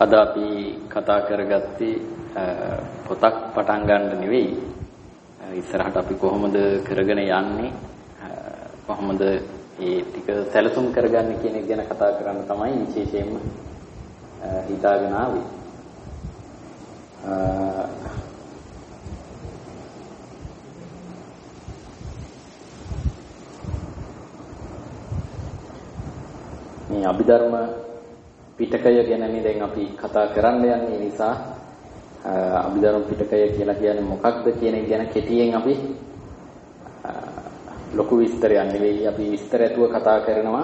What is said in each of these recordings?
අද අපි කතා කරගත්තේ පොතක් පටන් ගන්න නෙවෙයි. ඉස්සරහට අපි කොහොමද කරගෙන යන්නේ? කොහොමද මේ ටික සැලසුම් කරගන්නේ කියන එක ගැන කතා කරන්න තමයි විශේෂයෙන්ම හිතාගෙන ආවේ. මේ අභිධර්ම පිටකය ගැනනේ දැන් අපි කතා කරන්න යන්නේ. ඒ නිසා අභිධර්ම පිටකය කියලා කියන්නේ මොකක්ද කියන එක ගැන කෙටියෙන් අපි ලොකු විස්තරයක් නෙවෙයි අපි විස්තර ඇතුව කතා කරනවා.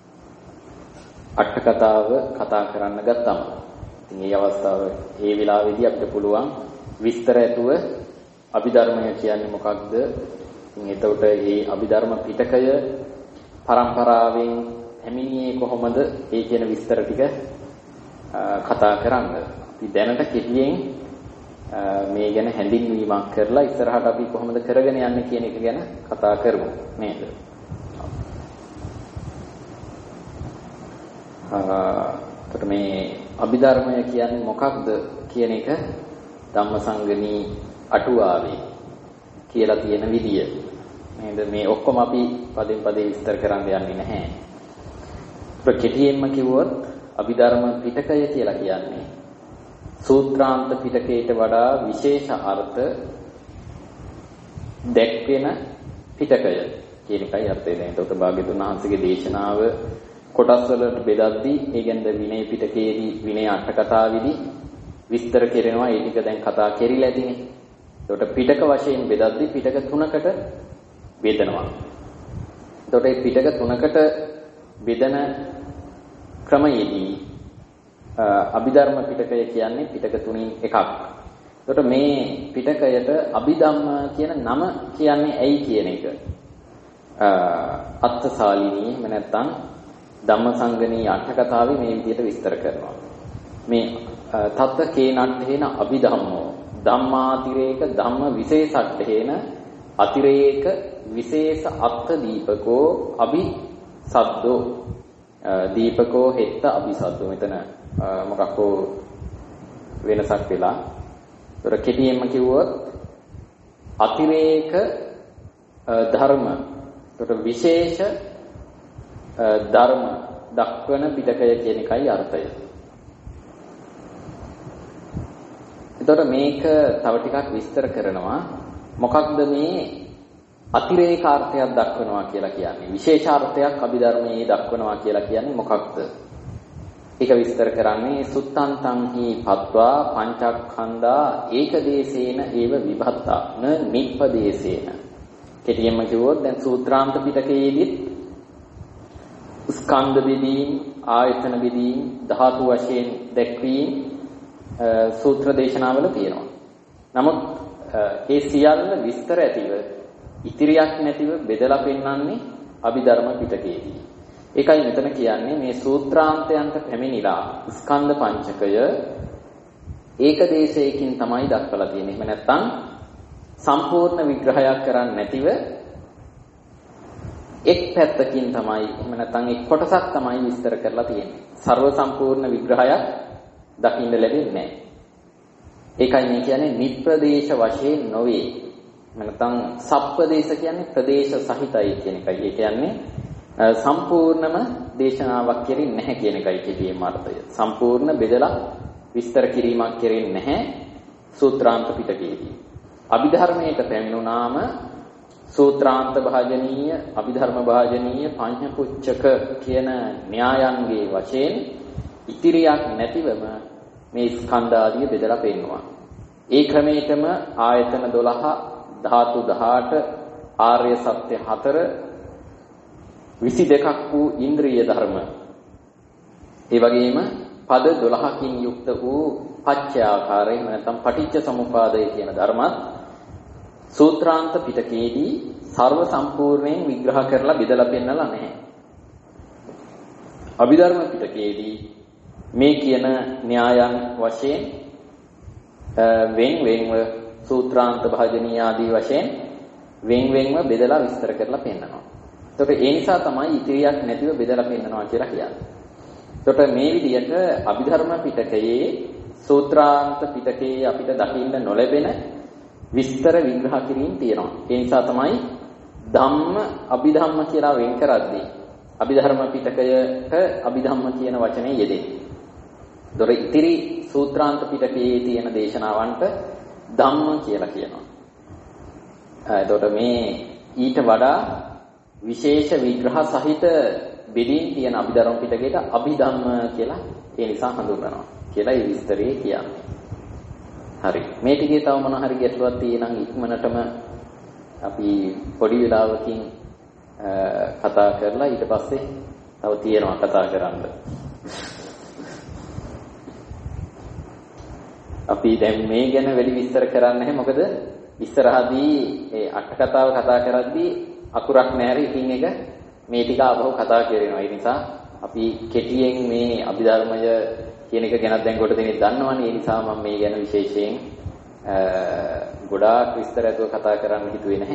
අට කතාව කතා කරන්න ගත්තම. ඉතින් මේ අවස්ථාව මේ වෙලාවේදී අපිට පුළුවන් විස්තර ඇතුව අභිධර්මය කියන්නේ මොකක්ද? ඉතින් එතකොට මේ අභිධර්ම පිටකය පරම්පරාවෙන් හැමිනියේ කොහොමද ඒ කියන විස්තර ටික කතා කරන්න. අපි දැනට කෙටියෙන් මේ ගැන හැඳින්වීමක් කරලා ඉස්සරහට අපි කොහොමද කරගෙන යන්නේ කියන එක ගැන කතා කරමු නේද? එතකොට මේ අභිධර්මය කියන්නේ මොකක්ද කියන එක ධම්මසංගණී අටුවාවේ කියලා තියෙන විදිය නේද? මේ ඔක්කොම අපි පදෙන් පදේ විස්තර කරන්න යන්නේ නැහැ. කෙටියෙන්ම කිව්වොත් අභිධර්ම පිටකය කියලා කියන්නේ සූත්‍රාන්ත පිටකයට වඩා විශේෂ අර්ථ දැක්වෙන පිටකය කියන එකයි අර්ථය. දැන් එතකොට භාග්‍යතුන් වහන්සේගේ දේශනාව කොටස් වලට බෙදද්දී ඒ කියන්නේ විනය පිටකයේදී විනය අට කතාවේදී විස්තර කරනවා. ඒ ටික දැන් කතා කෙරිලා ඇතිනේ. එතකොට පිටක වශයෙන් බෙදද්දී පිටක තුනකට බෙදනවා. එතකොට මේ පිටක තුනකට බෙදන ක්‍රමයේදී අභිධර්ම පිටකය කියන්නේ පිටක තුنين එකක්. එතකොට මේ පිටකයට අභිධම්ම කියන නම කියන්නේ ඇයි කියන එක අත්ථසාලිනී එහෙම නැත්නම් ධම්මසංගණී අට කතාවේ මේ විදිහට විස්තර කරනවා. මේ තත්ත කේනට්ඨේන අභිධම්මෝ ධම්මාතිරේක ධම්ම විශේෂට්ඨේන අතිරේක විශේෂ අත්ථ දීපකෝ අභි සද්දෝ දීපකෝ හෙත්ත අபிසද්දෝ. මෙතන මොකක්කෝ වෙනසක් වෙලා. ඒතර කෙටියෙන්ම කිව්වොත් අතිරේක ධර්ම. ඒතර විශේෂ ධර්ම දක්වන පිටකය කියන එකයි අර්ථය. ඒතර මේක තව ටිකක් විස්තර කරනවා. මොකක්ද මේ අතිරේකාර්ථයක් දක්වනවා කියලා කියන්නේ? විශේෂාර්ථයක් අභිධර්මයේ දක්වනවා කියලා කියන්නේ මොකක්ද? ඒක විස්තර කරන්නේ සුත්තන්තං හි පත්වා පංචක්ඛන්දා ඒකදේශේන ඒව විභත්තා න නිප්පදේශේන. කෙටියෙන්ම කිව්වොත් දැන් සූත්‍රාන්ත පිටකයේදීත් ස්කන්ධ බෙදීම්, ආයතන බෙදීම්, ධාතු වශයෙන් දැක්වීම සූත්‍ර දේශනාවල තියෙනවා. නමුත් ඒ සියල්ල විස්තර ඇතිව ඉතිරියක් නැතිව බෙදලා පෙන්වන්නේ අභිධර්ම පිටකයේදී. ඒකයි මෙතන කියන්නේ මේ සූත්‍රාන්තයන්ට පැමිණිලා ස්කන්ධ පංචකය ඒකදේශයකින් තමයි දක්වලා තියෙන්නේ. එහෙම නැත්නම් සම්පූර්ණ විග්‍රහයක් කරන්නේ නැතිව එක් පැත්තකින් තමයි එහෙම නැත්නම් එක් කොටසක් තමයි විස්තර කරලා තියෙන්නේ. ਸਰව සම්පූර්ණ විග්‍රහයක් දකින්න ලැබෙන්නේ නැහැ. ඒකයි මේ කියන්නේ නිප්‍රදේශ වශයෙන් නොවේ. නැත්නම් සප්පදේශ කියන්නේ ප්‍රදේශ සහිතයි කියන එකයි. ඒ කියන්නේ සම්පූර්ණම දේශනාවක් කෙරෙන්නේ නැහැ කියන එකයි කෙටියෙන් අර්ථය. සම්පූර්ණ බෙදලා විස්තර කිරීමක් කෙරෙන්නේ නැහැ සූත්‍රාන්ත පිටකයේදී. අභිධර්මයට පැමිණුණාම සූත්‍රාන්ත භාජනීය, අභිධර්ම භාජනීය, පඤ්ඤපුච්චක කියන න්‍යායන්ගේ වශයෙන් ඉතිරියක් නැතිවම මේ ස්කන්ධ ආදිය බෙදලා පෙන්වනවා. ඒ ක්‍රමයටම ආයතන 12, ධාතු 18, ආර්ය සත්‍ය 4, 22ක් වූ ඉන්ද්‍රිය ධර්ම. ඒ වගේම පද 12කින් යුක්ත වූ පච්චයාකාරය නැත්නම් පටිච්ච සමුපාදය කියන ධර්මත් සූත්‍රාන්ත පිටකයේදී ਸਰව සම්පූර්ණයෙන් විග්‍රහ කරලා බෙදලා පෙන්නලා නැහැ. අභිධර්ම පිටකයේදී මේ කියන න්‍යායන් වශයෙන් වෙන්ව සූත්‍රාන්ත භාජනීය ආදී වශයෙන් වෙන්ව බෙදලා විස්තර කරලා පෙන්නනවා. ඒකට ඒ නිසා තමයි ඉතිරියක් නැතිව බෙදලා පෙන්නනවා කියලා කියන්නේ. එතකොට මේ විදිහට අභිධර්ම පිටකයේ සූත්‍රාන්ත පිටකයේ අපිට දකින්න නොලැබෙන විස්තර විග්‍රහ කිරීම තියෙනවා. ඒ නිසා තමයි ධම්ම අභිධම්ම කියලා වෙන් කරද්දී අභිධර්ම පිටකයට අභිධම්ම කියන වචනේ යෙදෙන්නේ. දොර ඉතිරි සූත්‍රාන්ත පිටකයේ තියෙන දේශනාවන්ට ධම්ම කියලා කියනවා. එතකොට මේ ඊට වඩා විශේෂ විග්‍රහ සහිත බෙදීම් තියෙන අභිධර්ම පිටකයට අභිධම්ම කියලා ඒ නිසා හඳුන්වනවා කියලා ඒ විස්තරේ කියන්නේ. හරි. මේ ටිකේ තව මොන හරි ගැටලුවක් තියෙනම් ඉක්මනටම අපි පොඩි වෙලාවකින් කතා කරලා ඊට පස්සේ තව තියෙනවා කතා කරන්න. අපි දැන් මේ ගැන වැඩි විස්තර කරන්නේ නැහැ. මොකද ඉස්සරහදී ඒ අට කතාව කතා කරද්දී අකුරක් නැහැ. ඉතින් එක මේ ටික ආපහු කතා කරනවා. ඒ නිසා අපි කෙටියෙන් මේ අභිධර්මය කියන එක ගැන දැන් කොට දෙනෙක් දන්නවනේ. ඒ නිසා මම මේ ගැන විශේෂයෙන් ගොඩාක් විස්තර ඇතුව කතා කරන්න හිතුවේ නැහැ.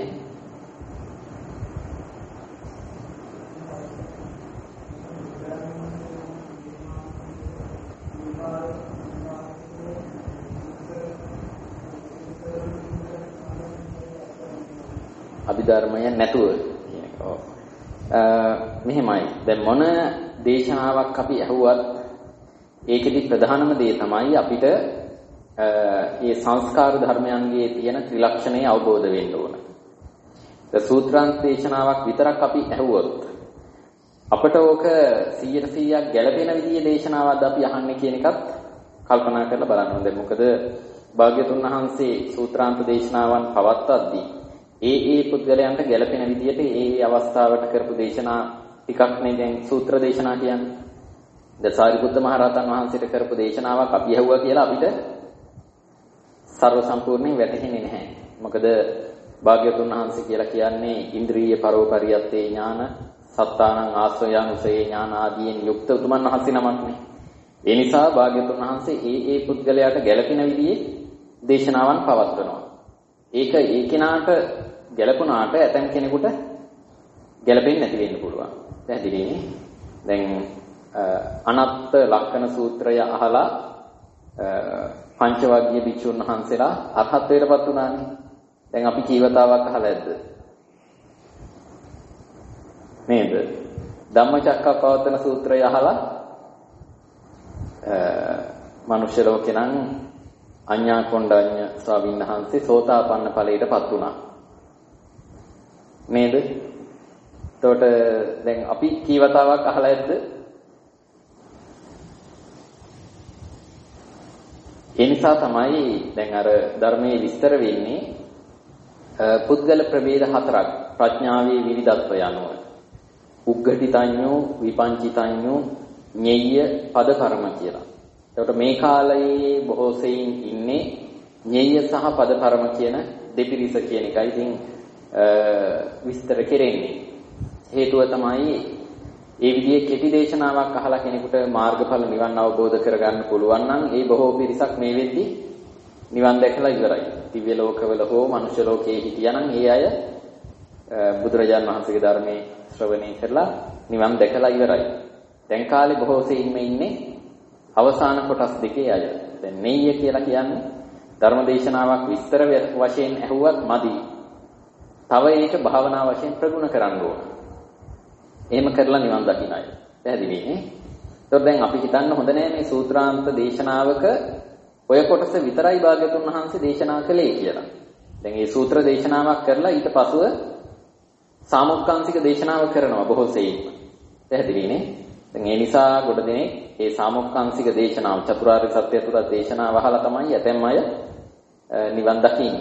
අභිධර්මය නැතුව කියන එක. ඔව්. මෙහෙමයි. දැන් මොන දේශනාවක් අපි අහුවත් ඒකෙදි ප්‍රධානම දේ තමයි අපිට මේ සංස්කාර ධර්මයන්ගේ තියෙන ත්‍රිලක්ෂණය අවබෝධ වෙන්න ඕන. ඒ සූත්‍රාන්ත දේශනාවක් විතරක් අපි අහුවොත් අපට ඕක 100% ගැළපෙන විදිහේ දේශනාවක්ද අපි අහන්නේ කියන එකත් කල්පනා කරලා බලන්න ඕනේ. මොකද භාග්‍යතුන් වහන්සේ සූත්‍රාන්ත දේශනාවන් පවත්වද්දී ඒ පුද්ගලයන්ට ගැළපෙන විදිහට ඒ අවස්ථාවට කරපු දේශනා ටිකක් නේ දැන් සූත්‍ර දේශනා කියන්නේ. දසාරිපුත්ත මහ රහතන් වහන්සේට කරපු දේශනාවක් අපි ඇහුවා කියලා අපිට සර්ව සම්පූර්ණයෙන් වැටහෙන්නේ නැහැ. මොකද භාග්‍යවතුන් වහන්සේ කියලා කියන්නේ ඉන්ද්‍රිය පරෝපරියත්තේ ඥාන, සත්තානං ආශ්‍රයංසේ ඥාන ආදීන් යුක්ත උතුමන් වහන්සේ නමක්නේ. ඒ නිසා භාග්‍යවතුන් වහන්සේ ඒ පුද්ගලයාට ගැළපෙන විදිහේ දේශනාවන් පවත්වනවා. ඒක ඒ කෙනාට ගැළපුණාට ඇතම් කෙනෙකුට ගැළපෙන්නේ නැති වෙන්න පුළුවන්. පැහැදිලිනේ? දැන් අනත්ත් ලක්ෂණ සූත්‍රය අහලා පංචවග්ගීය භික්ෂුන් වහන්සේලා අරහත්ත්වයටපත් වුණානේ. දැන් අපි කීවතාවක් අහලා ඇද්ද? නේද? ධම්මචක්කප්පවත්තන සූත්‍රය අහලා මනුෂ්‍ය ලෝකේ නම් අඤ්ඤා කොණ්ඩඤ්ඤ ස්වාමීන් වහන්සේ සෝතාපන්න ඵලයටපත් වුණා. නේද? එතකොට දැන් අපි කීවතාවක් අහලා ඇද්ද? ඒ නිසා තමයි දැන් අර ධර්මයේ විස්තර වෙන්නේ පුද්ගල ප්‍රභේද හතරක් ප්‍රඥාවේ විවිධත්වය අනුව. උග්ඝටිතඤ්ඤෝ, විපංචිතඤ්ඤෝ, ඤෙය්‍ය පදකර්ම කියලා. එතකොට මේ කාලයේ බොහෝ සෙයින් ඉන්නේ ඤෙය්‍ය සහ පදකර්ම කියන දෙපිරිස කියන එකයි ඉතින් විස්තර කෙරෙන්නේ. හේතුව තමයි ඒ විදිහේ කෙටි දේශනාවක් අහලා කෙනෙකුට මාර්ගඵල නිවන් අවබෝධ කරගන්න පුළුවන් නම් ඒ බොහෝ පිරිසක් මේ වෙද්දී නිවන් දැකලා ඉවරයි. දිව්‍ය ලෝකවල හෝ මනුෂ්‍ය ලෝකයේ හිටියානම් ඒ අය බුදුරජාන් වහන්සේගේ ධර්මයේ ශ්‍රවණය කරලා නිවන් දැකලා ඉවරයි. දැන් කාලේ බොහෝ සෙයින්ම ඉන්නේ අවසාන කොටස් දෙකේ අය. දැන් නෙය්‍ය කියලා කියන්නේ ධර්ම දේශනාවක් විස්තර වශයෙන් ඇහුවත් මදි. තව ඒක භාවනා වශයෙන් ප්‍රගුණ කරන්න ඕන. එහෙම කරලා නිවන් දකින්න අය. පැහැදිලි නේ? ඒතකොට දැන් අපි හිතන්න හොඳ නෑ මේ සූත්‍රාන්ත දේශනාවක ඔය කොටස විතරයි භාග්‍යතුන් වහන්සේ දේශනා කළේ කියලා. දැන් මේ සූත්‍ර දේශනාවක් කරලා ඊට පසුව සාමුක්කාංශික දේශනාව කරනවා බොහෝ සෙයින්. පැහැදිලි නේ? දැන් ඒ නිසා ගොඩ දෙනෙක් මේ සාමුක්කාංශික දේශනාව චතුරාර්ය සත්‍ය තුර දේශනාව අහලා තමයි ඇතැම් අය නිවන් දකින්නේ.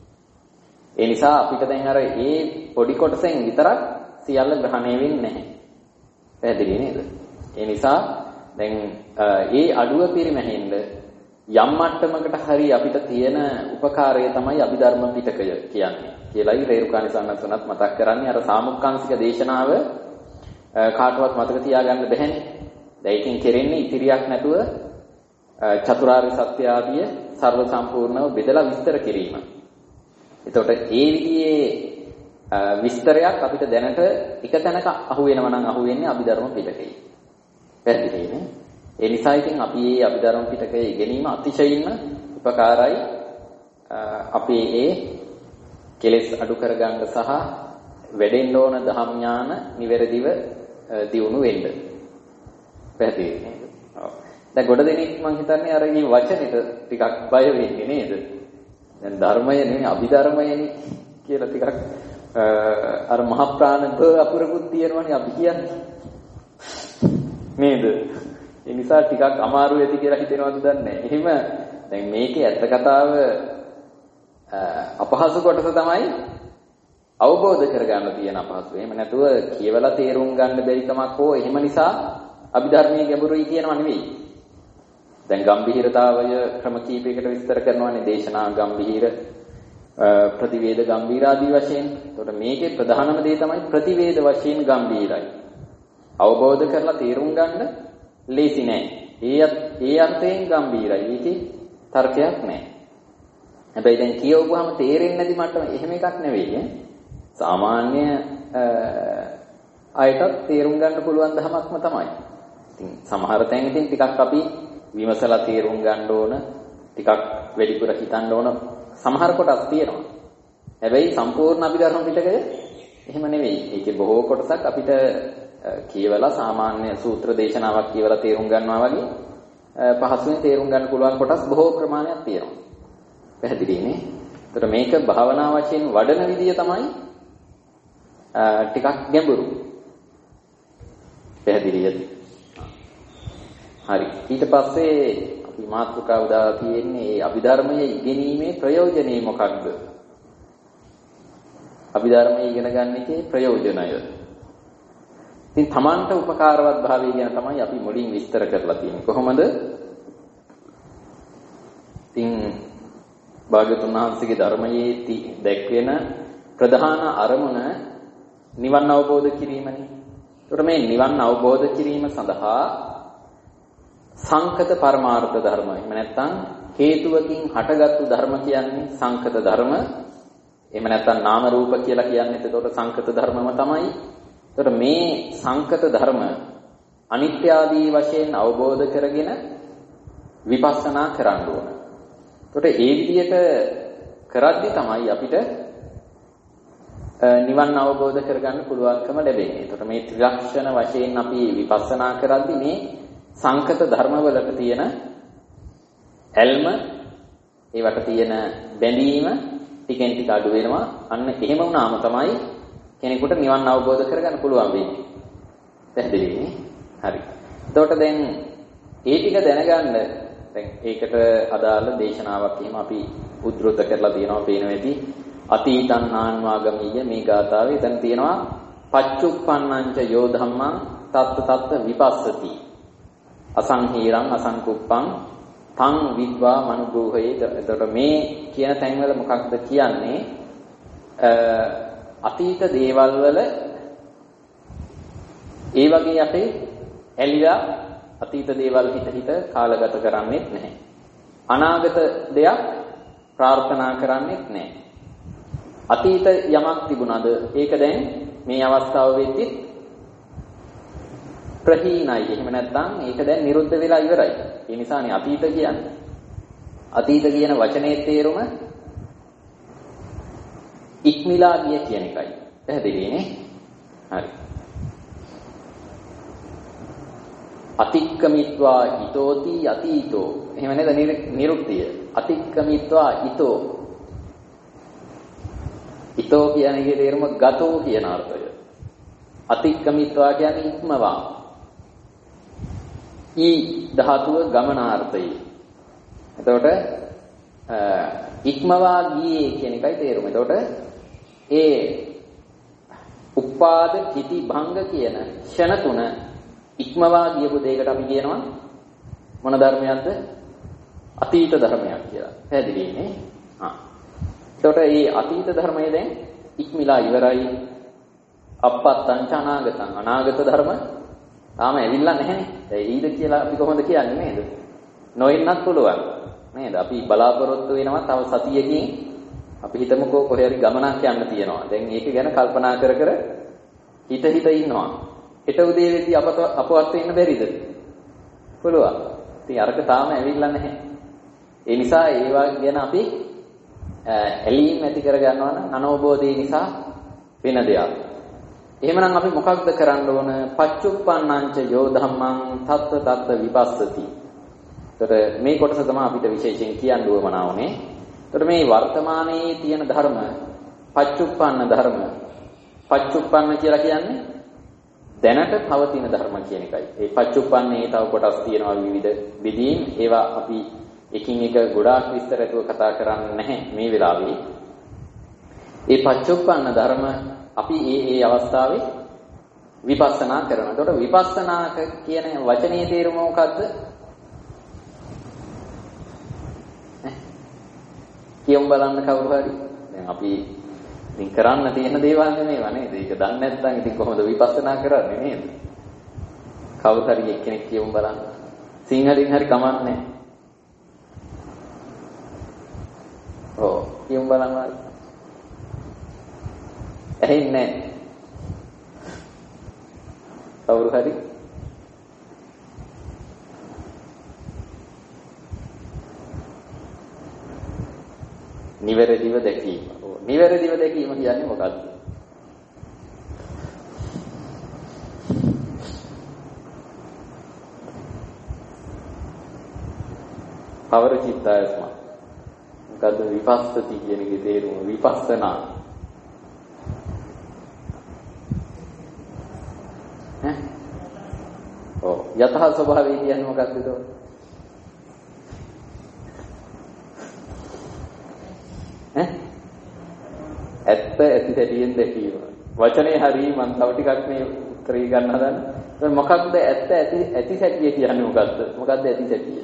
ඒ නිසා අපිට දැන් අර මේ පොඩි කොටසෙන් විතරක් සියල්ල ග්‍රහණය වෙන්නේ නැහැ. පැහැදිලි නේද? ඒ නිසා දැන් ඒ අඩුව පිරිමැහෙන්න යම් මට්ටමකට හරි අපිට තියෙන උපකාරය තමයි අභිධර්ම පිටකය කියන්නේ. කියලායි රේරුකාණි සන්නසනත් මතක් කරන්නේ අර සාමුක්කාංශික දේශනාව කාටවත් මතක තියාගන්න බැහැනේ. දැන් ඒකෙන් කෙරෙන්නේ ඉතිරියක් නැතුව චතුරාර්ය සත්‍ය ආදිය ਸਰව සම්පූර්ණව බෙදලා විස්තර කිරීම. එතකොට ඒ විදිහේ විස්තරයක් අපිට දැනට එක තැනක අහු වෙනවා නම් අහු වෙන්නේ අභිධර්ම පිටකේ. පැහැදිලි නේ? ඒ නිසා ඉතින් අපි මේ අභිධර්ම පිටකයේ ඉගෙනීම අතිශයින්ම උපකාරයි අපේ ඒ කෙලෙස් අඩු කරගන්න සහ වැඩෙන්න ඕන ධම් ඥාන නිවැරදිව දියුණු වෙන්න. පැහැදිලි නේද? ඔව්. දැන් ගොඩ දෙනෙක් මම හිතන්නේ අර මේ වචනෙට ටිකක් බය වෙන්නේ නේද? දැන් ධර්මය නෙමෙයි අභිධර්මයනේ කියලා ටිකක් අර මහ ප්‍රාණ බ අපුරකුත් තියෙනවනේ අපි කියන්නේ. නේද? ඒ නිසා ටිකක් අමාරු වෙති කියලා හිතෙනවද දන්නේ නැහැ. එහෙම දැන් මේකේ ඇත්ත කතාව අපහසු කොටස තමයි අවබෝධ කරගන්න තියෙන අපහසු. එහෙම නැතුව කියවලා තේරුම් ගන්න බැරි කමක් හෝ එහෙම නිසා අභිධර්මයේ ගැඹුරුයි කියනවා නෙවෙයි. දැන් ගම්භීරතාවය ක්‍රම කීපයකට විස්තර කරනවානේ දේශනා ගම්භීර ප්‍රතිවේද ගම්භීර ආදී වශයෙන්. එතකොට මේකේ ප්‍රධානම දේ තමයි ප්‍රතිවේද වශයෙන් ගම්භීරයි. අවබෝධ කරලා තේරුම් ගන්න ලේසි නෑ. ඒ අර්ථයෙන් ගම්භීරයි. ඒකේ තර්කයක් නෑ. හැබැයි දැන් කියවුවාම තේරෙන්නේ නැති මට්ටම එහෙම එකක් නෙවෙයි. සාමාන්‍ය අයටත් තේරුම් ගන්න පුළුවන් ධමයක්ම තමයි. ඉතින් සමහර තැන් ඉතින් ටිකක් අපි විමසලා තේරුම් ගන්න ඕන, ටිකක් වැඩිපුර හිතන්න ඕන සමහර කොටස් තියෙනවා. හැබැයි සම්පූර්ණ අභිධර්ම පිටකය එහෙම නෙවෙයි. ඒකේ බොහෝ කොටසක් අපිට කියවලා සාමාන්‍ය සූත්‍ර දේශනාවක් කියවලා තේරුම් ගන්නවා වගේ පහසුවෙන් තේරුම් ගන්න පුළුවන් කොටස් බොහෝ ප්‍රමාණයක් තියෙනවා. පැහැදිලිනේ? ඒතර මේක භාවනා වශයෙන් වඩන විදිය තමයි ටිකක් ගැඹුරු. පැහැදිලිද? හරි. ඊට පස්සේ අපි මාතෘකාව දාලා තියෙන්නේ අභිධර්මයේ ඉගෙනීමේ ප්‍රයෝජනෙ මොකක්ද? අභිධර්මයේ ඉගෙන ගන්න එකේ ප්‍රයෝජනය. ඉතින් Tamanට උපකාරවත් භාවය ගැන තමයි අපි මුලින් විස්තර කරලා තියෙන්නේ. කොහොමද? ඉතින් භාග්‍යවතුන් වහන්සේගේ ධර්මයේ දැක්වෙන ප්‍රධාන අරමුණ නිවන් අවබෝධ කිරීමනේ. ඒකට මේ නිවන් අවබෝධ කිරීම සඳහා සංකත පරමාර්ථ ධර්ම. එහෙම නැත්නම් හේතුවකින් හටගත්තු ධර්ම කියන්නේ සංකත ධර්ම. එහෙම නැත්නම් නාම රූප කියලා කියන්නේ එතකොට සංකත ධර්මම තමයි. ඒතර මේ සංකත ධර්ම අනිත්‍ය ආදී වශයෙන් අවබෝධ කරගෙන විපස්සනා කරන්න ඕන. ඒතකොට ඒ විදිහට කරද්දී තමයි අපිට නිවන් අවබෝධ කරගන්න පුළුවන්කම ලැබෙන්නේ. ඒතකොට මේ ත්‍රිලක්ෂණ වශයෙන් අපි විපස්සනා කරද්දී මේ සංකත ධර්මවලට තියෙන ඇල්ම, ඒවට තියෙන බැඳීම ටිකෙන් ටික අඩු වෙනවා. අන්න එහෙම වුණාම තමයි කෙනෙකුට නිවන් අවබෝධ කරගන්න පුළුවන් වෙන්නේ. පැහැදිලිනේ? හරි. එතකොට දැන් ඒ ටික දැනගන්න දැන් ඒකට අදාළ දේශනාවක් එහෙම අපි උද්දෘත කරලා තියෙනවා පේනවා ඇති. අතීතං නාන්වාගමීය මේ ගාථාවේ එතන තියෙනවා පච්චුප්පන්නංච යෝ ධම්මං තත්ත තත්ත විපස්සති. අසංහීරං අසංකුප්පං තං විද්වා මනුග්‍රහයේ. එතකොට මේ කියන තැන්වල මොකක්ද කියන්නේ? අතීත දේවල් වල ඒ වගේ අපේ ඇලිලා අතීත දේවල් හිත කාලගත කරන්නේත් නැහැ. අනාගත දෙයක් ප්‍රාර්ථනා කරන්නේත් නැහැ. අතීත යමක් තිබුණාද ඒක දැන් මේ අවස්ථාව වෙද්දි ප්‍රහීනයි. එහෙම නැත්නම් ඒක දැන් නිරුද්ධ වෙලා ඉවරයි. ඒ නිසානේ අතීත කියන්නේ. අතීත කියන වචනේ තේරුම ඉක්මිලා ගිය කියන එකයි. පැහැදිලිනේ? හරි. අතික්කමිත්වා ඊතෝති අතීතෝ. එහෙම නේද නිරුක්තිය. අතික්කමිත්වා ඊතෝ. ඊතෝ කියන එකේ තේරුම ගතෝ කියන අර්ථය. අතික්කමිත්වා කියන්නේ ඉක්මවා. ඊ ධාතුව ගමනාර්ථයි. එතකොට ඉක්මවා ගියේ කියන එකයි තේරුම. එතකොට ඒ උපාද කිති භංග කියන ෂණ තුන ඉක්මවා ගියපු දෙයකට අපි කියනවා මොන ධර්මයක්ද? අතීත ධර්මයක් කියලා. පැහැදිලිනේ? එතකොට මේ අතීත ධර්මය දැන් ඉක්මලා ඉවරයි. අපත්තං ච අනාගතං. අනාගත ධර්ම තාම ඇවිල්ලා නැහැනේ. දැන් ඊද කියලා අපි කොහොමද කියන්නේ නේද? නොවෙන්නත් පුළුවන්. නේද? අපි බලාපොරොත්තු වෙනවා තව සතියකින් අපි හිතමුකෝ කොහේ හරි ගමනක් යන්න තියෙනවා. දැන් ඒක ගැන කල්පනා කර හිත ඉන්නවා. හෙට උදේ වෙද්දී අපවත් වෙන්න බැරිද? පුළුවන්. ඉතින් අරක තාම ඇවිල්ලා නැහැ. ඒ නිසා ඒවා ගැන අපි ඇලීම් ඇති කර ගන්නවා නම් අනවබෝධය නිසා වෙන දෙයක්. එහෙමනම් අපි මොකක්ද කරන්න ඕන? පච්චුප්පන්නංච යෝ ධම්මං තත්ත්ව තත්ත්ව විපස්සති. ඒතර මේ කොටස තමයි අපිට විශේෂයෙන් කියන්න උවමනා වුනේ. ඒතර මේ වර්තමානයේ තියෙන ධර්ම පච්චුප්පන්න ධර්ම. පච්චුප්පන්න කියලා කියන්නේ දැනට පවතින ධර්ම කියන එකයි. ඒ පච්චුප්පන්නේ තව කොටස් තියෙනවා විවිධ විදීන්. ඒවා අපි එකින් එක ගොඩාක් විස්තරතුව කතා කරන්නේ නැහැ මේ වෙලාවේ. ඒ පච්චුප්පන්න ධර්ම අපි ඒ අවස්ථාවේ විපස්සනා කරනවා. එතකොට විපස්සනා කියන වචනේ තේරුම මොකද්ද? කියමු බලන්න කවුරු හරි. දැන් අපි ඉතින් කරන්න තියෙන දේවල් නෙමෙයිවා නේද? ඒක දන්නේ නැත්නම් ඉතින් කොහොමද විපස්සනා කරන්නේ නේද? කවුරු හරි එක්කෙනෙක් කියමු බලන්න. සිංහලෙන් හරි කමක් නැහැ. ඔව් කියමු බලන්න. ඇහෙන්නේ නැහැ. කවුරු හරි නිවැරදිව දැකීම. නිවැරදිව දැකීම කියන්නේ මොකක්ද? පවර චිත්තායස්ම. මොකද්ද විපස්සති කියන එකේ තේරුම? විපස්සනා. යතහ ස්වභාවය කියන්නේ මොකක්ද ඒක? ඇත්ත ඇති දෙයින් දැකීම. වචනේ හරිය මම තව ටිකක් මේ උත්තරී ගන්න හදන්නේ. මොකක්ද ඇත්ත ඇති සැටිය කියන්නේ මොකක්ද? මොකක්ද ඇති සැටිය?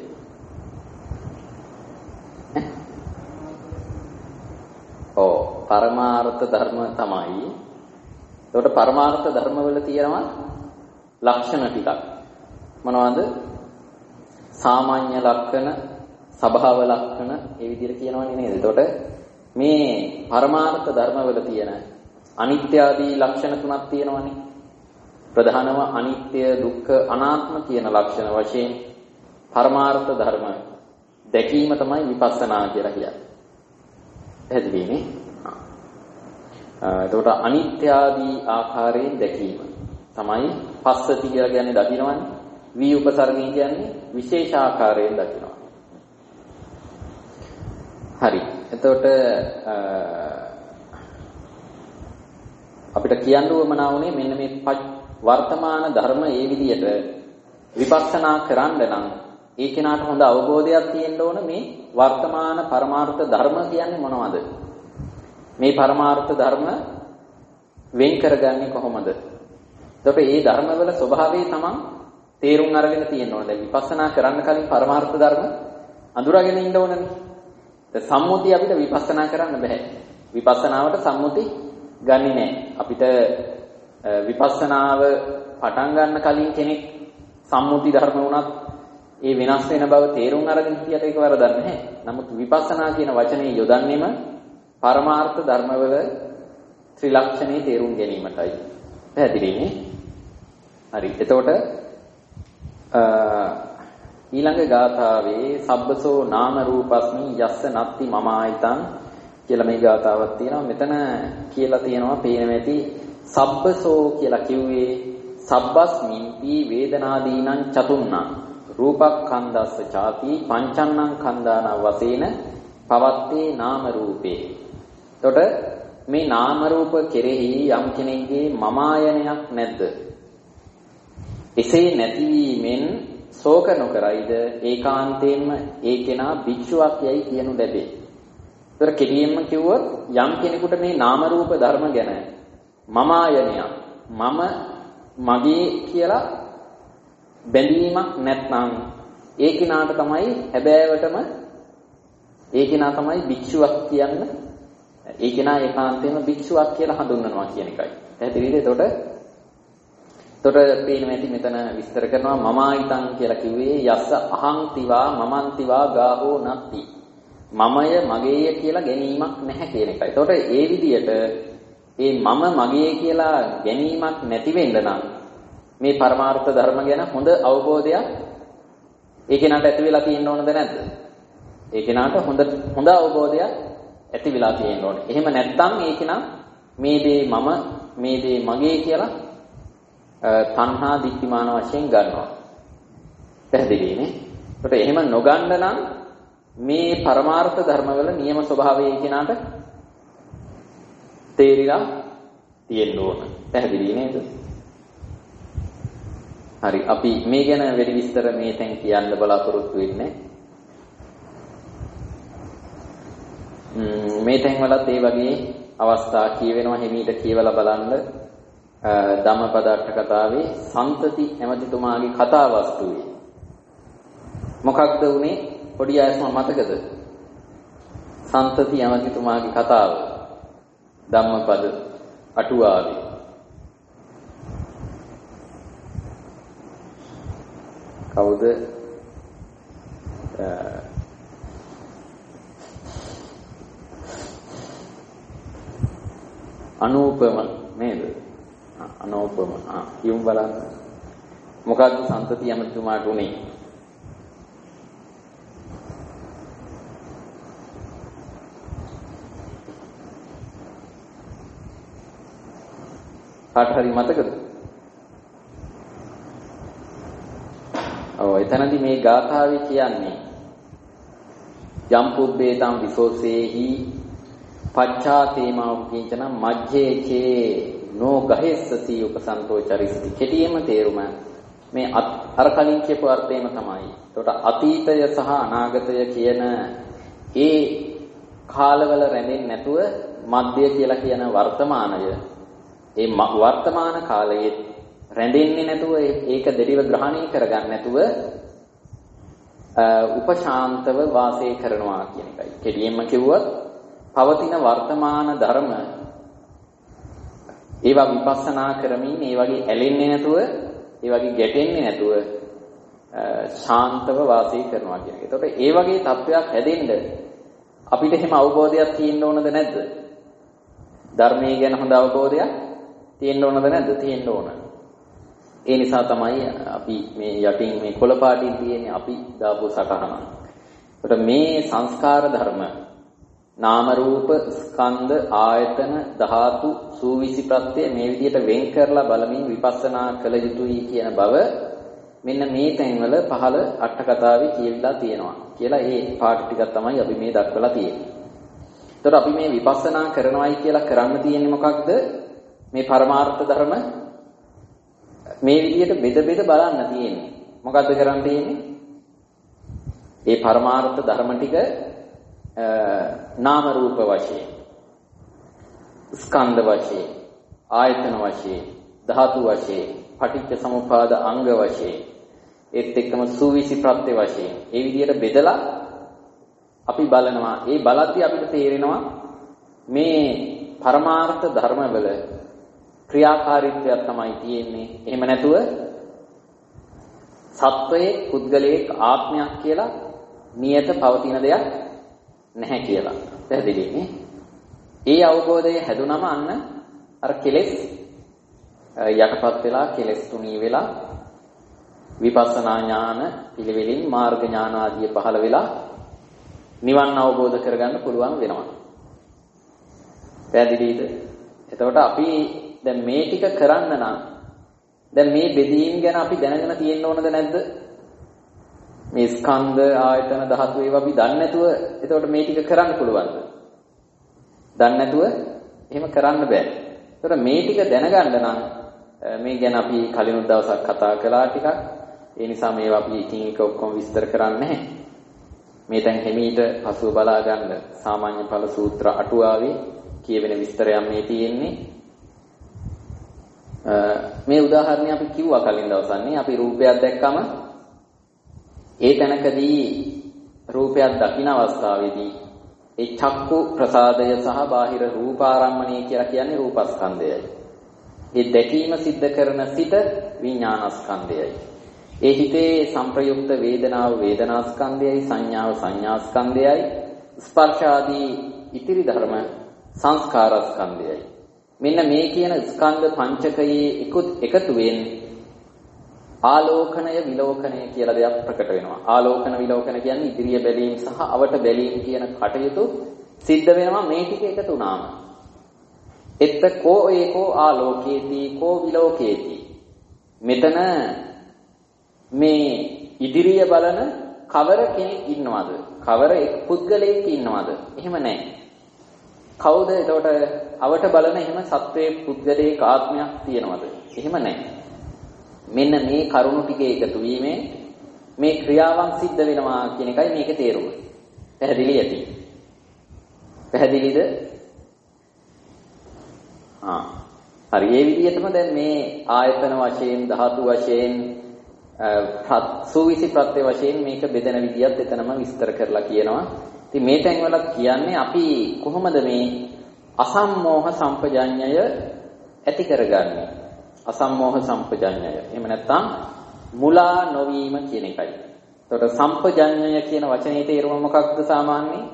පරමාර්ථ ධර්ම තමයි. ඒකට පරමාර්ථ ධර්ම වල තියෙනවා ලක්ෂණ ටිකක්. මොනවද? සාමාන්‍ය ලක්ෂණ, ස්වභාව ලක්ෂණ ඒ විදිහට කියනවනේ නේද? එතකොට මේ පරමාර්ථ ධර්මවල තියෙන අනිත්‍ය ආදී ලක්ෂණ තුනක් තියෙනවනේ. ප්‍රධානම අනිත්‍ය, දුක්ඛ, අනාත්ම කියන ලක්ෂණ වශයෙන් පරමාර්ථ ධර්ම දැකීම තමයි විපස්සනා කියලා කියන්නේ. පැහැදිලිනේ? එතකොට අනිත්‍ය ආදී ආකාරයෙන් දැකීම තමයි පස්සති කියලා කියන්නේ දකින්නවනේ. වී උපසර්ගී කියන්නේ විශේෂ ආකාරයෙන් දකින්නවා. හරි. එතකොට අපිට කියන්න උවමනා වුණේ මෙන්න මේ වර්තමාන ධර්ම ඒ විදිහට විපස්සනා කරන්න නම් ඒ කෙනාට හොඳ අවබෝධයක් තියෙන්න ඕන මේ වර්තමාන පරමාර්ථ ධර්ම කියන්නේ මොනවද? මේ පරමාර්ථ ධර්ම වෙන් කරගන්නේ කොහොමද? එතකොට මේ ධර්මවල ස්වභාවය තමන් තේරුම් අරගෙන තියෙන්න ඕන. දැන් විපස්සනා කරන්න කලින් පරමාර්ථ ධර්ම අඳුරගෙන ඉන්න ඕනනේ. සම්මුතිය අපිට විපස්සනා කරන්න බෑ. විපස්සනාවට සම්මුති ගන්නෙ නෑ. අපිට විපස්සනාව පටන් ගන්න කලින් කෙනෙක් සම්මුති ධර්ම වුණත් ඒ වෙනස් වෙන බව තේරුම් අරගෙන හිටියට ඒක වරදක් නැහැ. නමුත් විපස්සනා කියන වචනේ යොදන්නේම පරමාර්ථ ධර්මවල ත්‍රිලක්ෂණේ තේරුම් ගැනීමටයි. පැහැදිලිනේ? හරි. එතකොට ඊළඟ ගාථාවේ සබ්බසෝ නාම රූපස්මි යස්ස නත්ති මම ආයතං කියලා මේ ගාථාවක් තියෙනවා. මෙතන කියලා තියෙනවා පේන ඇති සබ්බසෝ කියලා කිව්වේ සබ්බස්මින්පි වේදනාදීනං චතුන්නම් රූපක්ඛන්දස්ස ചാති පංචන්නං ඛන්දාන වශයෙන් පවත්තේ නාම රූපේ. එතකොට මේ නාම රූප කෙරෙහි යම් කෙනෙක්ගේ මමායනයක් නැද්ද? එසේ නැතිවීමෙන් ශෝක නොකරයිද ඒකාන්තයෙන්ම ඒ කෙනා භික්ෂුවක් යයි කියනු ලැබේ. ඒතර කෙටියෙන්ම කිව්වොත් යම් කෙනෙකුට මේ නාම රූප ධර්ම ගැන මමායනයක් මම මගේ කියලා බැඳීමක් නැත්නම් ඒ කෙනාට තමයි හැබෑවටම ඒ කෙනා තමයි භික්ෂුවක් කියන්නේ. ඒ කෙනා ඒකාන්තයෙන්ම භික්ෂුවක් කියලා හඳුන්වනවා කියන එකයි. පැහැදිලිද? එතකොට පේන ඇති මෙතන විස්තර කරනවා මමායිතං කියලා කිව්වේ යස්ස අහංතිවා මමන්තිවා ගාහෝ නත්ති. මමය මගේය කියලා ගැනීමක් නැහැ කියන එකයි. එතකොට ඒ විදිහට ඒ මම මගේ කියලා ගැනීමක් නැති වෙන්න නම් මේ පරමාර්ථ ධර්ම ගැන හොඳ අවබෝධයක් ඒ කෙනාට ඇති වෙලා තියෙන්න ඕනද නැද්ද? ඒ කෙනාට හොඳ අවබෝධයක් ඇති වෙලා තියෙන්න ඕනේ. එහෙම නැත්නම් ඒ කෙනා මේ දේ මම, මේ දේ මගේ කියලා තණ්හා දික්තිමාන වශයෙන් ගන්නවා. පැහැදිලිනේ? ඒකට එහෙම නොගන්න නම් මේ පරමාර්ථ ධර්මවල නියම ස්වභාවය ඒ කෙනාට තේරිලා තියෙන්න ඕන. පැහැදිලි නේද? හරි, අපි මේ ගැන වැඩි විස්තර මේ තැන් කියන්න බලාපොරොත්තු වෙන්නේ. මේ තැන් වලත් ඒ වගේ අවස්ථා කියවෙනවා. හිමීට කියවලා බලන්න. ධම්මපද අට කතාවේ සන්තති ඇමතිතුමාගේ කතා වස්තුවේ මොකක්ද උනේ? පොඩි අයස්ම මතකද? සන්තති ඇමතිතුමාගේ කතාව ධම්මපද අටුවාවේ. කවුද? අනූපම නේද? අනූපම. කියමු බලන්න. මොකක්ද සන්තති ඇමතිතුමාට උනේ? කාට හරි මතකද? එතනදී මේ ගාථාවේ කියන්නේ යම්පුබ්බේතම් විසෝසේහි පච්ඡාතේමාව කිංචන මජ්ජේචේ නෝ ගහෙස්සති උපසන්තෝ චරිස්ති. කෙටියෙන්ම තේරුම මේ අර කලින් කියපු අර්ථයම තමයි. ඒකට අතීතය සහ අනාගතය කියන ඒ කාලවල රැඳෙන්නේ නැතුව මධ්‍ය කියලා කියන වර්තමානය, ඒ වර්තමාන කාලයේ රැඳෙන්නේ නැතුව ඒක දෙලිව ග්‍රහණය කරගන්න නැතුව උපශාන්තව වාසය කරනවා කියන එකයි. කෙටියෙන්ම කිව්වොත් පවතින වර්තමාන ධර්ම ඒවා විපස්සනා කරමින් ඒ වගේ ඇලෙන්නේ නැතුව, ඒ වගේ ගැටෙන්නේ නැතුව ශාන්තව වාසය කරනවා කියන එක. ඒතකොට ඒ වගේ තත්වයක් හැදෙන්න අපිට එහෙම අවබෝධයක් තියෙන්න ඕනද නැද්ද? ධර්මයේ ගැන හොඳ අවබෝධයක් තියෙන්න ඕනද නැද්ද? තියෙන්න ඕන. ඒ නිසා තමයි අපි මේ යටින් මේ කොළපාටින් තියෙන්නේ අපි දාපු සටහන. ඒකට මේ සංස්කාර ධර්ම නාම රූප ස්කන්ධ ආයතන ධාතු සූවිසි ප්‍රත්‍ය මේ විදිහට වෙන් කරලා බලමින් විපස්සනා කළ යුතුයි කියන බව මෙන්න මේ තැන්වල පහළ අට කතාවේ කියවිලා තියෙනවා කියලා ඒ පාඩ ටිකක් තමයි අපි මේ දක්වලා තියෙන්නේ. ඒතකොට අපි මේ විපස්සනා කරනවායි කියලා කරන්න තියෙන්නේ මොකක්ද? මේ පරමාර්ථ ධර්ම මේ විදිහට බෙද බලන්න තියෙන්නේ. මොකද්ද කරන්න තියෙන්නේ? ඒ පරමාර්ථ ධර්ම ටික නාම රූප වශයෙන්, ස්කන්ධ වශයෙන්, ආයතන වශයෙන්, ධාතු වශයෙන්, පටිච්ච සමුප්පාද අංග වශයෙන්, ඒත් එක්කම සූවිසි ප්‍රත්‍ය වශයෙන් ඒ විදිහට බෙදලා අපි බලනවා. ඒ බලද්දී අපිට තේරෙනවා මේ පරමාර්ථ ධර්මවල ක්‍රියාකාරීත්වයක් තමයි තියෙන්නේ. එහෙම නැතුව සත්වයේ පුද්ගලයේ ආත්මයක් කියලා නියත පවතින දෙයක් නැහැ කියලා. පැහැදිලිනේ? ඒ අවබෝධය හැදුනම අන්න අර කෙලෙස් යටපත් වෙලා, කෙලෙස් තුනී වෙලා, විපස්සනා ඥාන පිළිවෙලින් මාර්ග ඥාන ආදී පහළ වෙලා නිවන් අවබෝධ කරගන්න පුළුවන් වෙනවා. පැහැදිලිද? එතකොට අපි දැන් මේ ටික කරන්න නම් දැන් මේ බෙදීම් ගැන අපි දැනගෙන තියෙන්න ඕනද නැද්ද? මේ ස්කන්ධ ආයතන ධාතු ඒවා අපි දන්නේ නැතුව එතකොට මේ ටික කරන්න පුළුවන්ද? දන්නේ නැතුව එහෙම කරන්න බෑ. එතකොට මේ ටික දැනගන්න නම් මේ ගැන අපි කලින් දවසක් කතා කළා ටිකක්. ඒ නිසා මේවා අපි එකින් එක ඔක්කොම විස්තර කරන්නේ නැහැ. මේ දැන් හිමීට පසුව බලා ගන්න සාමාන්‍ය ඵල සූත්‍ර අටුවාවේ කියවෙන විස්තරයක් මේ තියෙන්නේ. මේ උදාහරණය අපි කිව්වා කලින් දවසන්නේ. අපි රූපයක් දැක්කම ඒ තැනකදී රූපයක් දකින අවස්ථාවේදී ඒ චක්කු ප්‍රසාදය සහ බාහිර රූපාරම්මණය කියලා කියන්නේ රූපස්කන්ධයයි. ඒ දැකීම සිද්ධ කරන සිත විඥානස්කන්ධයයි. ඒ හිතේ සංප්‍රයුක්ත වේදනාව වේදනාස්කන්ධයයි, සංඥාව සංඥාස්කන්ධයයි, ස්පර්ශ ආදී ඉතිරි ධර්ම සංස්කාරස්කන්ධයයි. මෙන්න මේ කියන ස්කන්ධ පංචකයේ එකතුවෙන් ආලෝකණය විලෝකණය කියලා දෙයක් ප්‍රකට වෙනවා. ආලෝකන විලෝකන කියන්නේ ඉදිරිය බැලීම සහ අවට බැලීම කියන කටයුතු සිද්ධ වෙනවා මේ ටික එකතු වුණාම. එත්ත කෝ ඒකෝ ආලෝකේති කෝ විලෝකේති. මෙතන මේ ඉදිරිය බලන කවර කෙනෙක් ඉන්නවද? කවර එක් පුද්ගලයෙක් ඉන්නවද? එහෙම නැහැ. කවුද එතකොට අවට බලන එහෙම සත්වයේ පුද්ගලයෙක් ආත්මයක් තියෙනවද? එහෙම නැහැ. මෙන්න මේ කරුණු ටික එකතු වීමෙන් මේ ක්‍රියාවන් සිද්ධ වෙනවා කියන එකයි මේකේ තේරුම. පැහැදිලි ඇති. පැහැදිලිද? හරි. මේ විදිහටම දැන් මේ ආයතන වශයෙන් ධාතු වශයෙන් සූවිසි ප්‍රත්‍ය වශයෙන් මේක බෙදෙන විදියත් එතනම විස්තර කරලා කියනවා. ඉතින් මේ තැන්වල කියන්නේ අපි කොහොමද මේ අසම්මෝහ සම්පජඤ්ඤය ඇති කරගන්නේ? අසම්මෝහ සම්පජඤ්ඤය. එහෙම නැත්නම් මුලා නොවීම කියන එකයි. එතකොට සම්පජඤ්ඤය කියන වචනේ තේරුම මොකක්ද සාමාන්‍යයෙන්?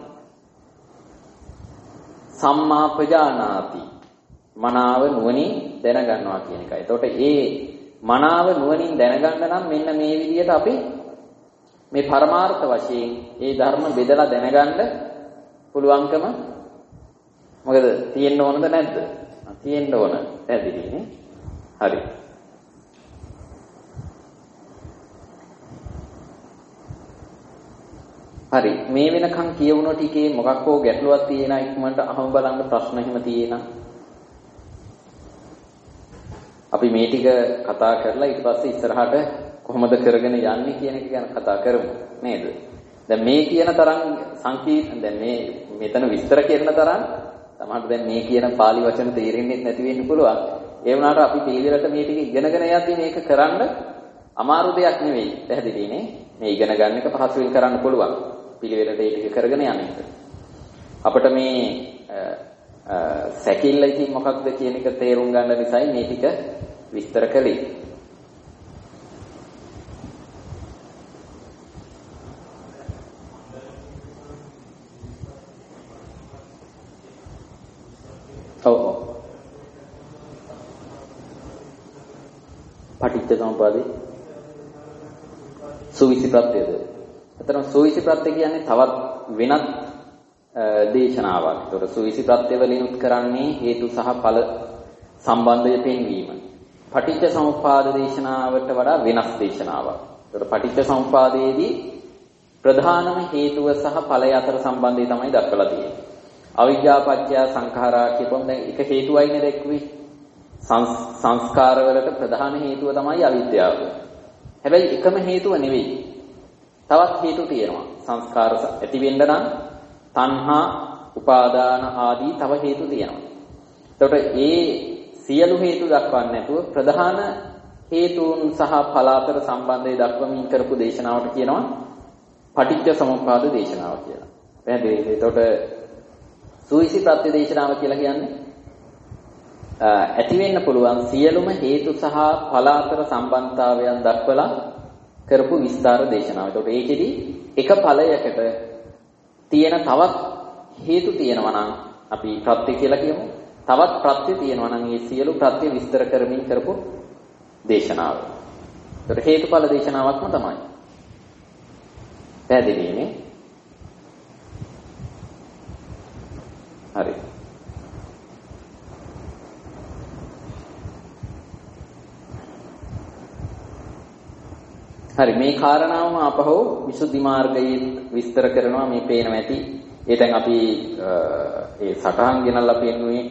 සම්මා ප්‍රජානාති. මනාව නුවණින් දැනගන්නවා කියන එකයි. එතකොට ඒ මනාව නුවණින් දැනගන්න නම් මෙන්න මේ විදිහට අපි මේ පරමාර්ථ වශයෙන් ඒ ධර්ම බෙදලා දැනගන්න පුළුවන්කම මොකද තියෙන්න ඕනද නැද්ද? තියෙන්න ඕන. පැහැදිලිනේ? හරි. හරි. මේ වෙනකන් කියවුණු ටිකේ මොකක් හෝ ගැටලුවක් තියෙනා ඉක්මනට අහම බලන්න ප්‍රශ්න එහෙම තියෙනා. අපි මේ ටික කතා කරලා ඊට පස්සේ ඉස්සරහට කොහොමද කරගෙන යන්නේ කියන එක ගැන කතා කරමු නේද? දැන් මේ කියන තරම් සංකීර්ණ දැන් මේ මෙතන විස්තර කරන තරම් සමහරවිට දැන් මේ කියන පාලි වචන තේරෙන්නේ නැති වෙන්න පුළුවන්. ඒ වුණාට අපි පිළිවෙලට මේ ටික ඉගෙනගෙන යද්දී මේක කරන්න අමාරු දෙයක් නෙවෙයි. පැහැදිලිනේ? මේ ඉගෙන ගන්න එක පහසුවෙන් කරන්න පුළුවන්. පිළිවෙලට ඒ ටික කරගෙන යන එක. අපිට මේ සැකිල්ල ඉතින් මොකක්ද කියන එක තේරුම් ගන්න නිසායි මේ ටික විස්තර කළේ. ඔව්. පටිච්ච සමුප්පාදේ සුවිසි ප්‍රත්‍යයද? අතරම සුවිසි ප්‍රත්‍ය කියන්නේ තවත් වෙනත් දේශනාවක්. ඒතර සුවිසි ප්‍රත්‍ය වලිනුත් කරන්නේ හේතු සහ ඵල සම්බන්ධය පෙන්වීම. පටිච්ච සමුප්පාද දේශනාවට වඩා වෙනස් දේශනාවක්. ඒතර පටිච්ච සමුප්පාදයේදී ප්‍රධානම හේතුව සහ ඵලය අතර සම්බන්ධය තමයි දක්වලා තියෙන්නේ. අවිද්‍යා පත්‍ය සංඛාරා කියපොම් දැන් එක හේතුවයිනේ දැක්ුවේ. සංස්කාර වලට ප්‍රධාන හේතුව තමයි අවිද්‍යාව. හැබැයි එකම හේතුව නෙවෙයි. තවත් හේතු තියෙනවා. සංස්කාර ඇති වෙන්න නම් තණ්හා, උපාදාන ආදී තව හේතු තියෙනවා. එතකොට ඒ සියලු හේතු දක්වන්නේ නැතුව ප්‍රධාන හේතුන් සහ ඵල අතර සම්බන්ධය දක්වමින් කරපු දේශනාවට කියනවා පටිච්ච සමුප්පාද දේශනාව කියලා. පැහැදිලිද? එතකොට සුවිසි ප්‍රත්‍ය දේශනාව කියලා කියන්නේ ඇති වෙන්න පුළුවන් සියලුම හේතු සහ ඵල අතර සම්බන්ධතාවයන් දක්වලා කරපු විස්තර දේශනාව. එතකොට ඒකෙදි එක ඵලයකට තියෙන තවත් හේතු තියෙනවා නම් අපි ප්‍රත්‍ය කියලා කියමු. තවත් ප්‍රත්‍ය තියෙනවා නම් මේ සියලු ප්‍රත්‍ය විස්තර කරමින් කරපු දේශනාව. ඒකට හේතුඵල දේශනාවක්ම තමයි. පැහැදිලිනේ? හරි. හරි මේ කාරණාවම අපහෝ විසුද්ධි මාර්ගයේ විස්තර කරනවා මේ පේනවා ඇති. ඒ දැන් අපි ඒ සටහන් ගෙනල්ලා පෙන්නුවේ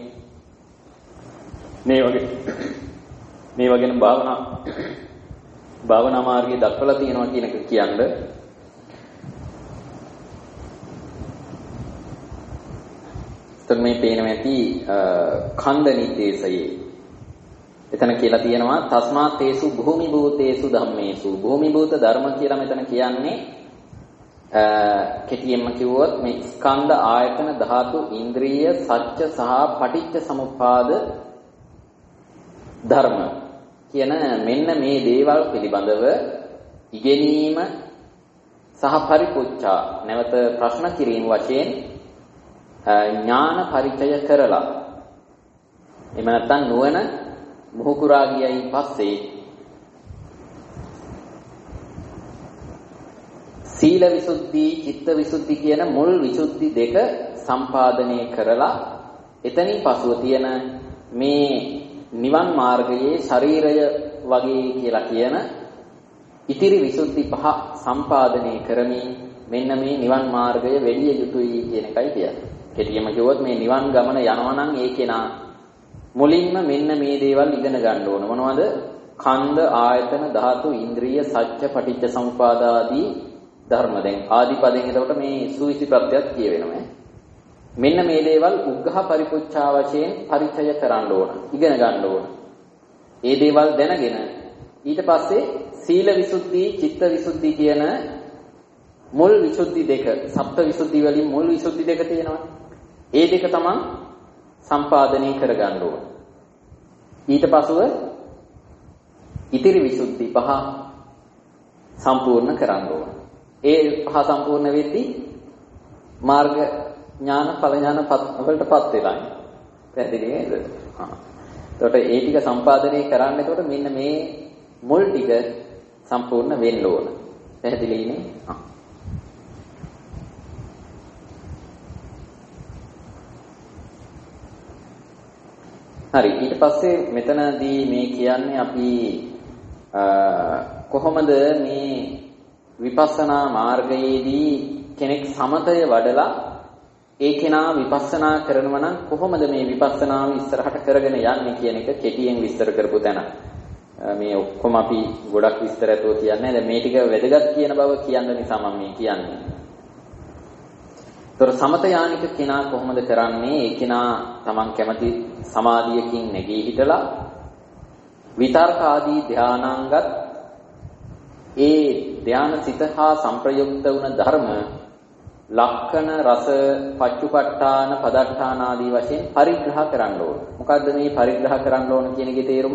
මේ වගේ භාවනා මාර්ගය දක්වලා තියෙනවා කියන එක කියන්නේ. එතන මේ පේනවා ඇති ඛණ්ඩ නිදේශයේ එතන කියලා තියෙනවා තස්මාත් තේසු භූමි භූතේසු ධම්මේසු භූමි භූත ධර්ම කියලා මෙතන කියන්නේ කෙටියෙන්ම කිව්වොත් මේ ස්කන්ධ ආයතන ධාතු ඉන්ද්‍රිය සත්‍ය සහ පටිච්ච සමුප්පාද ධර්ම කියන මෙන්න මේ දේවල් පිළිබඳව ඉගෙනීම සහ පරිපූර්ණා නැවත ප්‍රශ්න කිරීම වශයෙන් ඥාන පරිචය කරලා එහෙම නැත්නම් නුවණ මුහුකුරා ගියයින් පස්සේ සීල විසුද්ධි, චිත්ත විසුද්ධි කියන මුල් විසුද්ධි දෙක සම්පාදනය කරලා එතනින් පසුව තියෙන මේ නිවන් මාර්ගයේ ශරීරය වගේ කියලා කියන ඉතිරි විසුද්ධි පහ සම්පාදනය කරමින් මෙන්න මේ නිවන් මාර්ගය වෙලිය යුතුයි කියන එකයි කියන්නේ. කෙටියෙන්ම කිව්වොත් මේ නිවන් ගමන යනවා නම් ඒ කෙනා මුලින්ම මෙන්න මේ දේවල් ඉගෙන ගන්න ඕන. මොනවද? කන්ද, ආයතන, ධාතු, ඉන්ද්‍රිය, සත්‍ය, පටිච්ච සමුපාද ආදී ධර්ම. දැන් ආදිපදයෙන් එතකොට මේ සූවිසි ප්‍රත්‍යයක් කියවෙනවා. මෙන්න මේ දේවල් උග්ඝහ පරිපුච්ඡා වශයෙන් පරිචය කරන්න ඕන. ඉගෙන ගන්න ඕන. ඒ දේවල් දැනගෙන ඊට පස්සේ සීල විසුද්ධි, චිත්ත විසුද්ධි කියන මුල් විසුද්ධි දෙක, සප්ත විසුද්ධි වලින් මුල් විසුද්ධි දෙක තියෙනවා. ඒ දෙක තමයි සම්පාදනය කරගන්න ඕන. ඊට පසුව ඉතිරි විසුද්ධි පහ සම්පූර්ණ කරන්න ඕන. ඒ පහ සම්පූර්ණ වෙද්දී මාර්ග ඥාන, ඵල ඥාන වලටපත් වෙලා ඉන්නේ. පැහැදිලි නේද? එතකොට ඒ ටික සම්පාදනය කරන්න එතකොට මෙන්න මේ මුල් ටික සම්පූර්ණ වෙන්න ඕන. පැහැදිලි නේ? හරි, ඊට පස්සේ මෙතනදී මේ කියන්නේ අපි කොහොමද මේ විපස්සනා මාර්ගයේදී කෙනෙක් සමතය වඩලා ඒ කෙනා විපස්සනා කරනවා නම් කොහොමද මේ විපස්සනාව ඉස්සරහට කරගෙන යන්නේ කියන එක කෙටියෙන් විස්තර කරපු තැන. මේ ඔක්කොම අපි ගොඩක් විස්තර ඇතුව කියන්නේ නැහැ. මේ ටික වැදගත් කියන බව කියන්න නිසා මම මේ කියන්නේ. ඒතර සමත යානික කෙනා කොහොමද කරන්නේ? ඒ කෙනා තමන් කැමති සමාධියකින් නැගී හිටලා විතර්ක ආදී ධානාංගත් ඒ ධාන සිත හා සංප්‍රයුක්ත වුණ ධර්ම ලක්ෂණ, රස, පච්චුපට්ඨාන, පදට්ඨාන ආදී වශයෙන් පරිග්‍රහ කරන්න ඕන. මොකද්ද මේ පරිග්‍රහ කරන්න ඕන කියන එකේ තේරුම?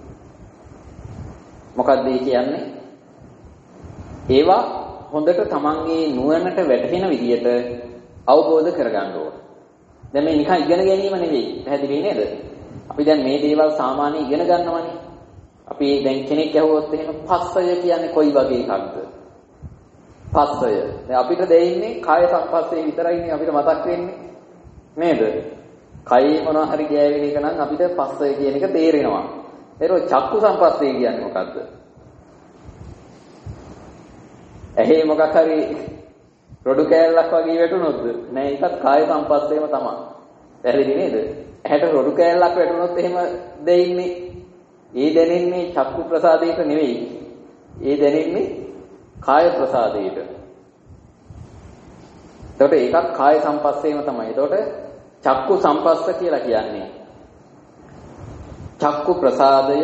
මොකද්ද ඒ කියන්නේ? ඒවා හොඳට තමන්ගේ නුවණට වැටහෙන විදිහට අවබෝධ කරගන්න ඕන. දැන් මේ නිකන් ඉගෙන ගැනීම නෙවෙයි. පැහැදිලි නේද? අපි දැන් මේ දේවල් සාමාන්‍ය ඉගෙන ගන්නවනේ. අපි දැන් කෙනෙක් ඇහුවොත් එහෙම පස්සය කියන්නේ කොයි වගේ එකක්ද? පස්සය. දැන් අපිට දෙන්නේ කාය සංපස්සේ විතරයිනේ අපිට මතක් වෙන්නේ. නේද? කයේ මොනවා හරි ගෑවෙන එක නම් අපිට පස්සය කියන එක තේරෙනවා. ඒක චක්කු සංපස්සේ කියන්නේ මොකද්ද? ඇහි මොකක් හරි රොඩු කෑල්ලක් වගේ වැටුනොත්ද? නෑ, ඒකත් කාය සංපස්සේම තමයි. පැහැදිලි නේද? ඇහැට රොඩු කෑල්ලක් වැටුනොත් එහෙම දෙන්නේ. ඒ දැනෙන්නේ චක්කු ප්‍රසාදයට නෙවෙයි. ඒ දැනෙන්නේ කාය ප්‍රසාදයට. එතකොට ඒකත් කාය සංපස්සේම තමයි. එතකොට චක්කු සංපස්ස කියලා කියන්නේ චක්කු ප්‍රසාදය.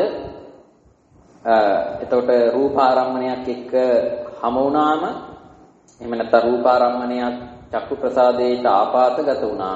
එතකොට රූපාරම්මණයක් එක්ක හමු වුණාම, එහෙම නැත්නම් රූපාරම්මණයක් චක්කු ප්‍රසාදයට ආපාතගත වුණාම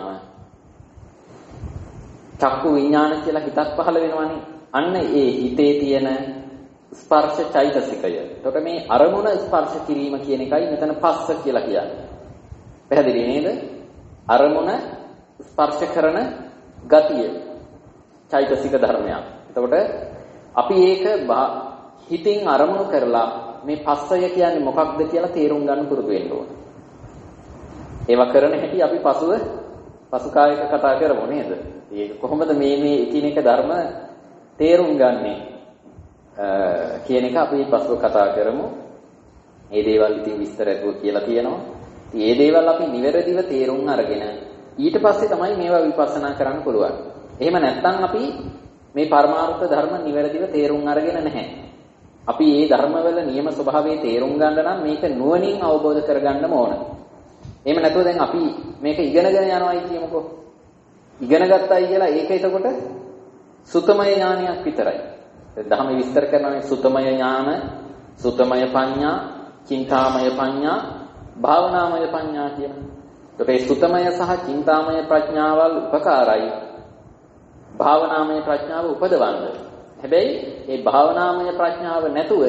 චක්කු විඥාන කියලා හිතක් පහළ වෙනවනේ. අන්න ඒ හිතේ තියෙන ස්පර්ශ චෛතසිකය. එතකොට මේ අරමුණ ස්පර්ශ කිරීම කියන එකයි මෙතන පස්ස කියලා කියන්නේ. පැහැදිලි නේද? අරමුණ ස්පර්ශ කරන ගතිය චෛතසික ධර්මයක්. එතකොට අපි ඒක හිතින් අරමුණු කරලා මේ පස්සය කියන්නේ මොකක්ද කියලා තේරුම් ගන්න පුරුදු වෙන්න ඕන. ඒවා කරන හැටි අපි පසු කාලයක කතා කරමු නේද? ඒක කොහොමද මේ එකිනෙක ධර්ම තේරුම් ගන්නෙ කියන එක අපි පසුව කතා කරමු. මේ දේවල් ඉතින් විස්තර ඇතුව කියලා තියෙනවා. ඉතින් මේ දේවල් අපි නිවැරදිව තේරුම් අරගෙන ඊට පස්සේ තමයි මේවා විපස්සනා කරන්න පුළුවන්. එහෙම නැත්නම් අපි මේ පරමාර්ථ ධර්ම නිවැරදිව තේරුම් අරගෙන නැහැ. අපි මේ ධර්මවල නියම ස්වභාවය තේරුම් ගන්න නම් මේක නුවණින් අවබෝධ කරගන්නම ඕන. එහෙම නැතුව දැන් අපි මේක ඉගෙනගෙන යනවායි කියමුකෝ. ඉගෙන ගත්තයි කියලා ඒක එතකොට සුතමය ඥානයක් විතරයි. ධර්ම විස්තර කරනවානේ සුතමය ඥාන, සුතමය පඤ්ඤා, චින්තාමය පඤ්ඤා, භාවනාමය පඤ්ඤා කියලා. ඒකට මේ සුතමය සහ චින්තාමය ප්‍රඥාවල් උපකාරයි භාවනාමය ප්‍රඥාව උපදවන්න. හැබැයි මේ භාවනාමය ප්‍රඥාව නැතුව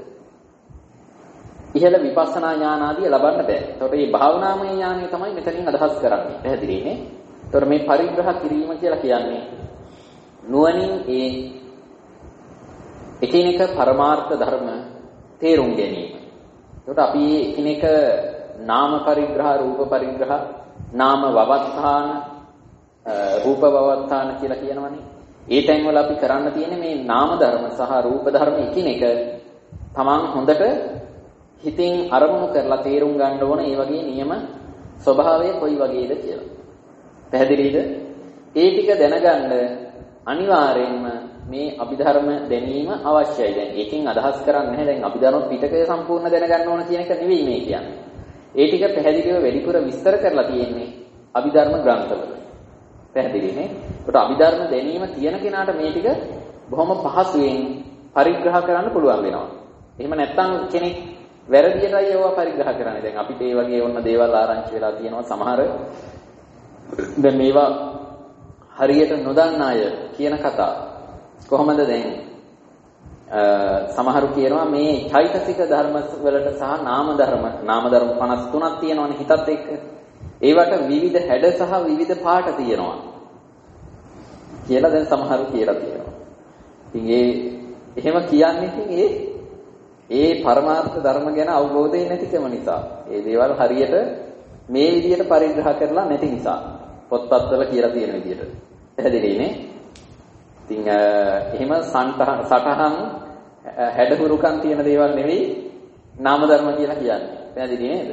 ඉහළ විපස්සනා ඥාන ආදී ලබන්න බෑ. ඒකට මේ භාවනාමය ඥානය තමයි මෙතනින් අදහස් කරන්නේ. පැහැදිලි නේ? ඒකට මේ පරිග්‍රහ කිරීම කියලා කියන්නේ නුවණින් ඒ එකිනෙක පරමාර්ථ ධර්ම තේරුම් ගැනීම. එතකොට අපි එකිනෙක නාම පරිග්‍රහ, රූප පරිග්‍රහ, නාම වවත්තාන, රූප වවත්තාන කියලා කියනවනේ. ඒ තැන්වල අපි කරන්න තියෙන්නේ මේ නාම ධර්ම සහ රූප ධර්ම එකිනෙක තමන් හොඳට හිතින් අරමුණු කරලා තේරුම් ගන්න ඕන ඒ වගේ නියම ස්වභාවය කොයි වගේද කියලා. පැහැදිලිද? ඒ ටික දැනගන්න අනිවාර්යයෙන්ම මේ අභිධර්ම දැනීම අවශ්‍යයි. දැන් ඒකෙන් අදහස් කරන්නේ නැහැ දැන් අභිධර්ම පිටකය සම්පූර්ණ දැනගන්න ඕන කියන එක නෙවෙයි මේ කියන්නේ. ඒ ටික පැහැදිලිව වැඩිපුර විස්තර කරලා තියෙන්නේ අභිධර්ම ග්‍රන්ථවල. පැහැදිලිනේ? ඒකට අභිධර්ම දැනීම තියෙන කෙනාට මේ ටික බොහොම පහසුවෙන් පරිග්‍රහ කරන්න පුළුවන් වෙනවා. එහෙම නැත්නම් කෙනෙක් වැරදියටයි ඒවා පරිග්‍රහ කරන්නේ. දැන් අපිට ඒ වගේ ඔන්න දේවල් ආරංචි වෙලා තියෙනවා සමහර. දැන් මේවා හරියට නොදන්න අය කියන කතා. කොහොමද දැන් සමහරු කියනවා මේ චෛතසික ධර්ම වලට සහ නාම ධර්ම 53ක් තියෙනවනේ හිතත් එක්ක. ඒවට විවිධ හැඩ සහ විවිධ පාට තියෙනවා කියලා දැන් සමහරු කියලා තියෙනවා. ඉතින් එහෙම කියන්නේ ඉතින් ඒ පරමාර්ථ ධර්ම ගැන අවබෝධය නැතිකම නිසා. ඒ දේවල් හරියට මේ විදිහට පරිග්‍රහ කරලා නැති නිසා. පොත්පත්වල කියලා තියෙන විදිහට. පැහැදිලිනේ? ඉතින් එහෙම සටහන් හැඩහුරුකම් තියෙන දේවල් නෙවෙයි නාම ධර්ම කියලා කියන්නේ. පැහැදිලි නේද?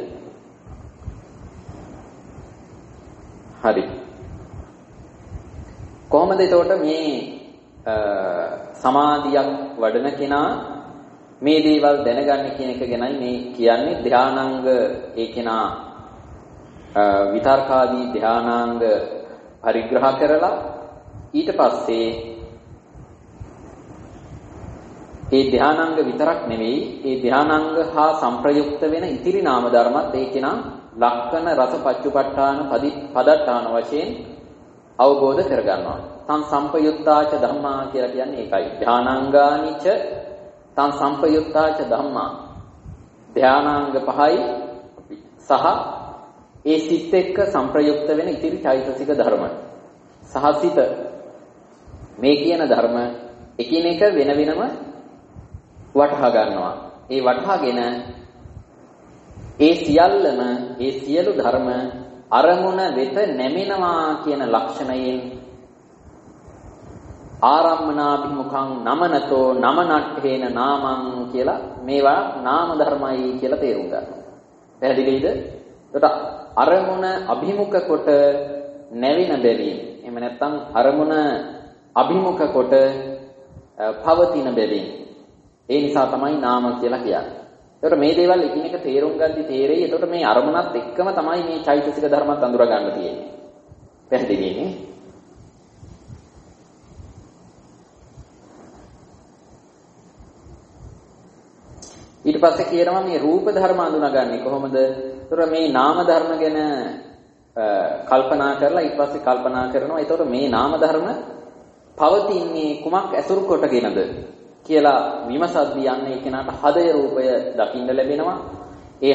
හරි. කොහොමද එතකොට මේ සමාධියක් වඩන කෙනා මේ දේවල් දැනගන්නේ කියන එක ගැනයි මේ කියන්නේ. ධානාංග ඒ කෙනා විතර්කාදී ධානාංග පරිග්‍රහ කරලා ඊට පස්සේ ඒ ධානාංග විතරක් නෙවෙයි ඒ ධානාංග හා සංප්‍රයුක්ත වෙන ඉතිරි නාම ධර්මත් ඒ කෙනා ලක්කන රස පච්චුපට්ඨාන පදට්ඨාන වශයෙන් අවබෝධ කරගන්නවා. තං සම්පයුත්තාච ධම්මා කියලා කියන්නේ ඒකයි. ධානාංගානිච තං සම්පයුත්තාච ධම්මා. ධානාංග පහයි සහ ඒ සිත් එක්ක සංප්‍රයුක්ත වෙන ඉතිරි චෛතසික ධර්ම සහ සිත මේ කියන ධර්ම එකිනෙක වෙන වෙනම වටහා ගන්නවා. ඒ වටහාගෙන ඒ සියල්ලම ඒ සියලු ධර්ම අරමුණ වෙත නැමෙනවා කියන ලක්ෂණයෙන් ආරම්මනාභිමුඛං නමනතෝ නමනට්ඨේන නාමං කියලා මේවා නාම ධර්මයි කියලා තේරුම් ගන්නවා. පැහැදිලිද? එතකොට අරමුණ අභිමුඛ කොට නැවින බැවින් එහෙම නැත්නම් අරමුණ අභිමුඛ කොට පවතින බැවින් ඒ නිසා තමයි නාම කියලා කියන්නේ. එතකොට මේ දේවල් එකිනෙක තේරුම් ගන්නදි තේරෙයි. එතකොට මේ අරමුණත් එක්කම තමයි මේ චෛතසික ධර්මත් අඳුර ගන්න තියෙන්නේ. පැහැදිලිනේ? ඊට පස්සේ කියනවා මේ රූප ධර්ම අඳුනගන්නේ කොහොමද? එතකොට මේ නාම ධර්ම ගැන කල්පනා කරලා ඊට පස්සේ කල්පනා කරනවා. එතකොට මේ නාම ධර්ම පවතින්නේ කුමක් ඇසුරු කොටගෙනද කියලා විමසද්දී යන්නේ කෙනාට හදය රූපය දකින්න ලැබෙනවා. ඒ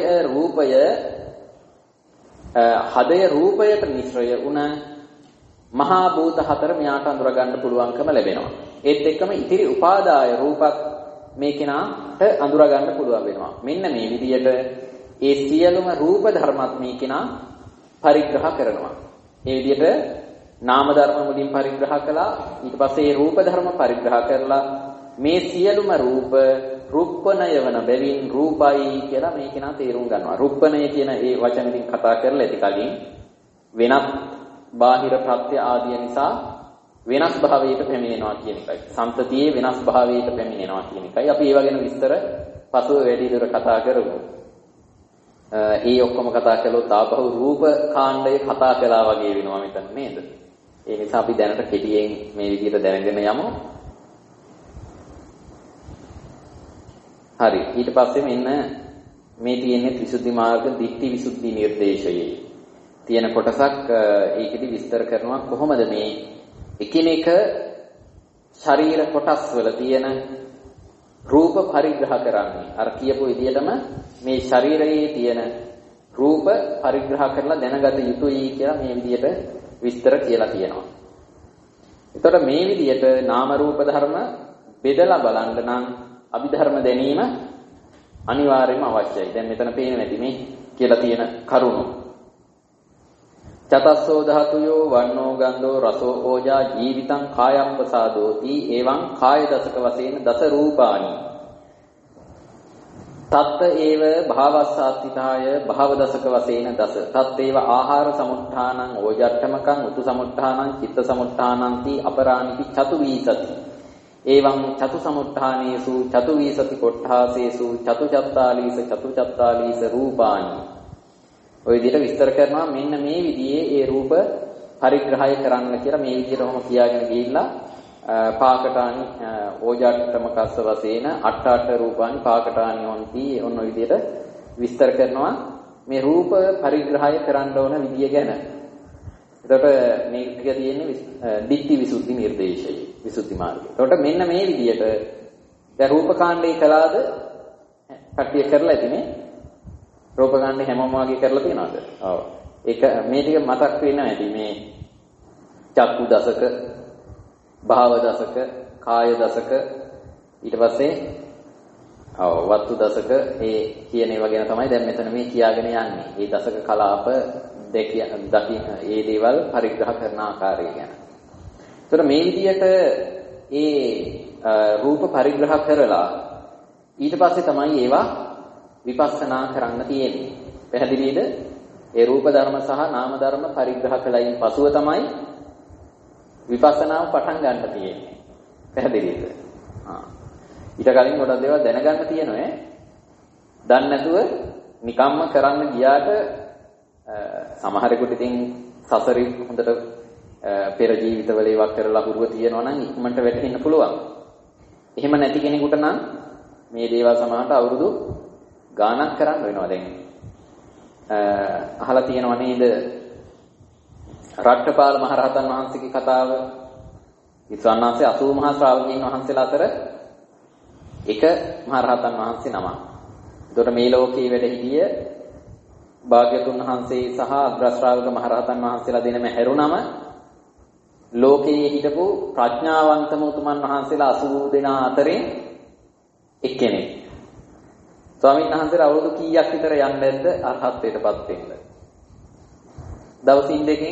හදය රූපයට මිශ්‍රය වුණ මහා භූත හතර මෙයාට අඳුර ගන්න පුළුවන්කම ලැබෙනවා. ඒත් එක්කම ඉතිරි උපාදාය රූපත් මේ කෙනාට අඳුර ගන්න පුළුවන් වෙනවා. මෙන්න මේ විදිහට ඒ සියලුම රූප ධර්මත් මේ කෙනා පරිග්‍රහ කරනවා. ඒ විදිහට නාම ධර්ම මුලින් පරිග්‍රහ කළා. ඊට පස්සේ රූප ධර්ම පරිග්‍රහ කරලා මේ සියලුම රූප රුප්පණය වන බැවින් රූපයි කියලා මේ කෙනා තේරුම් ගන්නවා. රුප්පණය කියන ඒ වචනෙකින් කතා කරලා ඇති කලින් වෙනත් බාහිර ප්‍රත්‍ය ආදිය නිසා වෙනස් භාවයකට පැමිණෙනවා කියන එකයි. සම්පතියේ වෙනස් භාවයකට පැමිණෙනවා කියන එකයි. අපි ඒව ගැන විස්තර පසුව වැඩි දුර කතා කරමු. ඒ ඔක්කොම කතා කළොත් ආපහු රූප කාණ්ඩය කතා කළා වගේ වෙනවා මෙතන නේද? ඒ නිසා අපි දැනට කෙටියෙන් මේ විදිහට දැනගෙන යමු. හරි. ඊට පස්සේ මෙන්න මේ තියෙන්නේ ත්‍රිසුද්ධි මාර්ග දිට්ඨි විසුද්ධි නිර්දේශයේ තියෙන කොටසක් ඒකෙදි විස්තර කරනවා කොහොමද මේ එකිනෙක ශරීර කොටස් වල තියෙන රූප පරිග්‍රහ කරන්නේ. අර කියපු විදිහටම මේ ශරීරයේ තියෙන රූප පරිග්‍රහ කරලා දැනගත යුතුයි කියලා මේ විදිහට විස්තර කියලා තියෙනවා. එතකොට මේ විදිහට නාම රූප ධර්ම බෙදලා බලන්න නම් අභිධර්ම දැනීම අනිවාර්යයෙන්ම අවශ්‍යයි. දැන් මෙතන පේන්නේ නැති මේ කියලා තියෙන කරුණු. චතස්සෝ ධාතුයෝ වන්නෝ ගන්ධෝ රසෝ ඕජා ජීවිතං කායම්පසාදෝති එවං කාය දසක වශයෙන් දස රූපානි තත්ත ඒව භාවස්සාත්තිතාය භාව දසක වශයෙන් දස තත් ඒව ආහාර සමුත්ථානං ඕජට්ඨමකං උතු සමුත්ථානං චිත්ත සමුත්ථානන්ති අපරාණිති චතු වීසති එවං චතු සමුත්ථානේසු චතු වීසති කොට්ඨාසේසු චතු චත්තාලීස රූපානි ඔය විදිහට විස්තර කරනවා මෙන්න මේ විදිහේ ඒ රූප පරිග්‍රහය කරන්න කියලා මේ විදිහටම කියාගෙන ගිහිල්ලා පාකටානි ඕජාට්ඨමකස්ස වශයෙන් අට්ඨ රූපානි පාකටානි හොන්ති ඔන්න ඔය විදිහට විස්තර කරනවා මේ රූප පරිග්‍රහය කරන්න ඕන විදිය ගැන. එතකොට මේ ටික තියෙන්නේ ditthi visuddhi නිර්දේශය විසුද්ධි මාර්ගය. එතකොට මෙන්න මේ විදිහට දැන් රූපකාණ්ඩේ කළාද කට්ටිය කරලා ඇතිනේ. රූපකාණ්ඩේ හැමෝම වගේ කරලා තියනවාද? ඔව්. ඒක මේ ටික මතක් වෙන්න ඇති මේ චක්කු දසක, භාව දසක, කාය දසක ඊට පස්සේ වත්තු දසක ඒ කියන ඒවා ගැන තමයි දැන් මෙතන මේ කියාගෙන යන්නේ. මේ දසක කලාප දකින්න ඒ දේවල් පරිග්‍රහ කරන ආකාරය ගැන. ඒතර මේ විදිහට ඒ රූප පරිග්‍රහ කරලා ඊට පස්සේ තමයි ඒවා විපස්සනා කරන්න තියෙන්නේ. පැහැදිලිද? ඒ රූප ධර්ම සහ නාම ධර්ම පරිග්‍රහ කළයින් පසුව තමයි විපස්සනාව පටන් ගන්න තියෙන්නේ. පැහැදිලිද? ඊට කලින් ගොඩක් දේවල් දැනගන්න තියෙනවා. දන්නේ නැතුව නිකම්ම කරන්න ගියාට සමහරෙකුට ඉතින් සසරේ හොඳට පෙර ජීවිතවල ඒවක් කරලා හුරුව තියෙනවා නම් ඉක්මනට වැටෙන්න පුළුවන්. එහෙම නැති කෙනෙකුට නම් මේ දේවල් සමහරට අවුරුදු ගාණක් කරන්න වෙනවා. දැන් අහලා තියෙනව නේද? රට්ටපාල මහරහතන් වහන්සේගේ කතාව. විශ්වන්වහන්සේ 80 මහා ශ්‍රාවකයන් වහන්සේලා අතර එක මහරහතන් වහන්සේ නමක්. එතකොට මේ ලෝකයේ වැඩ සිටිය භාග්‍යතුන් වහන්සේ සහ අග්‍රශ්‍රාවක මහරහතන් වහන්සේලා දෙනම හැරුණම ලෝකයේ හිටපු ප්‍රඥාවන්තම උතුමන් වහන්සේලා 80 දෙනා අතරින් එක්කෙනෙක්. ස්වාමීන් වහන්සේලා අවුරුදු කීයක් විතර යන්න ඇද්ද අරහත්ත්වයටපත් වෙන්න? දවසින් දෙකෙන්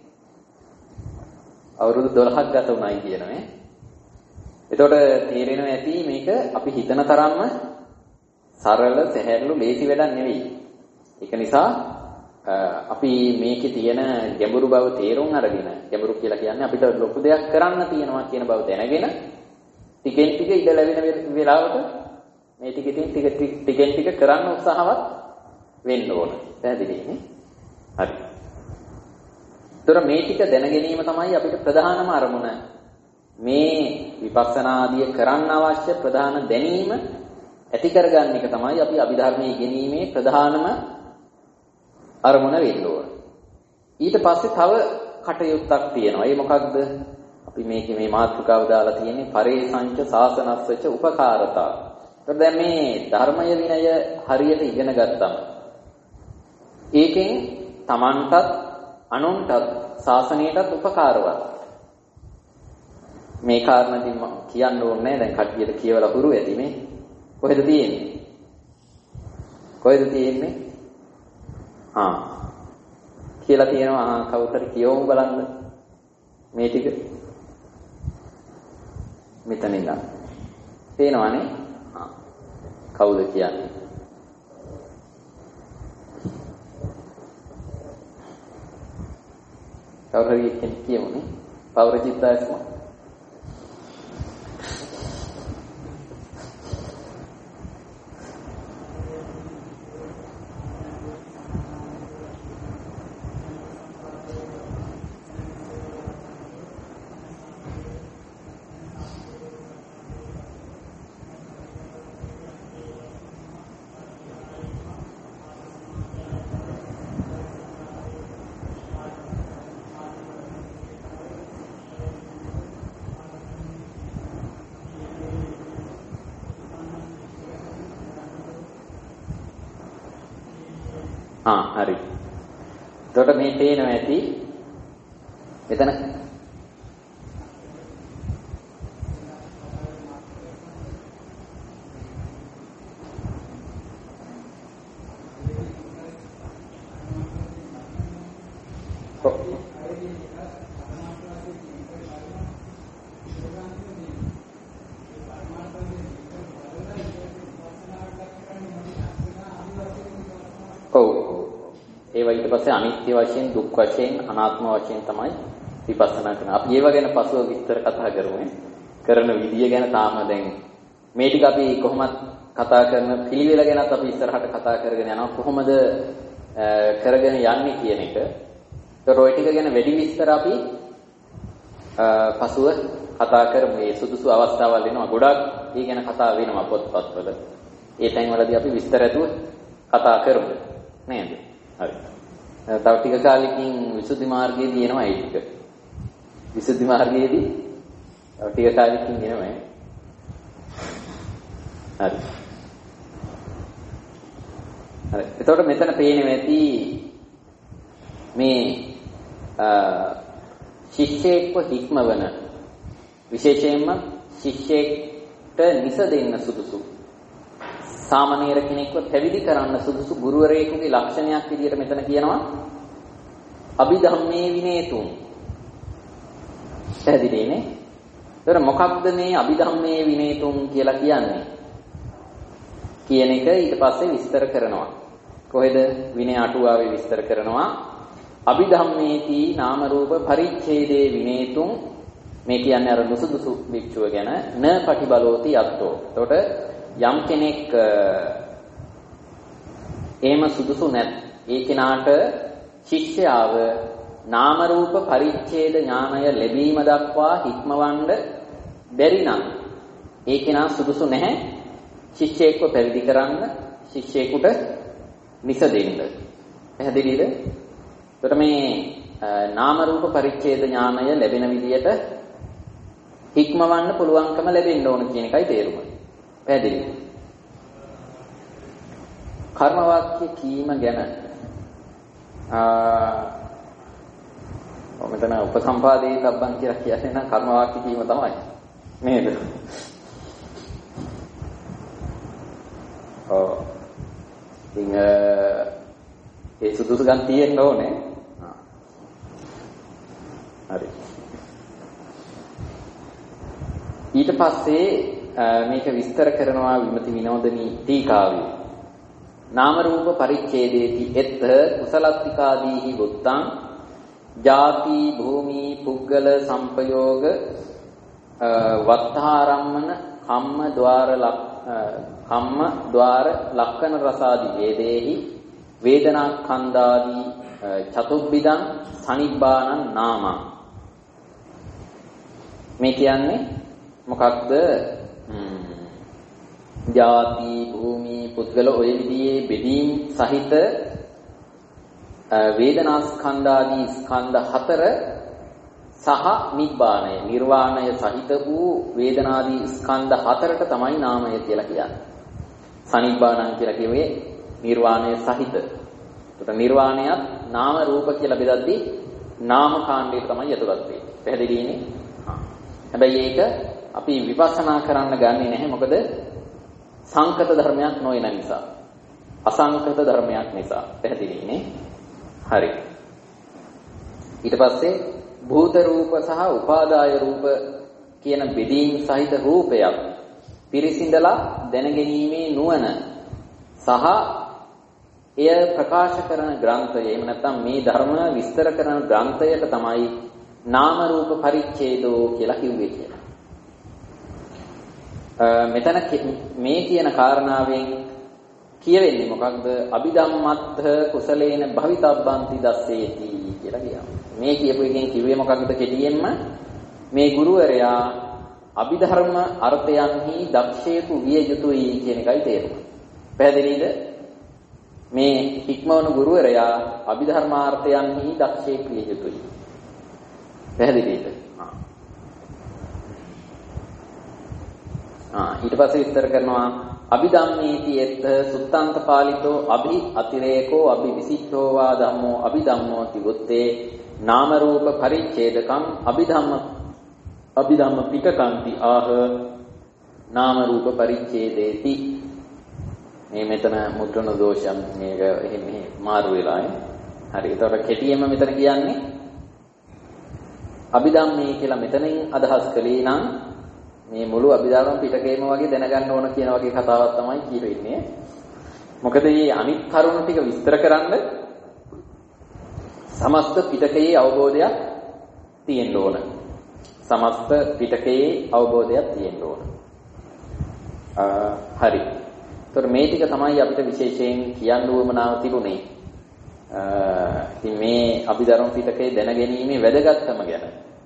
අවුරුදු 12ක් ගත වුණායි කියනනේ. එතකොට තේරෙනවා ඇති මේක අපි හිතන තරම්ම සරල සැහැල්ලු ලේසි වැඩක් නෙවෙයි. ඒක නිසා අපි මේකේ තියෙන ගැඹුරු බව තේරුම් අරගෙන ගැඹුරු කියලා කියන්නේ අපිට ලොකු දෙයක් කරන්න තියෙනවා කියන බව දැනගෙන ටිකෙන් ටික ඉඳ ලැබෙන වෙලාවට මේ ටිකෙන් ටික කරන්න උත්සාහවත් වෙන්න ඕන. පැහැදිලිද? හරි. ඒතර මේ ටික දැන ගැනීම තමයි අපිට ප්‍රධානම අරමුණ. මේ විපස්සනාදිය කරන්න අවශ්‍ය ප්‍රධාන දැනීම ඇති කරගන්න එක තමයි අපි අභිධර්මයේ ගෙනීමේ ප්‍රධානම අරමුණ වෙන්න ඕන. ඊට පස්සේ තව කටයුත්තක් තියෙනවා. ඒ මොකක්ද? අපි මේකේ මේ මාතෘකාව දාලා තියෙන්නේ පරේසංච සාසනස්සච උපකාරතා. ඒත් දැන් මේ ධර්මය විනය හරියට ඉගෙන ගත්තම ඒකෙන් Tamanටත් අනුන්ටත් ශාසනයටත් උපකාරවත්. මේ කාරණාදී මම කියන්න ඕනේ දැන් කට්ටියට කියවලා හුරු ඇති මේ. කොහෙද තියෙන්නේ? කොහෙද තියෙන්නේ? කියලා තියෙනවා. කවුරුහරි කියවමු බලන්න. මේ ටික මෙතන ඉඳන්. පේනවනේ? කවුද කියන්නේ? කවුරු හරි කෙනෙක් කියමුනේ. පෞරජිත්තාස්ම හරි. එතකොට මේ පේනවා ඇති මෙතන ඔව්. ඒවා ඊට පස්සේ අනිත්‍ය වශයෙන්, දුක් වශයෙන්, අනාත්ම වශයෙන් තමයි විපස්සනා කරන. අපි ඒව ගැන පසුව විස්තර කතා කරමු. කරන විදිය ගැන තාම දැන් මේ ටික අපි කොහොමද කතා කරන පිළිවෙල ගැනත් අපි ඉස්සරහට කතා කරගෙන යනවා. කොහොමද කරගෙන යන්නේ කියන එක. ඒතර ඔය ටික ගැන වැඩි විස්තර අපි පසුව කතා කරමු. මේ සුදුසු අවස්ථාවල් වෙනවා. ගොඩක් ඒ ගැන කතා වෙනවා පොත්පත්වල. ඒ ටයිම් වලදී අපි විස්තර ඇතුව කතා කරමු. නේද? හරි. තව ටික කාලෙකින් විසුද්ධි මාර්ගයේදී එනවා ඒ ටික. විසුද්ධි මාර්ගයේදී තව ටික කාලෙකින් එනවා. හරි. හරි. එතකොට මෙතන පේන්නේ ඇති මේ ශිෂ්‍යයෙක්ව හික්මවන විශේෂයෙන්ම ශිෂ්‍යයෙක්ට නිස දෙන්න සුදුසු සාමණේර කෙනෙක්ව පැවිදි කරන්න සුදුසු ගුරුවරයෙකුගේ ලක්ෂණයක් විදිහට මෙතන කියනවා අභිධම්මේ විනේතුම්. පැහැදිලිනේ? ඒතර මොකක්ද මේ අභිධම්මේ විනේතුම් කියලා කියන්නේ? කියන එක ඊට පස්සේ විස්තර කරනවා. කොහෙද? විනය අටුවාවේ විස්තර කරනවා. අභිධම්මේති නාම රූප පරිච්ඡේදේ විනේතුම්. මේ කියන්නේ අර නුසුදුසු වික්ෂුව ගැන න පටිබලෝති යත්තෝ. එතකොට යම් කෙනෙක් එහෙම සුදුසු නැත් ඒ කෙනාට ශිෂ්‍යාව නාම රූප පරිච්ඡේද ඥානය ලැබීම දක්වා හික්මවන්න බැරි නම් ඒ කෙනා සුදුසු නැහැ ශිෂ්‍යයෙක්ව පැවිදි කරන්න ශිෂ්‍යයෙකුට නිස දෙන්න. පැහැදිලිද? එතකොට මේ නාම රූප පරිච්ඡේද ඥානය ලැබෙන විදියට හික්මවන්න පුළුවන්කම ලැබෙන්න ඕන කියන එකයි තේරුම. පැහැදිලි. කර්ම වාක්‍ය කීම ගැන මෙතන උපසම්පාදේ තබ්බන් කියලා කියන්නේ නම් කර්ම වාක්‍ය කීම තමයි. නේද? ඔව්. ඉතින් ඒ සුදුසුකම් තියෙන්න ඕනේ. හරි. ඊට පස්සේ මේක විස්තර කරනවා විමති විනෝදනී ටීකාවේ. නාම රූප පරිච්ඡේදේති එත් කුසලත්තිකාදීහි වුත්තං ජාති භූමි පුද්ගල සංපයෝග වත්තාරම්මන කම්ම ద్వාර ලක්කන රසාදී වේදේහි වේදනා ඛණ්ඩාදී චතුබ්බිදං සනිබ්බානං නාමං. මේ කියන්නේ මොකක්ද? ජාති භූමි පුද්ගල ඔය විදිහේ බෙදීම් සහිත වේදනා ස්කන්ධාදී ස්කන්ධ හතර සහ නිබ්බාණය නිර්වාණය සහිත වූ වේදනාදී ස්කන්ධ හතරට තමයි නාමය කියලා කියන්නේ. සනිබ්බාණං කියලා කියුවේ නිර්වාණය සහිත. ඒකට නිර්වාණයත් නාම රූප කියලා බෙදද්දී නාම කාණ්ඩයට තමයි යතුලත් වෙන්නේ. පැහැදිලිනේ? හැබැයි ඒක අපි විපස්සනා කරන්න ගන්නේ නැහැ. මොකද සංකත ධර්මයක් නොවන නිසා. අසංකත ධර්මයක් නිසා. පැහැදිලිනේ? හරි. ඊට පස්සේ භූත රූප සහ උපාදාය රූප කියන බෙදීම් සහිත රූපයක් පිරිසිඳලා දැනගැනීමේ නුවණ සහ එය ප්‍රකාශ කරන ග්‍රන්ථය එහෙම නැත්නම් මේ ධර්ම විස්තර කරන ග්‍රන්ථයට තමයි නාම රූප පරිච්ඡේදෝ කියලා කිව්වේ කියලා. මෙතන මේ කියන කාරණාවෙන් කියවෙන්නේ මොකක්ද? අභිධම්මත්ථ කුසලේන භවිතබ්බන්ති දස්සේති කියලා කියනවා. මේ කියපු එකෙන් කිව්වේ මොකක්ද? කෙටියෙන්ම මේ ගුරුවරයා අභිධර්ම අර්ථයන්හි දක්ෂයෙකු විය යුතුයි කියන එකයි තේරුම. පැහැදිලිද? මේ හික්මවන ගුරුවරයා අභිධර්මාර්ථයන්හි දක්ෂයෙකු විය යුතුයි. පැහැදිලිද? ඊට පස්සේ විස්තර කරනවා අභිධම්මේති එත් සුත්තන්ත පාලිතෝ අභි අතිරේකෝ අභි විසිට්ඨෝ වා ධම්මෝ අභිධම්මෝ තිවුත්තේ නාම රූප පරිච්ඡේදකම් අභිධම්ම පිටකන්ති ආහ නාම රූප පරිච්ඡේදේති. මේ මෙතන මුද්‍රණ දෝෂම් මේක එහෙම මාරු වෙලානේ. හරි. ඒතකොට කෙටියෙන්ම මෙතන කියන්නේ අභිධම්මේ කියලා මෙතනින් අදහස් කළේ නම් මේ මුළු අභිධර්ම පිටකේම වගේ දැනගන්න ඕන කියන වගේ කතාවක් තමයි කියවෙන්නේ. මොකද මේ අනිත් කරුණු ටික විස්තර කරන්න සමස්ත පිටකයේ අවබෝධයක් තියෙන්න ඕන. සමස්ත පිටකයේ අවබෝධයක් තියෙන්න ඕන. හරි. ඒතර මේ ටික තමයි අපිට විශේෂයෙන් කියන්න උවමනාව තිබුණේ. ඉතින් මේ අභිධර්ම පිටකේ දැනගැනීමේ වැදගත්කම ගැන.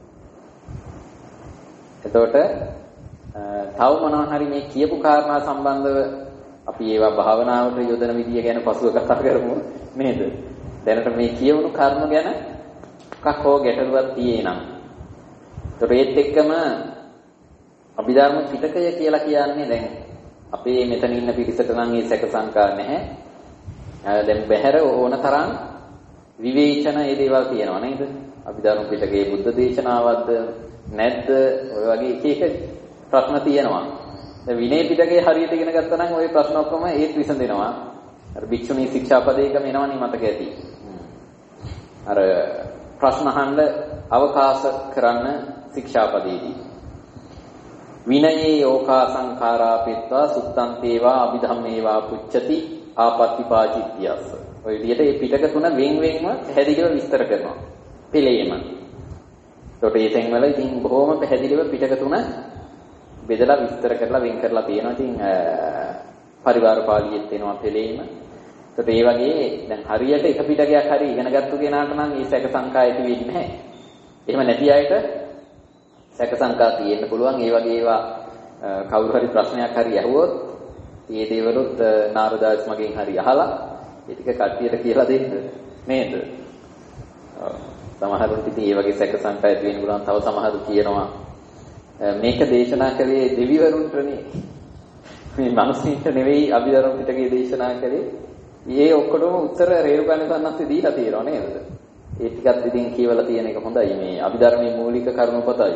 එතකොට තව මොනවා හරි මේ කියපු කාරණා සම්බන්ධව අපි ඒවා භාවනාවට යොදන විදිය ගැන පසුව කතා කරමු නේද? දැනට මේ කියවුණු කර්ම ගැන මොකක් හෝ ගැටලුවක් තියෙනම්. ඒතකොට ඒත් එක්කම අභිධර්ම පිටකය කියලා කියන්නේ දැන් අපේ මෙතන ඉන්න පිරිසට නම් මේ සැක සංකා නැහැ. දැන් බහැර ඕන තරම් විවේචන ඒ දේවල් තියෙනවා නේද? අභිධර්ම පිටකයේ බුද්ධ දේශනාවක්ද නැද්ද? ඔය වගේ එක එක ප්‍රශ්න තියෙනවා. දැන් විනය පිටකයේ හරියට ඉගෙන ගත්තා නම් ওই ප්‍රශ්න ඔක්කොම ඒත් විසඳෙනවා. අර භික්ෂුණී ශික්ෂාපදයකම එනවනේ මතක ඇති. අර ප්‍රශ්න අහන්න අවකාශ කරන්න ශික්ෂාපදයේදී විනයේ යෝකා සංඛාරා පෙත්වා සුත්තන්තේවා අභිධම්මේවා පුච්චති ආපත්තිපාචිත්‍යස්ස. ඔය විදිහට මේ පිටක තුන වෙන් වෙන්ව පැහැදිලිව විස්තර කරනවා. පිළේම. ඒකට මේ තැන්වල ඉතින් බොහොම පැහැදිලිව පිටක තුන බෙදලා විස්තර කරලා වෙන් කරලා තියෙනවා. ඉතින් පරිවාර පාළියෙත් එනවා පිළේම. ඒකට ඒ වගේ දැන් හරියට එක පිටකයක් හරි ඉගෙන ගත්තු කෙනාට නම් මේ සැක සංකා ඇති වෙන්නේ නැහැ. එහෙම නැති අයට සැක සංකා තියෙන්න පුළුවන්. ඒ වගේ ඒවා කවුරු හරි ප්‍රශ්නයක් හරි ඇහුවොත් මේ දේවලුත් නාරදාස් මගෙන් හරි අහලා ඒ ටික කට්ටියට කියලා දෙන්න නේද? සමහරුන්ට ඉතින් මේ වගේ සැක සංකා ඇති වෙන්න පුළුවන්. තව සමහරු කියනවා මේක දේශනා කළේ දෙවිවරුන්ටනේ. මේ මිනිස්සුන්ට නෙවෙයි අභිධර්ම පිටකේ දේශනා කළේ. මේ ඔක්කොටම උත්තර රේරුකාණේ සන්නස්සේ දීලා තියෙනවා නේද? ඒ ටිකත් ඉතින් කියවලා තියෙන එක හොඳයි. මේ අභිධර්මයේ මූලික කරුණු පොතයි.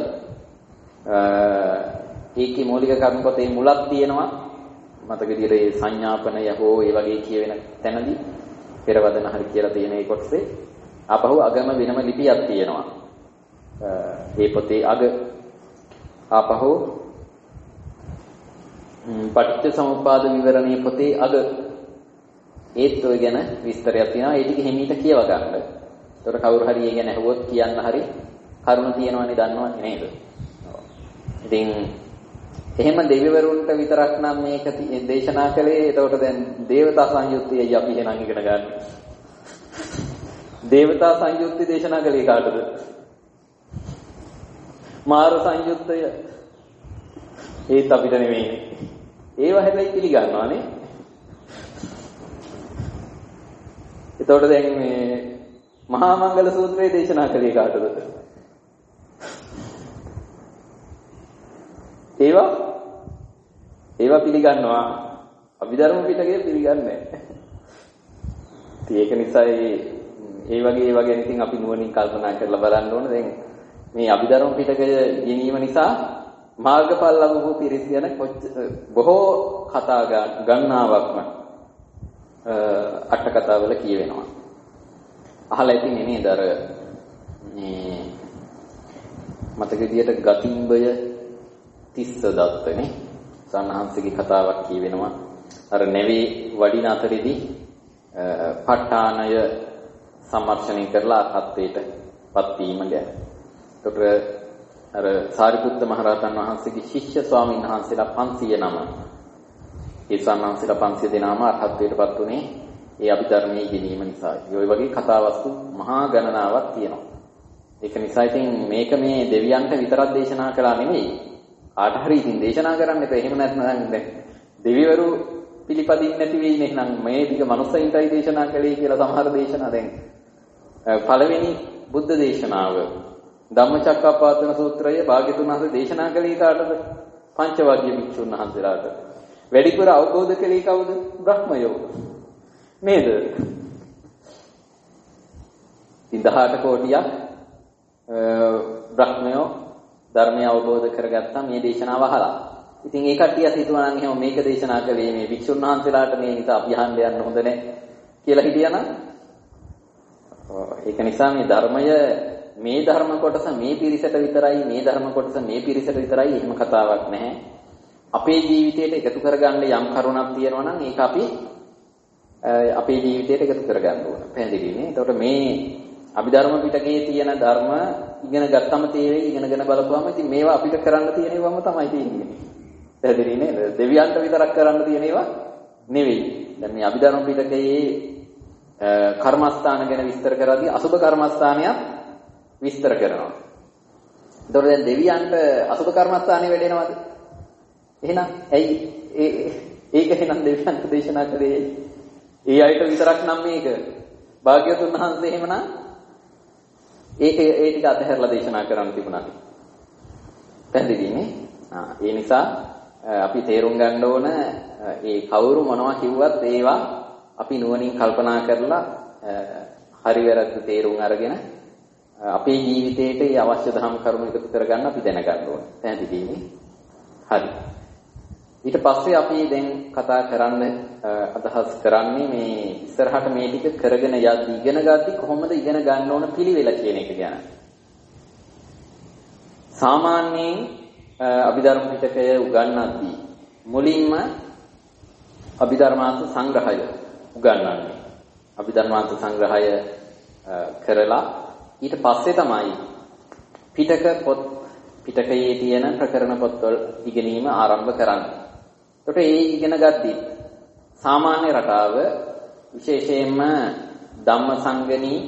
ඒකේ මූලික කරුණු පොතේ මුලක් තියෙනවා. මතක විදිහට ඒ සංඥාපනය හෝ ඒ වගේ කියවෙන තැනදී පෙරවදන හරි කියලා තියෙන ඒ කොටසේ ආපහු අගම වෙනම ලිපියක් තියෙනවා. ඒ පොතේ අග ආපහු පටිච්ච සමුප්පාද විවරණයේ පොතේ අග ඒත් ඔය ගැන විස්තරයක් තියෙනවා. ඒ ටික හිමීට කියව ගන්න. ඒතකොට කවුරු හරි ඒ ගැන අහුවොත් කියන්න හරි කරුණ තියෙනවනේ දන්නවනේ නේද? ඉතින් එහෙම දෙවිවරුන්ට විතරක් නම් මේක දේශනා කළේ. එතකොට දැන් දේවතා සංයුත්තේයි අපි එහෙනම් ඉගෙන ගන්න. දේවතා සංයුත්තේ දේශනා කළේ කාටද? මාර සංයුත්තය ඒත් අපිට නෙවෙයිනේ. ඒව හැබැයි පිළිගන්නවානේ. එතකොට දැන් මේ මහා මංගල සූත්‍රයේ දේශනා කළේ කාටද? ඒවා පිළිගන්නවා. අභිධර්ම පිටකේ පිළිගන්නේ නැහැ. ඒක නිසා ඒ වගේ ඉතින් අපි නුවණින් කල්පනා කරලා බලන්න ඕන. දැන් මේ අභිධර්ම පිටකය ගෙනීම නිසා මාර්ගඵල ලැබුණු පිරිස ගැන බොහෝ කතා ගණනාවක්ම අට කතාවල කියවෙනවා. අහලා ඉතින් නේද අර මේ මතක විදියට ගතිම්බය තිස්ස දත්තනේ සන්නහන්සේගේ කතාවක් කියවෙනවා. අර නැවේ වඩින අතරේදී ප ဋ ාණය සම්මර්ෂණය කරලා අහත්වයටපත් වීම ගැන. ඒකට අර සාරිපුත්ත මහරහතන් වහන්සේගේ ශිෂ්‍ය ස්වාමීන් වහන්සේලා 500 නම. ඒ සන්නහන්සේලා 500 දෙනාම අහත්වයටපත් උනේ ඒ අභිධර්මයේ ගෙනීම නිසා. ඒ වගේ කතාවස්තු මහා ගණනාවක් තියෙනවා. ඒක නිසා ඉතින් මේක මේ දෙවියන්ට විතරක් දේශනා කළා නෙමෙයි. කාට හරි ඉතින් දේශනා කරන්න එපා. එහෙම නැත්නම් දැන් දෙවිවරු පිළිපදින්නේ නැති වෙයි නේ. නම් මේ ටික මනුස්සයින්ටයි දේශනා කළේ කියලා සමහර දේශනා දැන් පළවෙනි බුද්ධ දේශනාව ධම්මචක්කප්පවත්තන සූත්‍රය භාග්‍යතුන් වහන්සේ දේශනා කළේ කාටද? පංචවග්ගිය භික්ෂුන් වහන්සේලාට. වැඩිපුර අවබෝධ කළේ කවුද? බ්‍රහ්මයෝ. නේද? 18 කෝටියක් බ්‍රහ්මයෝ ධර්මය අවබෝධ කරගත්තා මේ දේශනාව අහලා. ඉතින් ඒ කට්ටිය හිතුවා නම් එහෙම මේක දේශනා කළේ මේ භික්ෂුන් වහන්සේලාට මේ නිසා අපි අහන්න යන්න හොඳ නැහැ කියලා හිටියනම් ඒක නිසා මේ ධර්මය මේ ධර්ම කොටස මේ පිරිසට විතරයි මේ ධර්ම කොටස මේ පිරිසට විතරයි එහෙම කතාවක් නැහැ. අපේ ජීවිතයට එකතු කරගන්න යම් කරුණක් තියෙනවා නම් ඒක අපි අපේ ජීවිතයට එකතු කරගන්න ඕන. පැහැදිලිනේ. එතකොට මේ අභිධර්ම පිටකයේ තියෙන ධර්ම ඉගෙන ගත්තම තේරෙයි. ඉගෙනගෙන බලපුවම ඉතින් මේවා අපිට කරන්න තියෙන ඒවාම තමයි තියෙන්නේ. පැහැදිලි නේද? දෙවියන්ට විතරක් කරන්න තියෙන ඒවා නෙවෙයි. දැන් මේ අභිධර්ම පිටකයේ කර්මස්ථාන ගැන විස්තර කරද්දී අසුභ කර්මස්ථානයක් විස්තර කරනවා. එතකොට දැන් දෙවියන්ට අසුභ කර්මස්ථානේ වැඩෙනවද? එහෙනම් ඇයි ඒක එහෙනම් දෙවියන්ට දේශනා කළේ? ඒ අයට විතරක් නම් මේක භාග්‍යවතුන් වහන්සේ එහෙමනම් ඒක ඒ ටික අතහැරලා දේශනා කරන්න තිබුණා. පැහැදිලිනේ? ඒ නිසා අපි තේරුම් ගන්න ඕන ඒ කවුරු මොනවා කිව්වත් ඒවා අපි නුවණින් කල්පනා කරලා හරි වැරද්ද තේරුම් අරගෙන අපේ ජීවිතේට ඒ අවශ්‍ය ධම් කරුණු එකතු කරගන්න අපි දැනගන්න ඕන. පැහැදිලිනේ? හරි. ඊට පස්සේ අපි දැන් කතා කරන්න අදහස් කරන්නේ මේ ඉස්සරහට මේ ටික කරගෙන යද්දි ඉගෙන ගද්දි කොහොමද ඉගෙන ගන්න ඕන පිළිවෙල කියන එක ගැන. සාමාන්‍යයෙන් අභිධර්ම පිටකය උගන්වද්දී මුලින්ම අභිධර්මාර්ථ සංග්‍රහය උගන්වන්නේ. අභිධර්මාර්ථ සංග්‍රහය කරලා ඊට පස්සේ තමයි පිටක පොත් පිටකයේ තියෙන ප්‍රකරණ පොත්වල ඉගෙනීම ආරම්භ කරන්නේ. එතකොට ඒ ඉගෙන ගද්දී සාමාන්‍ය රටාව විශේෂයෙන්ම ධම්මසංගණී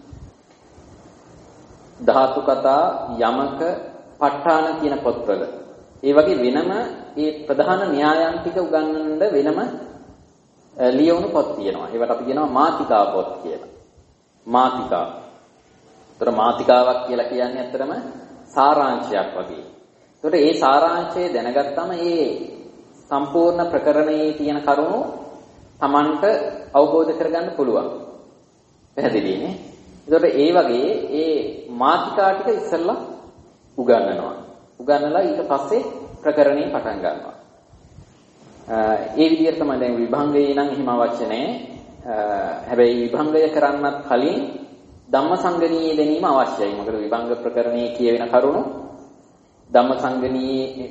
ධාතු කතා යමක ප ဋ ාණ කියන පොත්වල ඒ වගේ වෙනම ඒ ප්‍රධාන න්‍යායන් ටික උගන්වන්න වෙනම ලියවුණු පොත් තියෙනවා. ඒවට අපි කියනවා මාතිකා පොත් කියලා. මාතිකා. ඒතර මාතිකාවක් කියලා කියන්නේ ඇත්තටම සාරාංශයක් වගේ. ඒතකොට ඒ සාරාංශය දැනගත්තම ඒ සම්පූර්ණ ප්‍රකරණයේ තියෙන කරුණු Tamanට අවබෝධ කරගන්න පුළුවන්. පැහැදිලිනේ? ඒතකොට ඒ වගේ ඒ මාතිකා ටික ඉස්සෙල්ලා උගන්වනවා. උගන්වලා ඊට පස්සේ ප්‍රකරණේ පටන් ගන්නවා. ඒ විදිහට තමයි දැන් විභංගයේ නම් එහෙම අවශ්‍ය නැහැ. හැබැයි විභංගය කරන්නත් කලින් ධම්මසංගණීයේ දැනීම අවශ්‍යයි. මොකද විභංග ප්‍රකරණයේ කියවෙන කරුණු ධම්මසංගණීයේ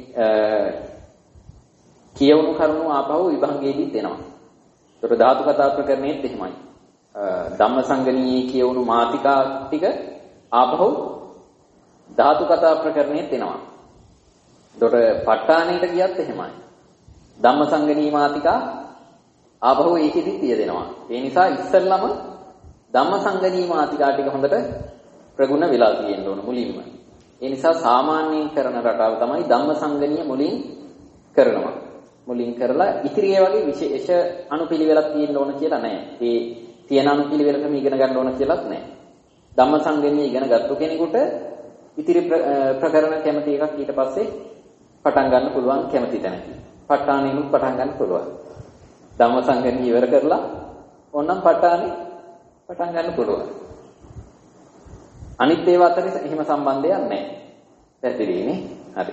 කියවුණු කරුණු ආපහු විභංගයේදීත් එනවා. ඒතර ධාතු කතා ප්‍රකරණයේත් එහෙමයි. ධම්මසංගණීයේ කියවුණු මාතිකා ටික ආපහු ධාතු කතා ප්‍රකරණයේත් එනවා. ඒතර ප ဋ ාණයට ගියත් එහෙමයි. ධම්මසංගණී මාතිකා ආපහු ඒකෙදිත් තියදෙනවා. ඒ නිසා ඉස්සෙල්ලම ධම්මසංගණී මාතිකා ටික හොඳට ප්‍රගුණ වෙලා තියෙන්න ඕන මුලින්ම. ඒ නිසා සාමාන්‍යයෙන් කරන රටාව තමයි ධම්මසංගණීය මුලින් කරනවා. මුලින් කරලා ඉතිරි ඒ වගේ විශේෂ අනුපිළිවෙලක් තියෙන්න ඕන කියලා නැහැ. ඒ තියෙන අනුපිළිවෙලකම ඉගෙන ගන්න ඕන කියලාත් නැහැ. ධම්මසංගණීය ඉගෙන ගත්ත කෙනෙකුට ඉතිරි ප්‍රකරණ කැමති එකක් ඊට පස්සේ පටන් ගන්න පුළුවන් කැමති තැනදී. ප ဋ ාණෙනුත් පටන් ගන්න පුළුවන්. ධම්මසංගණීය ඉවර කරලා ඕනනම් ප ဋ ාණෙ පටන් ගන්න පුළුවන්. අනිත් ඒවා අතර එහෙම සම්බන්ධයක් නැහැ. පැහැදිලිනේ? හරි.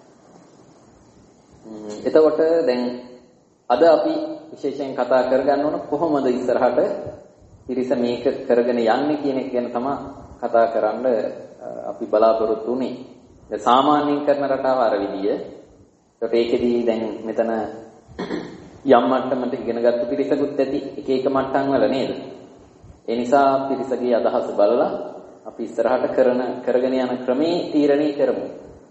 එතකොට දැන් අද අපි විශේෂයෙන් කතා කරගන්න ඕන කොහොමද ඉස්සරහට පිරිස මේක කරගෙන යන්නේ කියන එක ගැන තමයි කතා කරන්න අපි බලාපොරොත්තු වෙන්නේ. දැන් සාමාන්‍යයෙන් කරන රටාව අර විදිය. ඒකට ඒකෙදී දැන් මෙතන යම් මට්ටමකට ඉගෙනගත්තු පිරිසකුත් ඇති එක එක මට්ටම් වල නේද? ඒ නිසා පිරිසගේ අදහස බලලා අපි ඉස්සරහට කරගෙන යන ක්‍රමේ තීරණය කරමු.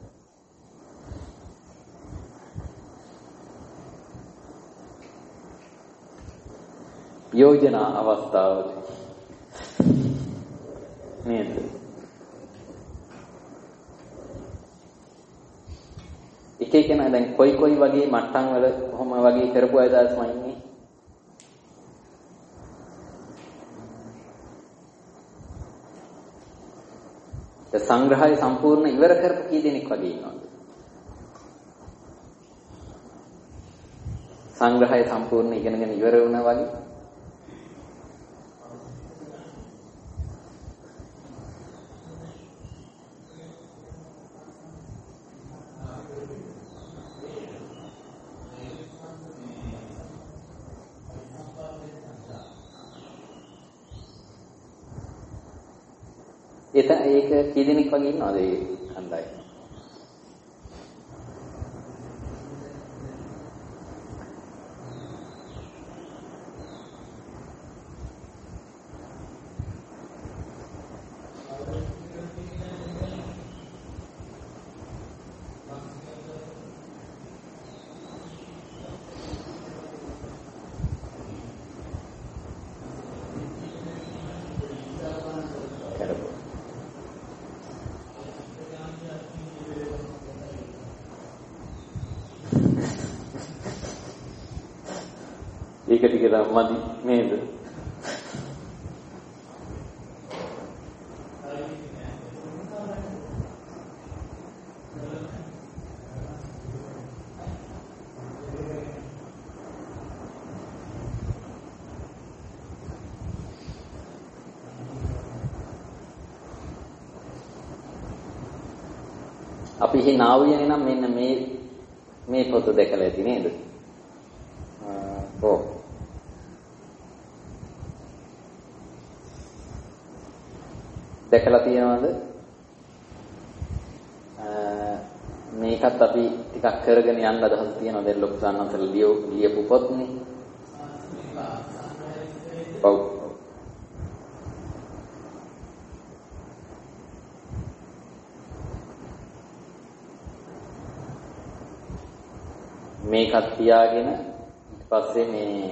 යෝජනා අවස්ථාවල නේද? එක එකනා දැන් කොයි වගේ මට්ටම් වල කොහොම වගේ කරපු අය දාස්මයි ඉන්නේ. සංග්‍රහය සම්පූර්ණ ඉවර කරපු කී දෙනෙක් වගේ ඉන්නවද? සංග්‍රහය සම්පූර්ණ ඉගෙනගෙන ඉවර වුණා වගේ. ඒක කී දෙනෙක් වගේ ඉන්නවද ඒ කණ්ඩායම? ඒක ටික මදි නේද? අපි හි නාවියනේ නම් මෙන්න මේ පොත දැකලා ඇති නේද? ඔව්. දැකලා තියෙනවද? මේකත් අපි ටිකක් කරගෙන යන්න අදහස් තියෙනවා. දැන් ලොකු සාන්නතර ලියපු පොත්නේ. ඔව්. මේකත් තියාගෙන ඊට පස්සේ මේ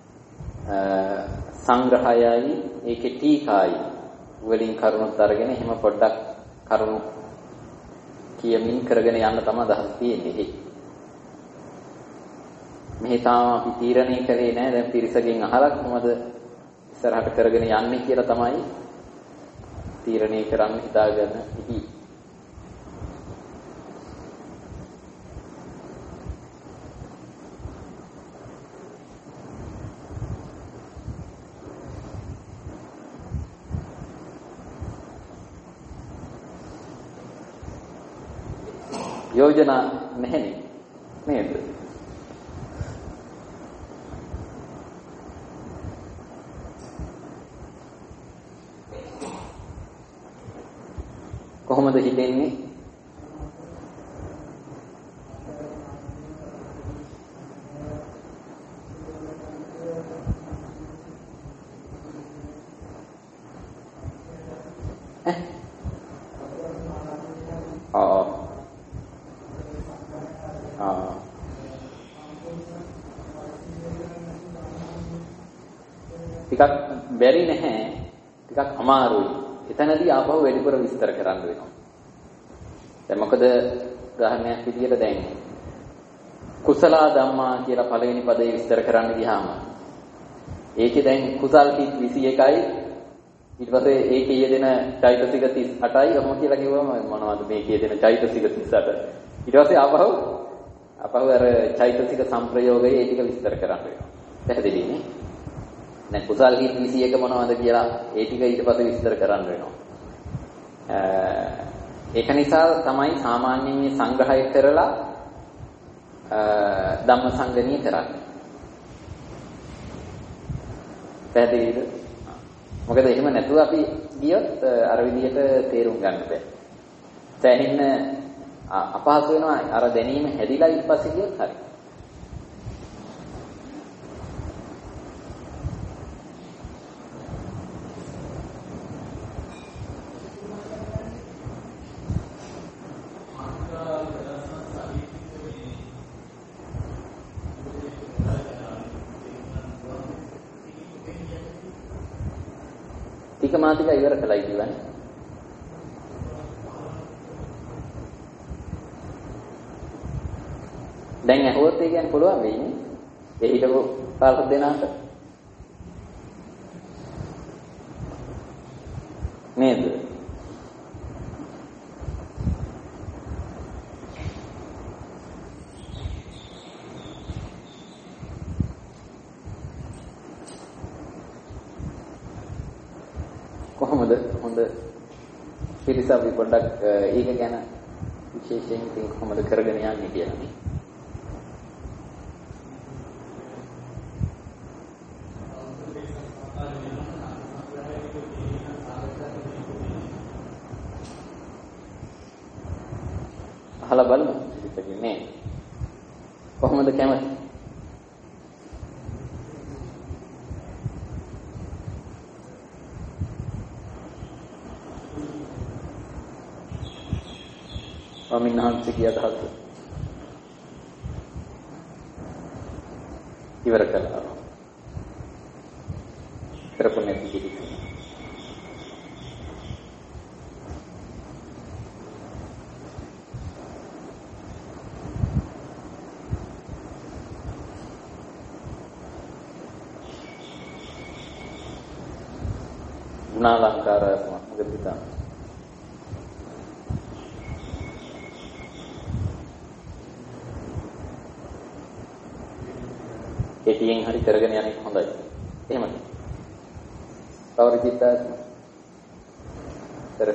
සංග්‍රහයයි ඒකේ ටීකායි වලින් කරුණුත් අරගෙන එහෙම පොඩ්ඩක් කරුණු කියමින් කරගෙන යන්න තමයි අදහස් තියෙන්නේ. මෙහි තාම අපි තීරණය කළේ නැහැ. දැන් පිරිසකින් අහලා කොහොමද ඉස්සරහට කරගෙන යන්නේ කියලා තමයි තීරණය කරන්න හිතාගෙන ඉතියි. යෝජනා නැහැනේ නේද? කොහොමද හිතෙන්නේ? ටිකක් බැරි නැහැ, ටිකක් අමාරුයි. එතනදී ආපහු වැඩිපුර විස්තර කරන්න වෙනවා. දැන් මොකද උදාහරණයක් විදියට දැන් කුසල ධම්මා කියලා පළවෙනි පදේ විස්තර කරන්න ගියාම ඒකේ දැන් කුසල් හිත් 21යි ඊට පස්සේ ඒකේ යෙදෙන චෛතසික 38යි ඔහොම කියලා කිව්වම මොනවද මේකේ යෙදෙන චෛතසික 38 ඊට පස්සේ ආපහු අර චෛතසික සංප්‍රයෝගයේ ඒ ටික විස්තර කරන්න වෙනවා. පැහැදිලිනේ? දැන් කුසල් හිත් 21 මොනවද කියලා ඒ ටික ඊට පස්සේ විස්තර කරන්න වෙනවා. ඒක නිසා තමයි සාමාන්‍යයෙන් මේ සංග්‍රහය කරලා ධම්මසංගණීය කරන්නේ. පැහැදිලිද? මොකද එහෙම නැතුව අපි ගියොත් අර විදිහට තේරුම් ගන්න බෑ. සෑහෙන්න අපහසු වෙනවා අර දැනීම හැදිලා ඊට පස්සේ ගියොත් හරි. ටික මාතික ඉවර කළයි කියවනේ. දැන් ඇහුවොත් ඒ කියන්නේ පුළුවන් වෙන්නේ. ඒ හිටපු කාලක දෙනාට. නේද? කොහොමද හොඳ පිළිස අපි පොඩ්ඩක් ඒක ගැන විශේෂයෙන් ඉතින් කොහොමද කරගෙන යන්නේ කියලා නේ. අහලා බලමු ත්‍රිපිටකේ කොහොමද කැමති? ස්වාමීන් කිය අදහස ඉවර කළා. කරපු නැති කිසි ගුණාලංකාර මොකද හිතන්නේ? කෙටියෙන් හරි කරගෙන යන්නේ හොඳයි. එහෙමද? කවුරුද ඉතර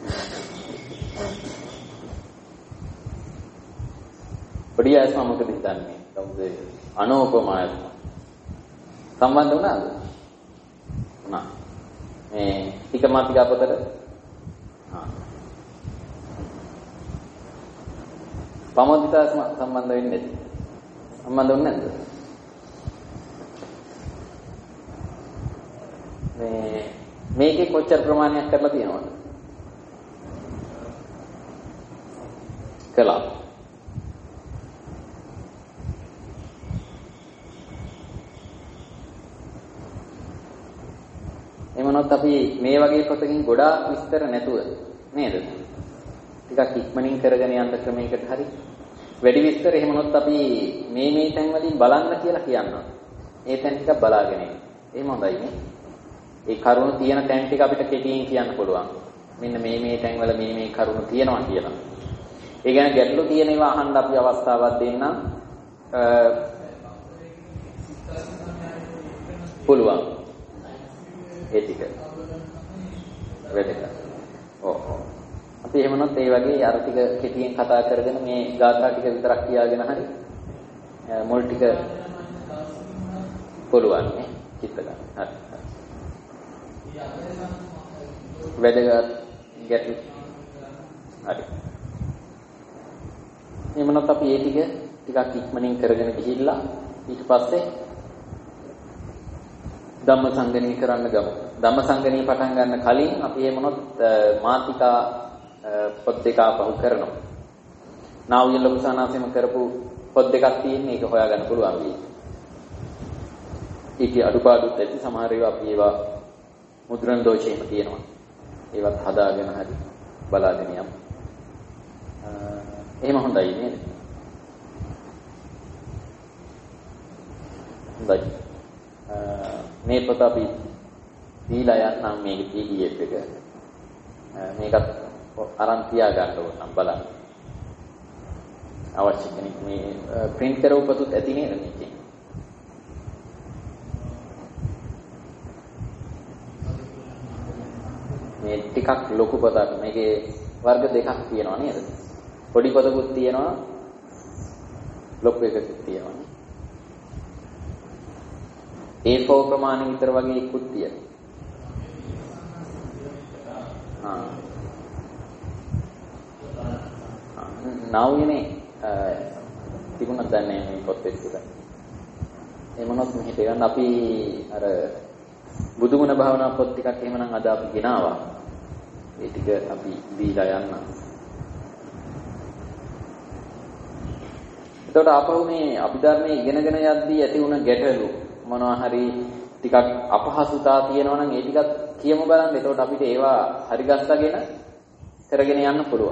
පොඩි අය මොකද හිතන්නේ? කවුද? අනෝපමාය සම්බන්ධ වුණාද? වුණා. මේ ටික මාතික අපතට පමෝදිතා සම්බන්ධ වෙන්නේ නැද්ද? සම්බන්ධ වුණේ නැද්ද? මේකේ කොච්චර ප්‍රමාණයක් කරලා තියෙනවද? කළා. එමනොත් අපි මේ වගේ පොතකින් ගොඩාක් විස්තර නැතුව නේද? ටිකක් ඉක්මනින් කරගෙන යන්න ක්‍රමයකට හරි වැඩි විස්තර එහෙමනොත් අපි මේ තැන් වලින් බලන්න කියලා කියනවා. ඒ තැන් ටිකක් බලාගෙන ඉන්න. එහෙම හොඳයි නේ? ඒ කරුණු තියෙන තැන් ටික අපිට කෙටියෙන් කියන්න පුළුවන්. මෙන්න මේ තැන් වල මේ කරුණු තියෙනවා කියලා. ඒ කියන්නේ ගැටලු තියෙන ඒවා අහන්න අපි අවස්ථාවක් දෙන්නම්. පුළුවන්. ඒ ටික. වැඩක. ඔව්. අපි එහෙමනොත් ඒ වගේ අර ටික කෙටියෙන් කතා කරගෙන මේ ගාථා ටික විතරක් කියාගෙන හරි මුල් ටික පුළුවන් නේ චිත්ත ගන්න. හරි. වැඩගත් ගැටි හරි. එමනත් අපි ඒ ටිකක් ඉක්මනින් කරගෙන ගිහිල්ලා ඊට පස්සේ ධම්මසංගණී කරන්න ගමු. ධම්මසංගණී පටන් ගන්න කලින් අපි එමනොත් මාතිකා පොත් දෙක අපහු කරනවා. නාවිය ලොකුසානාසෙම කරපු පොත් දෙකක් තියෙන්නේ ඒක හොයාගන්න පුළුවන් වෙයි. ඒකේ අඩුපාඩුත් ඇති සමහර ඒවා අපි ඒවා මුද්‍රණ දෝෂෙම තියෙනවා. ඒවත් හදාගෙන හරි බලාගෙන යමු. එහෙම හොඳයි නේද? හොඳයි. මේ පොත අපි දීලා යන්නම් මේක PDF එක. මේකත් අරන් තියා ගන්න ඕන බලන්න. අවශ්‍ය කෙනෙක් මේ print කරව පොතත් ඇති නේද මේකේ? මේ ටිකක් ලොකු පොතක්. මේකේ වර්ග දෙකක් තියෙනවා නේද? පොඩි පොතකුත් තියෙනවා ලොකු එකකුත් තියෙනවා. A4 ප්‍රමාණය විතර වගේ එකකුත් තියෙනවා. නාවිනේ තිබුණා දැන්නේ මේ පොත් එක. එමනොත් මෙහෙට ගන්න අපි අර බුදුගුණ භාවනා පොත් ටිකක් එහෙමනම් අද අපි ගෙනාවා. ඒ ටික අපි දීලා යන්න. එතකොට ආපහු මේ අභිධර්මයේ ඉගෙනගෙන යද්දී ඇති වුණ ගැටලු මොනවා හරි ටිකක් අපහසුතා තියෙනවා නම් ඒ ටිකත් කියමු බලන්න. එතකොට අපිට ඒවා හරි ගස්සගෙන කරගෙන යන්න පුළුවන්.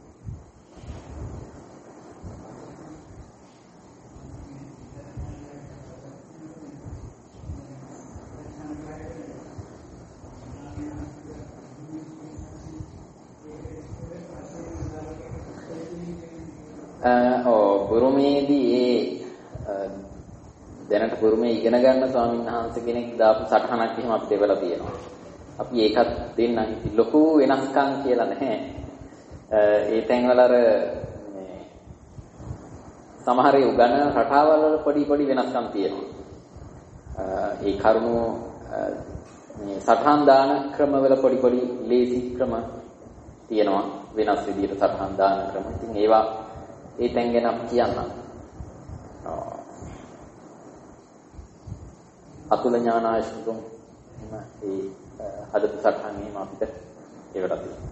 බුරුමේදී දැනට බුරුමේ ඉගෙන ගන්න ස්වාමීන් වහන්සේ කෙනෙක් දාපු සටහනක් එහෙම අපිට එවලා තියෙනවා. අපි ඒකත් දෙන්නම්. ලොකු වෙනස්කම් කියලා නැහැ. ඒ තැන්වල අර මේ සමහර උගන රටාවල් වල පොඩි වෙනස්කම් තියෙනවා. ඒ කරුණු මේ සටහන් දාන ක්‍රමවල පොඩි ලේසි ක්‍රම තියෙනවා. වෙනස් විදිහට සටහන් දාන ක්‍රම. ඉතින් ඒවා ඒ තැන් ගැන අපි කියන්නම්. අතුල ඥානායසුතුම් ඒ හදපු සටහනේම අපිට ඒකට තියෙනවා.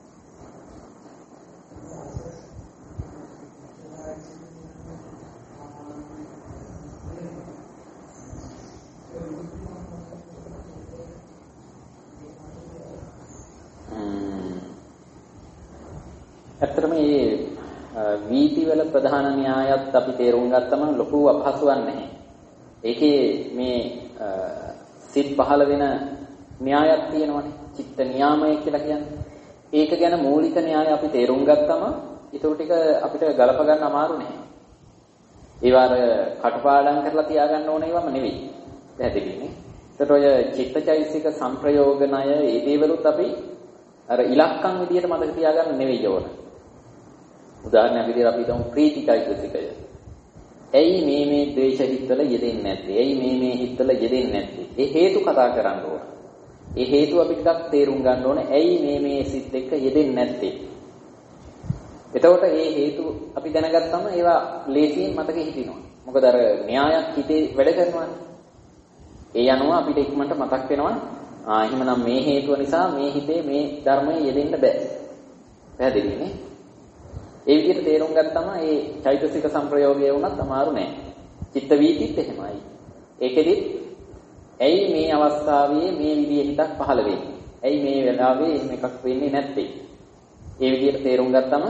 ඇත්තටම මේ වීතිවල ප්‍රධාන න්‍යායත් අපි තේරුම් ගත්තම ලොකු අපහසුවක් නැහැ. ඒකේ මේ සිත් පහළ වෙන න්‍යායක් තියෙනවනේ. චිත්ත නියාමය කියලා කියන්නේ. ඒක ගැන මූලික න්‍යාය අපි තේරුම් ගත්තම ඊට ටික අපිට ගලප ගන්න අමාරු නැහැ. ඒවා කටපාඩම් කරලා තියාගන්න ඕන ඒවාම නෙවෙයි. පැහැදිලිනේ. ඒකට ඔය චිත්තචෛසික සංප්‍රයෝග ණය ඒ දේවලුත් අපි අර ඉලක්කම් විදියට මතක තියාගන්න නෙවෙයි ඕන. උදාහරණයක් විදියට අපි හිතමු ප්‍රීතිචෛතසිකය. ඇයි මේ ද්වේෂ හිත්වල යෙදෙන්නේ නැත්තේ? ඇයි මේ හිත්වල යෙදෙන්නේ නැත්තේ? ඒ හේතු කතා කරන්න ඕන. ඒ හේතු අපි ටිකක් තේරුම් ගන්න ඕනේ. ඇයි මේ සිත් එක්ක යෙදෙන්නේ නැත්තේ? එතකොට මේ හේතු අපි දැනගත්තම ඒවා ලේසියෙන් මතකෙ හිටිනවා. මොකද අර න්‍යායක් හිතේ වැඩ කරනවානේ. ඒ අනුව අපිට ඉක්මනට මතක් වෙනවා. එහෙමනම් මේ හේතුව නිසා මේ හිතේ මේ ධර්මයේ යෙදෙන්න බෑ. පැහැදිලිනේ? ඒ විදිහට තේරුම් ගත්තම ඒ චෛතසික සංප්‍රයෝගය වුණත් අමාරු නෑ. චිත්ත වීතිත් එහෙමයි. ඒකෙදිත් ඇයි මේ අවස්ථාවේ මේ විදිහේ හිතක් පහළ වෙන්නේ? ඇයි මේ වෙලාවේ එහෙම එකක් වෙන්නේ නැත්තේ? ඒ විදිහට තේරුම් ගත්තම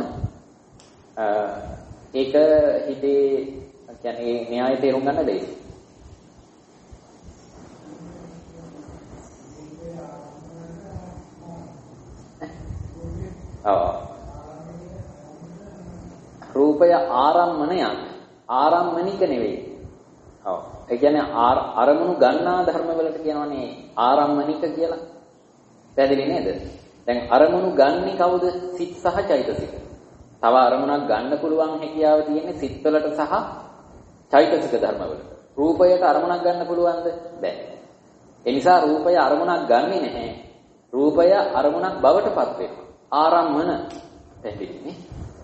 ඒක හිතේ කියන්නේ න්‍යාය තේරුම් ගන්න දෙයි. රූපය ආරම්මණයක් ආරම්මනික නෙවෙයි. ඔව්. ඒ කියන්නේ අරමුණු ගන්නා ධර්ම වලට කියනවනේ ආරම්මනික කියලා. පැහැදිලි නේද? දැන් අරමුණු ගන්නේ කවුද? සිත් සහ චෛතසික. තව අරමුණක් ගන්න පුළුවන් හැකියාව තියෙන්නේ සිත් වලට සහ චෛතසික ධර්ම වලට. රූපයට අරමුණක් ගන්න පුළුවන්ද? බැහැ. ඒ නිසා රූපය අරමුණක් ගන්නෙ නැහැ. රූපය අරමුණක් බවට පත් වෙනවා. ආරම්මන පැහැදිලිනේ.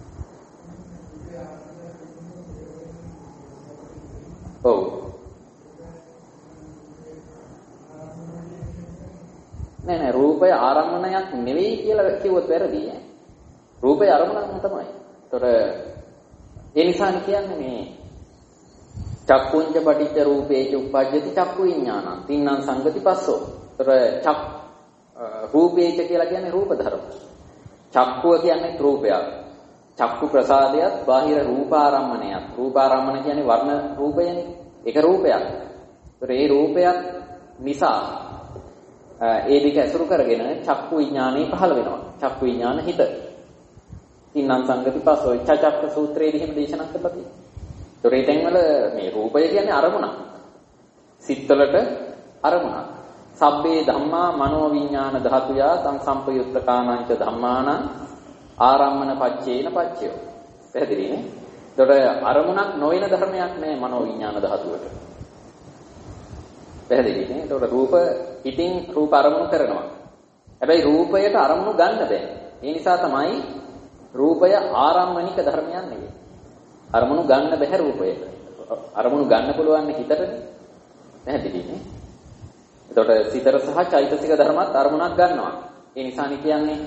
ඔව්. නෑ රූපය ආරම්මණයක් නෙවෙයි කියලා කිව්වොත් වැරදි ඈ. රූපය අරමුණක්ම තමයි. ඒතර ඒ නිසානේ කියන්නේ මේ චක්කුංච පටිච්ච රූපේච උප්පජ්ජති චක්කු විඥානං තින්නම් සංගති පස්සෝ. ඒතර රූපේච කියලා කියන්නේ රූප ධර්ම. චක්කුව කියන්නේ රූපයක්. චක්කු ප්‍රසාදයක් බාහිර රූපාරම්මණයක්. රූපාරම්මන කියන්නේ වර්ණ රූපයනේ. ඒක රූපයක්. ඒතර ඒ රූපයක් නිසා ඒ දෙක ඇසුරු කරගෙන චක්කු විඥානෙ පහළ වෙනවා. චක්කු විඥාන හිත. තින්නම් සංගති පස්සෝ චක්ක සූත්‍රයේදී එහෙම දේශනා කරලා තියෙනවා. ඒතර ඒ තැන්වල මේ රූපය කියන්නේ අරමුණක්. සිත්වලට අරමුණක්. සබ්බේ ධම්මා මනෝ විඥාන ධාතුයා සංසම්පයුත්තකානංච ධම්මානං ආරම්මන පච්චේන පච්චයෝ. පැහැදිලිනේ? ඒතකොට අරමුණක් නොවන ධර්මයක් නෑ මනෝ විඥාන ධාතුවට. පැහැදිලිනේ? ඒතකොට රූප ඉතින් රූප අරමුණු කරනවා. හැබැයි රූපයට අරමුණු ගන්න බෑ. ඒ නිසා තමයි රූපය ආරම්මනික ධර්මයක් නෙවෙයි. අරමුණු ගන්න බෑ රූපයට. අරමුණු ගන්න පුළුවන් හිතටනේ. පැහැදිලිනේ? එතකොට සිතර සහ චෛතසික ධර්මත් අරමුණක් ගන්නවා. ඒ නිසානේ කියන්නේ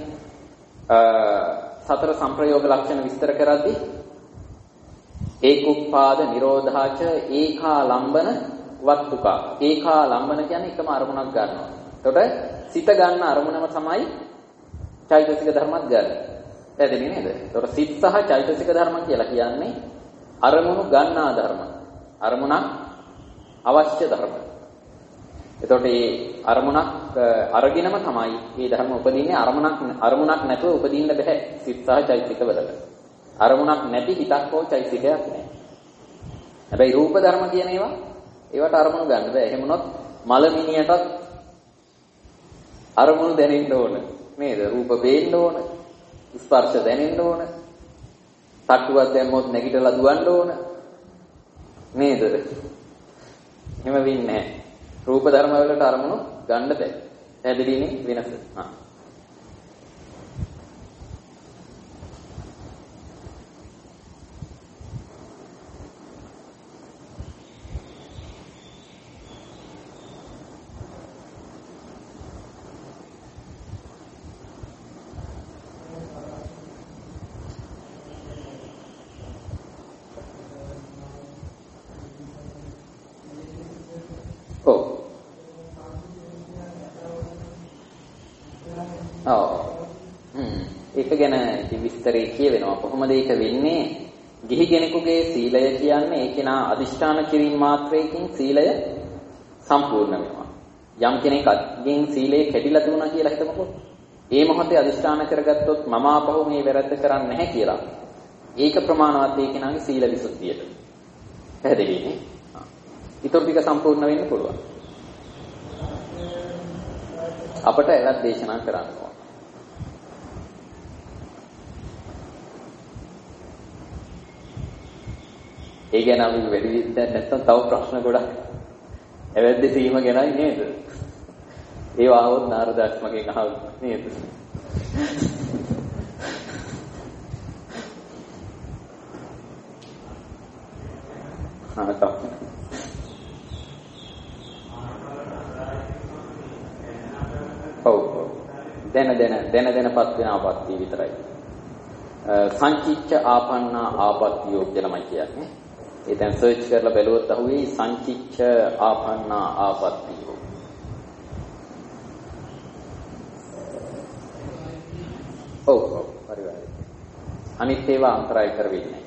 සතර සංප්‍රයෝග ලක්ෂණ විස්තර කරද්දී ඒකුප්පාද නිරෝධාච ඒකාලම්බන වත්තුකා. ඒකාලම්බන කියන්නේ එකම අරමුණක් ගන්නවා. එතකොට සිත ගන්න අරමුණම තමයි චෛතසික ධර්මත් ගන්න. පැහැදිලි නේද? එතකොට සිත සහ චෛතසික ධර්ම කියලා කියන්නේ අරමුණු ගන්නා ධර්ම. අරමුණක් අවශ්‍ය ධර්ම. එතකොට මේ අරමුණක් අරගෙනම තමයි මේ ධර්ම උපදින්නේ. අරමුණක් නැතුව උපදින්න බෑ සිත සහ චෛතසික වලට. අරමුණක් නැති හිතක් හෝ චෛතසිකයක් නැහැ. හැබැයි රූප ධර්ම කියන ඒවට අරමුණු ගන්න බෑ. එහෙම වුණොත් මලමිනියටත් අරමුණු දැනෙන්න ඕන නේද? රූප පේන්න ඕන, ස්පර්ශ දැනෙන්න ඕන, තට්ටුවක් දැම්මොත් නැගිටලා දුවන්න ඕන නේද? එහෙම වෙන්නේ නැහැ. රූප ධර්ම වලට අරමුණු ගන්න බෑ. පැහැදිලිනේ වෙනස. ඔව්. ඒක ගැන විස්තරේ කියවෙනවා. කොහොමද ඒක වෙන්නේ? ගිහි කෙනෙකුගේ සීලය කියන්නේ ඒ කෙනා අදිෂ්ඨාන කිරීම මාත්‍රයකින් සීලය සම්පූර්ණ වෙනවා. යම් කෙනෙක්ගෙන් සීලය කැඩිලා තිබුණා කියලා හිතමුකෝ. ඒ මොහොතේ අදිෂ්ඨාන කරගත්තොත් මම ආපහු මේ වැරද්ද කරන්නේ නැහැ කියලා. ඒක ප්‍රමාණවත් ඒ කෙනාගේ සීල විසුද්ධියට. පැහැදිලිනේ? ඊටු ටික සම්පූර්ණ වෙන්න පුළුවන්. අපට එලක් දේශනා කරන්න ඕන. ඒ ගැන අපි වැඩි විස්තර නැත්නම් තව ප්‍රශ්න ගොඩක් ඇවැද්ද සීම ගැනයි නේද? ඒව ආවොත් නාරදාස් මගෙන් අහවොත් නේද? දැනපත් වෙන ආපත්‍ය විතරයි. සංචිච්ච ආපන්නා ආපත්‍යෝ කියලාමයි කියන්නේ. ඒ දැන් සර්ච් කරලා බැලුවොත් අහුවේ සංචිච්ච ආපන්නා ආපත්‍යෝ. ඔව් හරි වැරදි. අනිත් ඒවා අන්තරාය කරවෙන්නේ.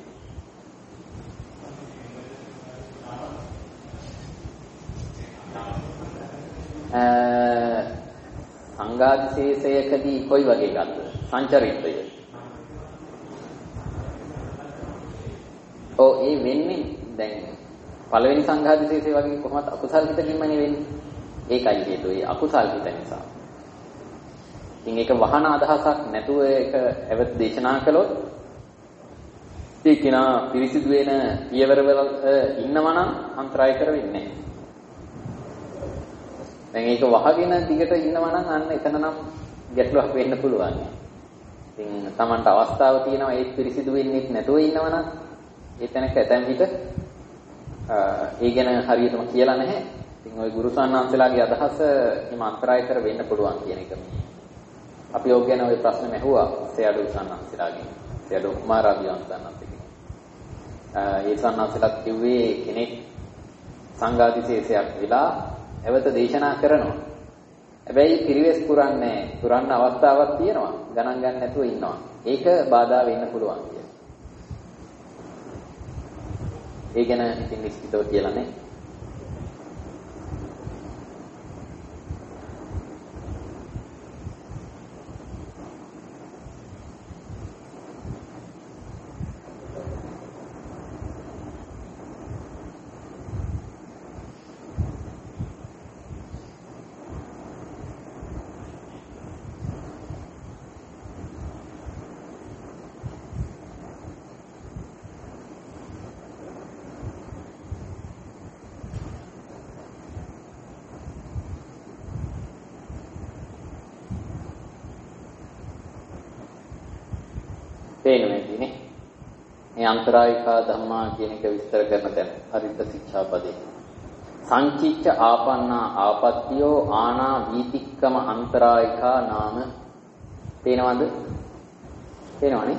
සංඝාදිශේෂයකදී කොයි වගේ ගන්නද? සංචරිතය. ඒ වෙන්නේ දැන් පළවෙනි සංඝාදිශේෂය වගේ කොහොමද අකුසල් හිතකින්මනේ වෙන්නේ. ඒකයි හේතුව. ඒ අකුසල් හිත නිසා. ඉතින් ඒක වහන අදහසක් නැතුව ඒක ඇවත දේශනා කළොත් ඒ කිනා පිරිසිදු වෙන පියවරවල ඉන්නවා නම් අන්තරාය කර වෙන්නේ නැහැ. දැන් ඒක වහගෙන දිගට ඉන්නවා නම් අන්න එතන නම් ගැටලුවක් වෙන්න පුළුවන්. ඉතින් Tamanට අවස්ථාව තියෙනවා ඒ පිරිසිදු වෙන්නේ නැතුව ඉන්නවා නම් ඒ තැනක ඇතැම් විට ඒ ගැන හරියටම කියලා නැහැ. ඉතින් ওই ගුරු සාන්නාන්සලාගේ අදහස හිම අන්තරාය කර වෙන්න පුළුවන් කියන එක මේ. අපි ඔය ගැන ওই ප්‍රශ්න ඇහුවා සයඩු සාන්නාන්සලාගෙන්. සයඩු කුමාරාභියන් සාන්නාන්සලාගෙන්. ඒ සාන්නාන්සලාත් කිව්වේ කෙනෙක් සංඝාදිශේෂයක් විලා එවත දේශනා කරනවා. හැබැයි පිරිවෙස් පුරන්නේ පුරන්න අවස්ථාවක් තියෙනවා. ගණන් ගන්න නැතුව ඉන්නවා. ඒක බාධා වෙන්න පුළුවන් කියලා. ඒ ගැන ඉතින් නිශ්චිතව කියලා නේ. තේරෙන්නේ නේ. මේ අන්තරායිකා ධම්මා කියන එක විස්තර කරන තැන හරිත ශික්ෂාපදේ. සංචිච්ච ආපන්නා ආපත්‍යෝ ආනා වීතික්කම අන්තරායිකා නාම තේනවද? තේනවනේ.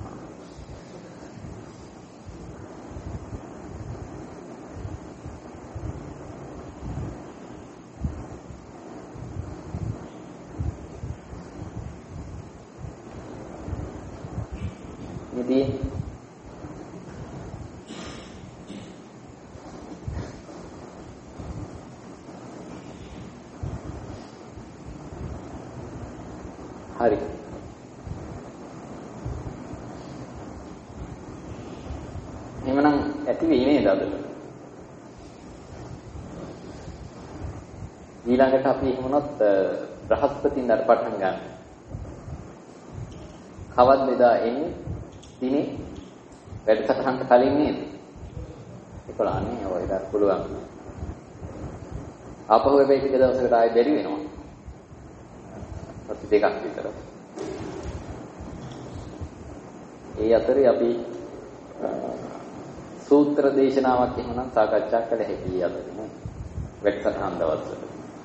ඉතින් හරි. එhmenan ඇති වෙයි නේද අද? ඊළඟට අපි එහෙමනොත් බ්‍රහස්පතින්දට පටන් ගන්න. කවද්ද එදා එන්නේ? දිනේ වැඩසටහනට කලින් නේද? 11 නේ ඔය ඉතින් පුළුවන්. ආපහු වෙයි ටික දවසකට ආයෙ බැරි වෙනවා. සති දෙකක් විතර. ඒ අතරේ අපි සූත්‍ර දේශනාවක් එහෙමනම් සාකච්ඡා කළ හැකියි අදදී නේ. වැඩසටහන් දවස්වල.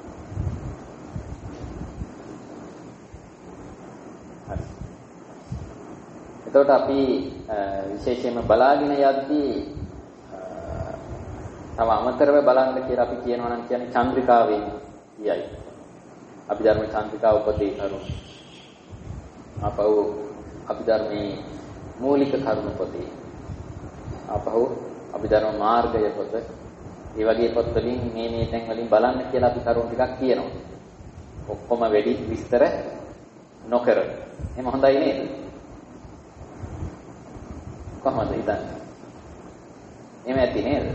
එතකොට අපි විශේෂයෙන්ම බලාගෙන යද්දී තව අමතරව බලන්න කියලා අපි කියනවා නම් කියන්නේ චන්ද්‍රිකාවෙන් කියයි. අපි ධර්ම චන්ද්‍රිකාව උපදේ කරු. අපව අභිධර්මයේ මූලික කරුණු පොතේ අපව අභිධර්ම මාර්ගය පොත ඒ වගේ පොත් වලින් මේ තැන් වලින් බලන්න කියලා අපි කරුණු ටිකක් කියනවා. ඔක්කොම වැඩි විස්තර නොකර. එහෙම හොඳයි නේද? කොහොමද හිතන්නේ? එහෙම ඇති නේද?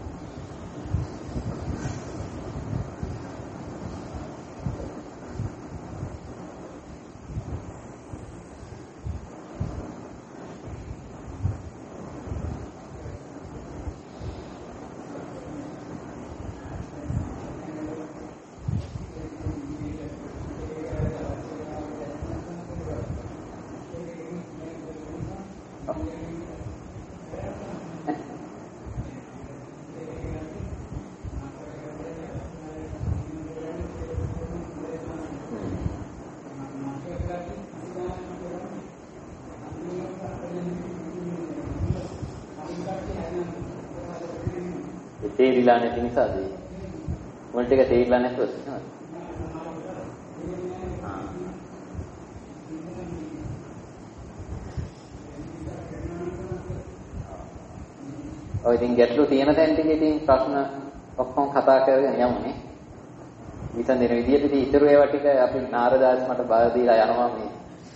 තේරිලා නැති නිසාද? මොන ටික තේරිලා නැතුවද? ඔය ඉතින් ගැටලු තියෙන තැන් ටික ඉතින් ප්‍රශ්න ඔක්කොම කතා කරගෙන යමුනේ. විතර දෙන විදිහට ඉතින් ඊතර ඒවා ටික අපි නාරදාස් මට බය දීලා යනවා මේ.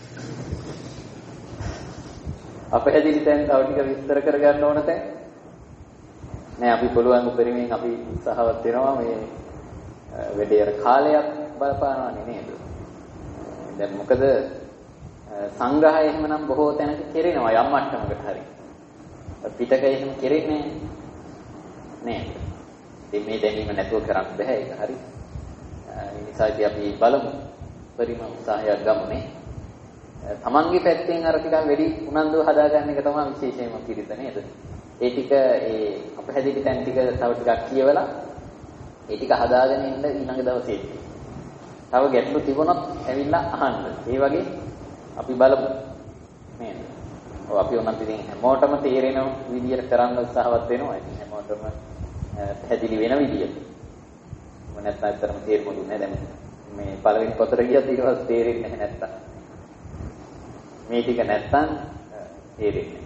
අපහැදිලි තැන් තව ටික විස්තර කරගන්න ඕන තැන්. නෑ අපි පුළුවන් උපරිමයෙන් අපි උත්සාහවත් වෙනවා මේ වැඩේ අර කාලයක් බලපානවනේ නේද? දැන් මොකද සංග්‍රහය එහෙමනම් බොහෝ තැනක කෙරෙනවා යම් මට්ටමකට හරි. පිටකය එහෙම කෙරෙන්නේ නෑ. ඉතින් මේ දැනීම නැතුව කරන්න බෑ ඒක හරි. ඒ නිසා ඉතින් අපි බලමු පරිම උත්සාහයක් ගමුනේ. තමන්ගේ පැත්තෙන් අර ටිකක් වැඩි උනන්දුව හදාගන්න එක තමයි විශේෂයෙන්ම පිළිත නේද? ඒ ටික ඒ අපහැදිලි තැන් ටික තව ටිකක් කියවලා ඒ ටික හදාගෙන ඉන්න ඊළඟ දවසේදී. තව ගැටලු තිබුණොත් ඇවිල්ලා අහන්න. ඒ වගේ අපි බලමු. නේද? ඔව් අපි උනන්දු ඉතින් හැමෝටම තේරෙන විදියට කරන්න උත්සාහවත් වෙනවා. ඉතින් හැමෝටම පැහැදිලි වෙන විදියට. මොන නැත්නම් ඇත්තටම තේරුම් දුන්නේ නැහැ. දැන් මේ පළවෙනි පොතට ගියත් ඊට පස්සේ තේරෙන්නේ නැහැ නැත්තම්. මේ ටික නැත්තම් තේරෙන්නේ.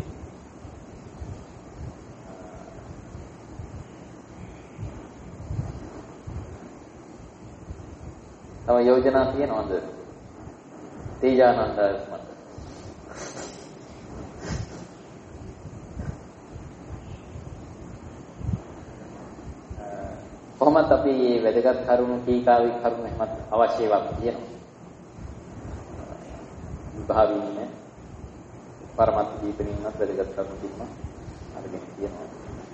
තව යෝජනා තියෙනවද? තේජානන්ද මත. කොහොමද අපි මේ වැදගත් කරුණු ටීකාවේ කරුණු එහෙමත් අවශ්‍ය ඒවා කියනවා. විභාගීනේ පරමත් දීපනින්වත් වැදගත් කරුණු තිබුණා. අරගෙන කියනවා.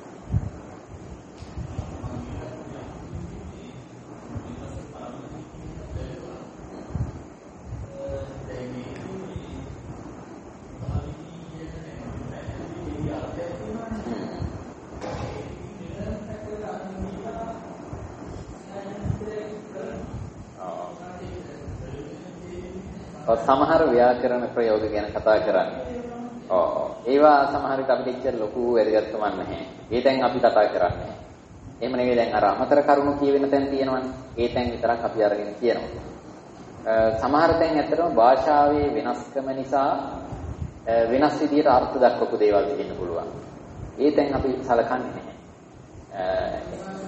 සමහර ව්‍යාකරණ ප්‍රයෝග ගැන කතා කරන්නේ. ඒවා සමහර විට අපිට ඉච්චර ලොකු වැදගත්කමක් නැහැ. ඒ තැන් අපි කතා කරන්නේ. එහෙම නෙවෙයි දැන් අර අමතර කරුණු කියවෙන තැන් තියෙනවනේ. ඒ තැන් විතරක් අපි අරගෙන කියනවා. සමහර තැන් ඇත්තටම භාෂාවේ වෙනස්කම නිසා වෙනස් විදිහට අර්ථ දක්වපු දේවල් තියෙන්න පුළුවන්. ඒ තැන් අපි සලකන්නේ නැහැ.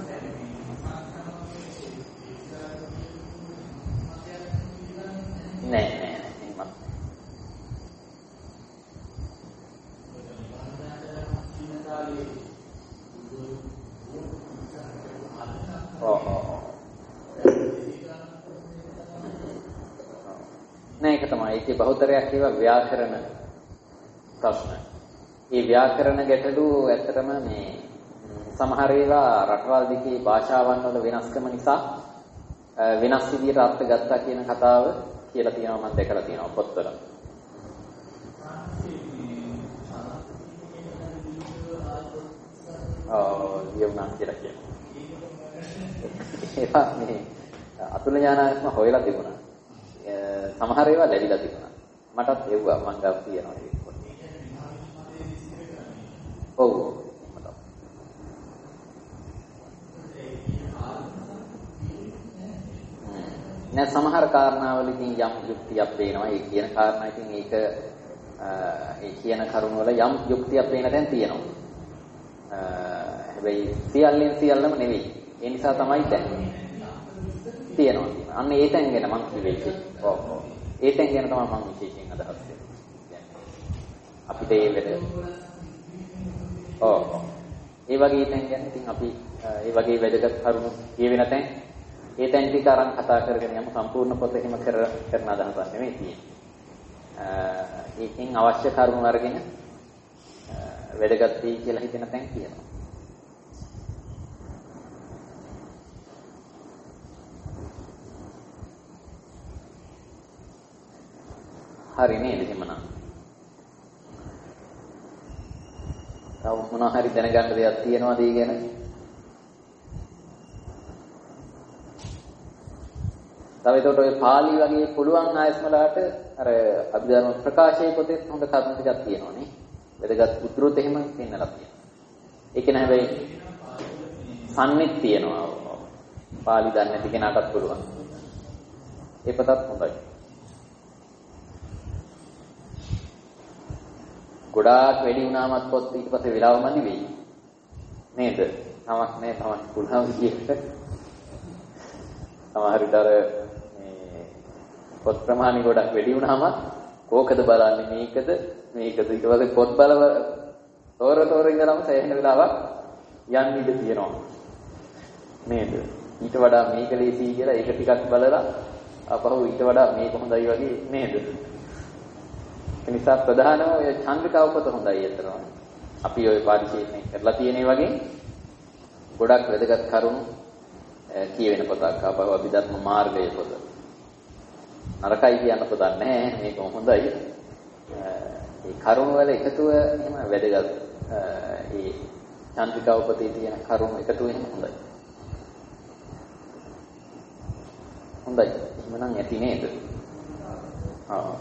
නෑ. නෑ ඒක තමයි. ඒකේ බහුතරයක් ඒවා ව්‍යාකරණ ප්‍රශ්න. මේ ව්‍යාකරණ ගැටලු ඇත්තටම මේ සමහර ඒවා රටවල් දෙකේ භාෂාවන් වල වෙනස්කම නිසා වෙනස් විදිහට අර්ථ ගත්තා කියන කතාව කියලා තියෙනවා මම දැකලා තියෙනවා පොත්වල. යමුනා කියලා කියනවා. ඒවා මේ අතුල ඥානාත්ම හොයලා තිබුණා. සමහර ඒවා ලැබිලා තිබුණා. මටත් එව්වා මං ගාව තියෙනවා ඒක. ඔව්. දැන් සමහර කාරණාවලකින් යම් යුක්තියක් පේනවා. ඒ කියන කාරණා ඉතින් ඒක ඒ කියන කරුණ වල යම් යුක්තියක් පේන තැන් තියෙනවා. හැබැයි සියල්ලෙන් සියල්ලම නෙවෙයි. ඒ නිසා තමයි දැන් තියෙනවා. අන්න ඒ තැන් ගැන මම කිව්වේ. ඔව්. ඒ තැන් ගැන තමයි මම විශේෂයෙන් අදහස් කරන්නේ. අපිට ඒ වෙද. ඔව්. ඒ වගේ තැන් ගැන ඉතින් අපි ඒ වගේ වැදගත් කරුණු කියවෙන තැන් ඒ තැන් ටික අරන් කතා කරගෙන යමු. සම්පූර්ණ පොත එහෙම කරන අදහසක් නෙමෙයි තියෙන්නේ. ඒකෙන් අවශ්‍ය කරුණු අරගෙන වැදගත් වෙයි කියලා හිතෙන තැන් කියනවා. හරි නේද එහෙමනම්? තව මොනවා හරි දැනගන්න දෙයක් තියෙනවද ඒ ගැන? තව ඒකට ඔය පාළි වගේ පුළුවන් ආයස්මලාට අර අභිධර්ම ප්‍රකාශයේ පොතේ හොඳ කරුණු ටිකක් තියෙනවා නේ. වැදගත් උද්දෘත එහෙම පෙන්නලා තියෙනවා. ඒක නෑ හැබැයි සම්නිත් තියෙනවා. පාළි දන්නේ නැති කෙනාටත් පුළුවන්. ඒ පොතත් හොඳයි. ගොඩාක් වැඩි වුණාමත් පොත් ඊට පස්සේ වෙලාව මදි වෙයි. නේද? තමක් නෑ තමක් පුළුවන් විදිහට. සමහර විට අර මේ පොත් ප්‍රමාණය ගොඩක් වැඩි වුණාමත් කෝකද බලන්නේ මේකද ඊට පස්සේ පොත් බලව තෝර ඉඳලාම සෑහෙන වෙලාවක් යන්න ඉඩ තියෙනවා. නේද? ඊට වඩා මේක ලේසියි කියලා ඒක ටිකක් බලලා අපහු ඊට වඩා මේක හොඳයි වගේ නේද? ඒ නිසා ප්‍රධානම ඔය චන්ද්‍රිකා උපත හොඳයි අතරම. අපි ඔය පරිශීලනය කරලා තියෙනේ වගේ ගොඩක් වැදගත් කරුණු කියවෙන පොතක්. අපව අභිධර්ම මාර්ගයේ පොත. නරකයි කියන්න පොතක් නැහැ. මේක හොඳයි. ඒ කරුණු වල එකතුව එහෙම වැදගත්. ඒ චන්ද්‍රිකා උපතේ තියෙන කරුණු එකතුව එහෙම හොඳයි. හොඳයි. එහෙමනම් ඇති නේද? ආ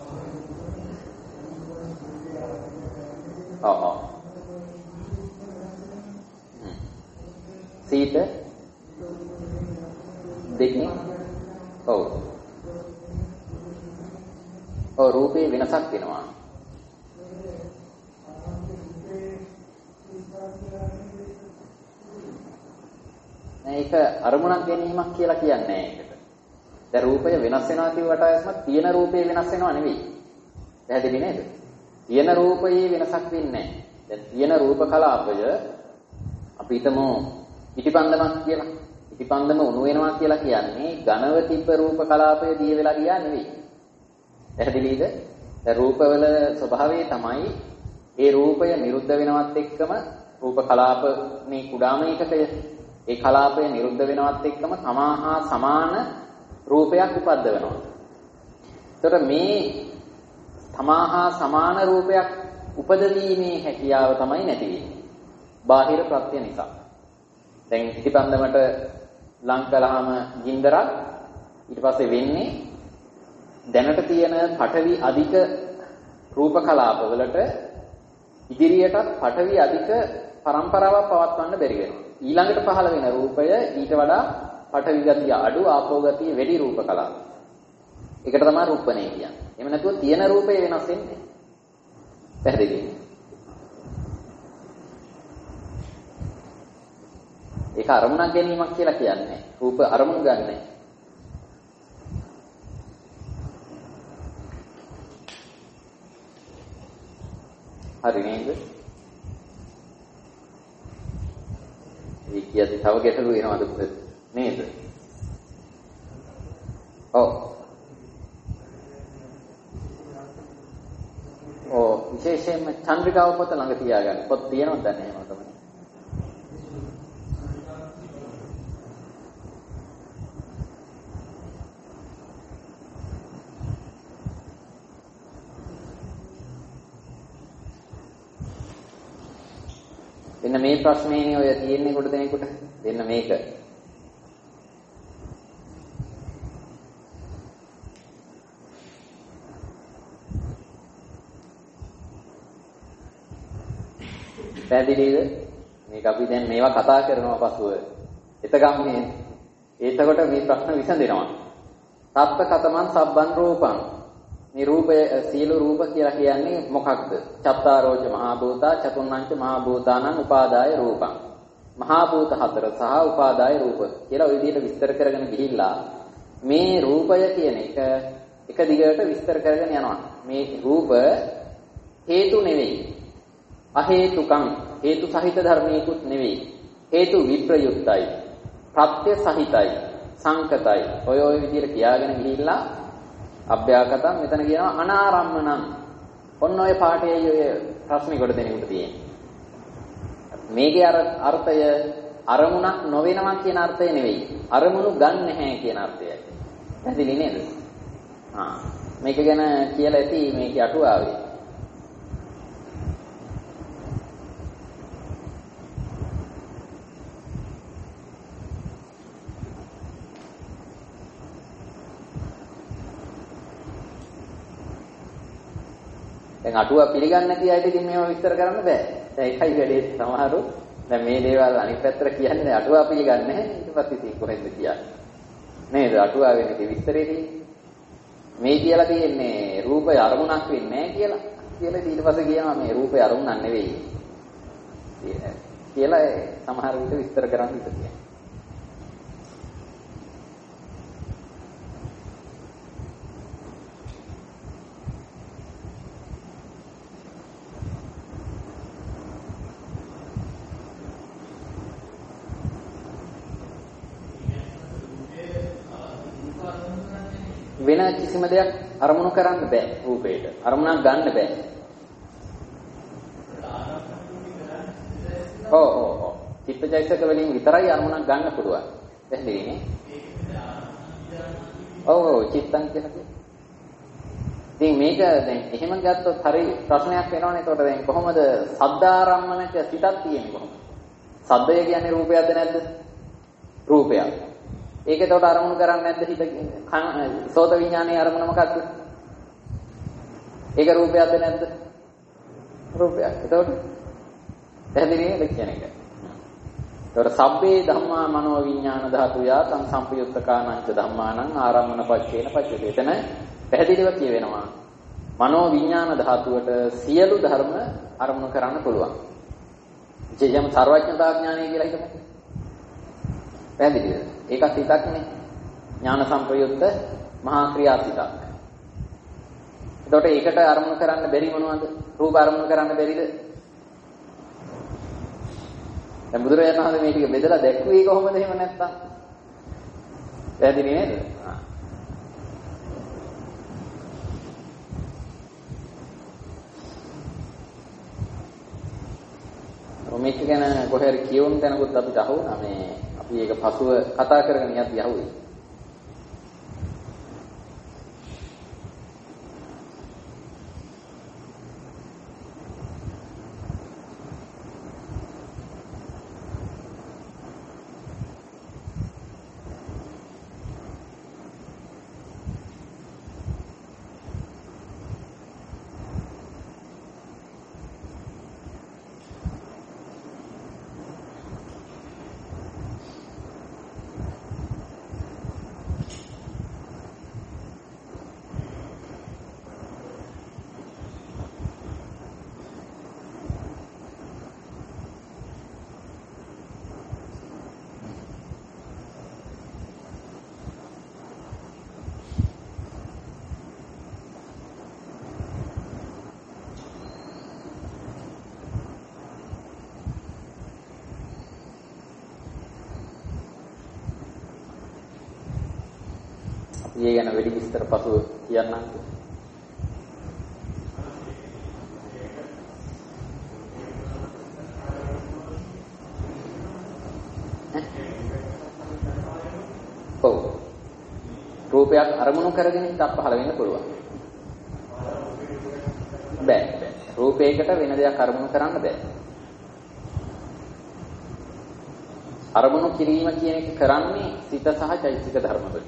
සීත දෙකේ ඔව් රූපේ වෙනසක් වෙනවා. මේක අරමුණක් ගැනීමක් කියලා කියන්නේ නැහැ ඒකට. දැන් රූපය වෙනස් වෙනවා කියවට ආයස්මත් තියෙන රූපේ වෙනස් වෙනවා නෙවෙයි. පැහැදිලි නේද? තියෙන රූපයේ වෙනසක් වෙන්නේ නැහැ. දැන් තියෙන රූප කලාපය අපි හිතමු ඉටිපන්දමක් කියලා. ඉටිපන්දම උණු වෙනවා කියලා කියන්නේ ඝනව තිබ්බ රූප කලාපය දිය වෙලා ගියා නෙවෙයි. පැහැදිලිද? දැන් රූපවල ස්වභාවය තමයි ඒ රූපය නිරුද්ධ වෙනවත් එක්කම රූප කලාප මේ කුඩාම එකකය ඒ කලාපය නිරුද්ධ වෙනවත් එක්කම සමාහා සමාන රූපයක් උපද්දවනවා. ඒතර මේ සමාහා සමාන රූපයක් උපදවීමේ හැකියාව තමයි නැති වෙන්නේ. බාහිර ප්‍රත්‍ය නිසා. දැන් ඉටිපන්දමට ලං කළාම ගින්දරක් ඊට පස්සේ වෙන්නේ දැනට තියෙන පඨවි අධික රූප කලාපවලට ඉදිරියටත් පඨවි අධික පරම්පරාවක් පවත්වන්න බැරි වෙනවා. ඊළඟට පහළ වෙන රූපය ඊට වඩා පඨවි ගතිය අඩු ආපෝ ගතිය වැඩි රූප කලාප. ඒකට තමයි රූපණේ කියන්නේ. එහෙම නැතුව තියෙන රූපේ වෙනස් වෙන්නේ. පැහැදිලි? ඒක අරමුණක් ගැනීමක් කියලා කියන්නේ. රූප අරමුණු ගන්නෑ. හරි නේද? ඒ කියද්දි තව ගැටලු වෙනවද නේද? ඔව්. විශේෂයෙන්ම චන්ද්‍රිකාව පොත ළඟ තියාගන්න. පොත් තියෙනවද නැහැ එහෙම තමයි. එන්න මේ ප්‍රශ්නේනේ ඔය තියෙන්නේ කොට දෙනෙකුට. දෙන්න මේක. පැහැදිලිද? මේක අපි දැන් මේවා කතා කරනවා පසුව. එතකොට මේ ප්‍රශ්න විසඳෙනවා. තත්ත කතමන් සබ්බන් රූපං. මේ රූපය සියලු රූප කියලා කියන්නේ මොකක්ද? චත්තාරෝච මහා භූතා චතුර්ණංච මහා භූතානං උපාදාය රූපං. මහා භූත හතර සහ උපාදාය රූප කියලා ওই විදිහට විස්තර කරගෙන ගිහිල්ලා මේ රූපය කියන එක දිගට විස්තර කරගෙන යනවා. මේ රූප හේතු නෙවෙයි. අහේතුකං හේතු සහිත ධර්මයකුත් නෙවෙයි. හේතු විප්‍රයුක්තයි. ප්‍රත්‍ය සහිතයි. සංකතයි. ඔය විදිහට කියාගෙන ගිහිල්ලා අභ්‍යාකතම් මෙතන කියනවා අනාරම්මණං. ඔන්න ඔය පාඩයේ ඔය ප්‍රශ්නේ කොට දෙනෙකුට තියෙන්නේ. මේකේ අර්ථය අරමුණක් නොවෙනවා කියන අර්ථය නෙවෙයි. අරමුණු ගන්න නැහැ කියන අර්ථයයි. පැහැදිලි නේද? මේක ගැන කියලා ඇති මේකේ අටුවාවේ. දැන් අටුවා පිළිගන්නේ නැති අයට ඉතින් මේව විස්තර කරන්න බෑ. දැන් ඒකයි වැඩේ සමහරු දැන් මේ දේවල් අනිත් පැත්තට කියන්නේ අටුවා පිළිගන්නේ නැහැ. ඊට පස්සේ ඉතින් කොහෙන්ද කියන්නේ? නේද? අටුවා වෙන්නේ විස්තරේ තියෙන්නේ. මේ කියලා තියෙන්නේ රූපය අරමුණක් වෙන්නේ නැහැ කියලා ඊට පස්සේ කියනවා මේ රූපය අරමුණක් නෙවෙයි. කියලා සමහර විට විස්තර කරන්න ඉතින්. වෙන කිසිම දෙයක් අරමුණු කරන්න බෑ රූපේට. අරමුණක් ගන්න බෑ. ඔව්. චිත්තචෛතසික වලින් විතරයි අරමුණක් ගන්න පුළුවන්. පැහැදිලිනේ? ඔව් චිත්තං කියන්නේ. ඉතින් මේක දැන් එහෙම ගත්තොත් හරි ප්‍රශ්නයක් වෙනවනේ. ඒකට දැන් කොහොමද සද්දාරම්මනක සිතක් තියෙන්නේ කොහොමද? සද්දය කියන්නේ රූපයක්ද නැද්ද? රූපයක්. ඒක එතකොට අරමුණු කරන්නේ නැද්ද හිත සෝත විඥානයේ අරමුණ මොකක්ද? ඒක රූපයක්ද නැද්ද? රූපයක්. එතකොට පැහැදිලි නේද කියන එක. එතකොට සබ්බේ ධම්මා මනෝ විඥාන ධාතුයා තං සම්පයුත්තකානංච ධම්මානං ආරම්මන පච්චේන පච්චේ. එතන පැහැදිලිව කියවෙනවා. මනෝ විඥාන ධාතුවට සියලු ධර්ම අරමුණු කරන්න පුළුවන්. විශේෂයෙන්ම සර්වඥතා ඥානය කියලා හිතමු. පැහැදිලිද? ඒකත් හිතක්නේ. ඥාන සම්ප්‍රයුක්ත මහා ක්‍රියාසිතක්. එතකොට ඒකට අරමුණු කරන්න බැරි මොනවද? රූප අරමුණු කරන්න බැරිද? දැන් බුදුරජාණන් වහන්සේ මේ ටික බෙදලා දැක්ුවේ කොහොමද එහෙම නැත්තම්? පැහැදිලි නේද? මේක ගැන කොහේ හරි කියවුම් දැනගොත් අපිට අහුණා මේ අපි ඒක පසුව කතා කරගෙන යද්දී අහුවේ. ඒ ගැන වැඩි විස්තර පසුව කියන්නම්. ඔව්. රූපයක් අරමුණු කරගෙන හිතක් පහළ වෙන්න පුළුවන්. බෑ. රූපයකට වෙන දෙයක් අරමුණු කරන්න බෑ. අරමුණු කිරීම කියන එක කරන්නේ සිත සහ චෛතසික ධර්ම වලින්.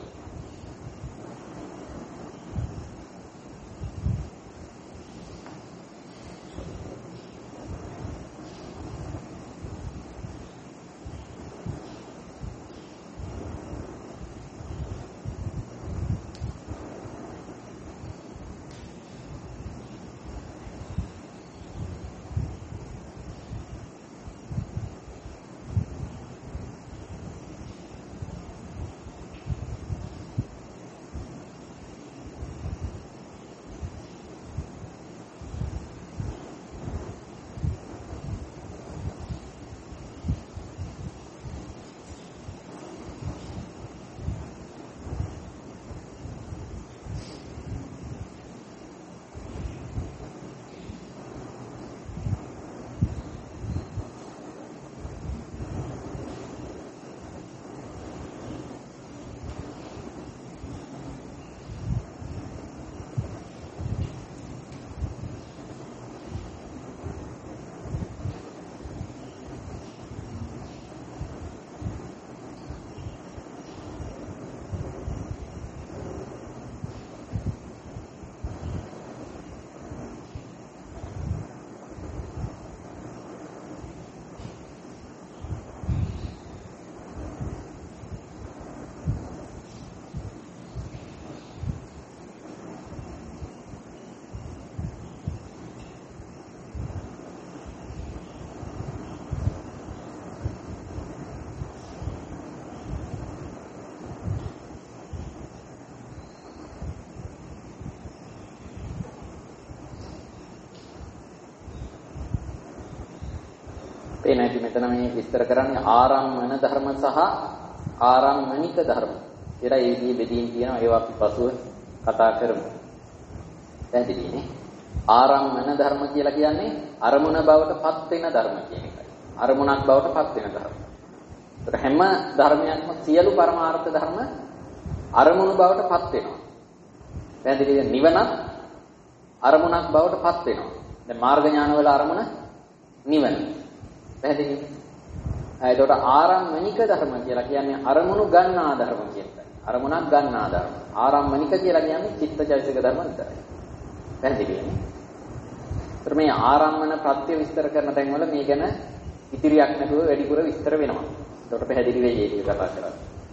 පේනයි මෙතන මේ විස්තර කරන්නේ ආරම්මන ධර්ම සහ ආරම්මනික ධර්ම කියලා ඒ විදිහේ බෙදීම් තියෙනවා. ඒවා අපි පසුව කතා කරමු. පැහැදිලිනේ? ආරම්මන ධර්ම කියලා කියන්නේ අරමුණ බවට පත් වෙන ධර්ම කියන එකයි. අරමුණක් බවට පත් වෙන ධර්ම. ඒතර හැම ධර්මයක්ම සියලු පරමාර්ථ ධර්ම අරමුණු බවට පත් වෙනවා. පැහැදිලිද? නිවන අරමුණක් බවට පත් වෙනවා. දැන් මාර්ග ඥාන වල අරමුණ නිවන. පැහැදිලිද? එතකොට ආරම්මනික ධර්ම කියලා කියන්නේ අරමුණු ගන්නා ධර්ම කියන එකයි. අරමුණක් ගන්නා ධර්ම. ආරම්මනික කියලා කියන්නේ චිත්තචෛතසික ධර්ම විතරයි. පැහැදිලිනේ? ඒතර මේ ආරම්මන ප්‍රත්‍ය විස්තර කරන තැන් වල මේ ගැන ඉතිරියක් නැතුව වැඩිපුර විස්තර වෙනවා. ඒකට පැහැදිලි වෙයි ඒක කතා කරලා.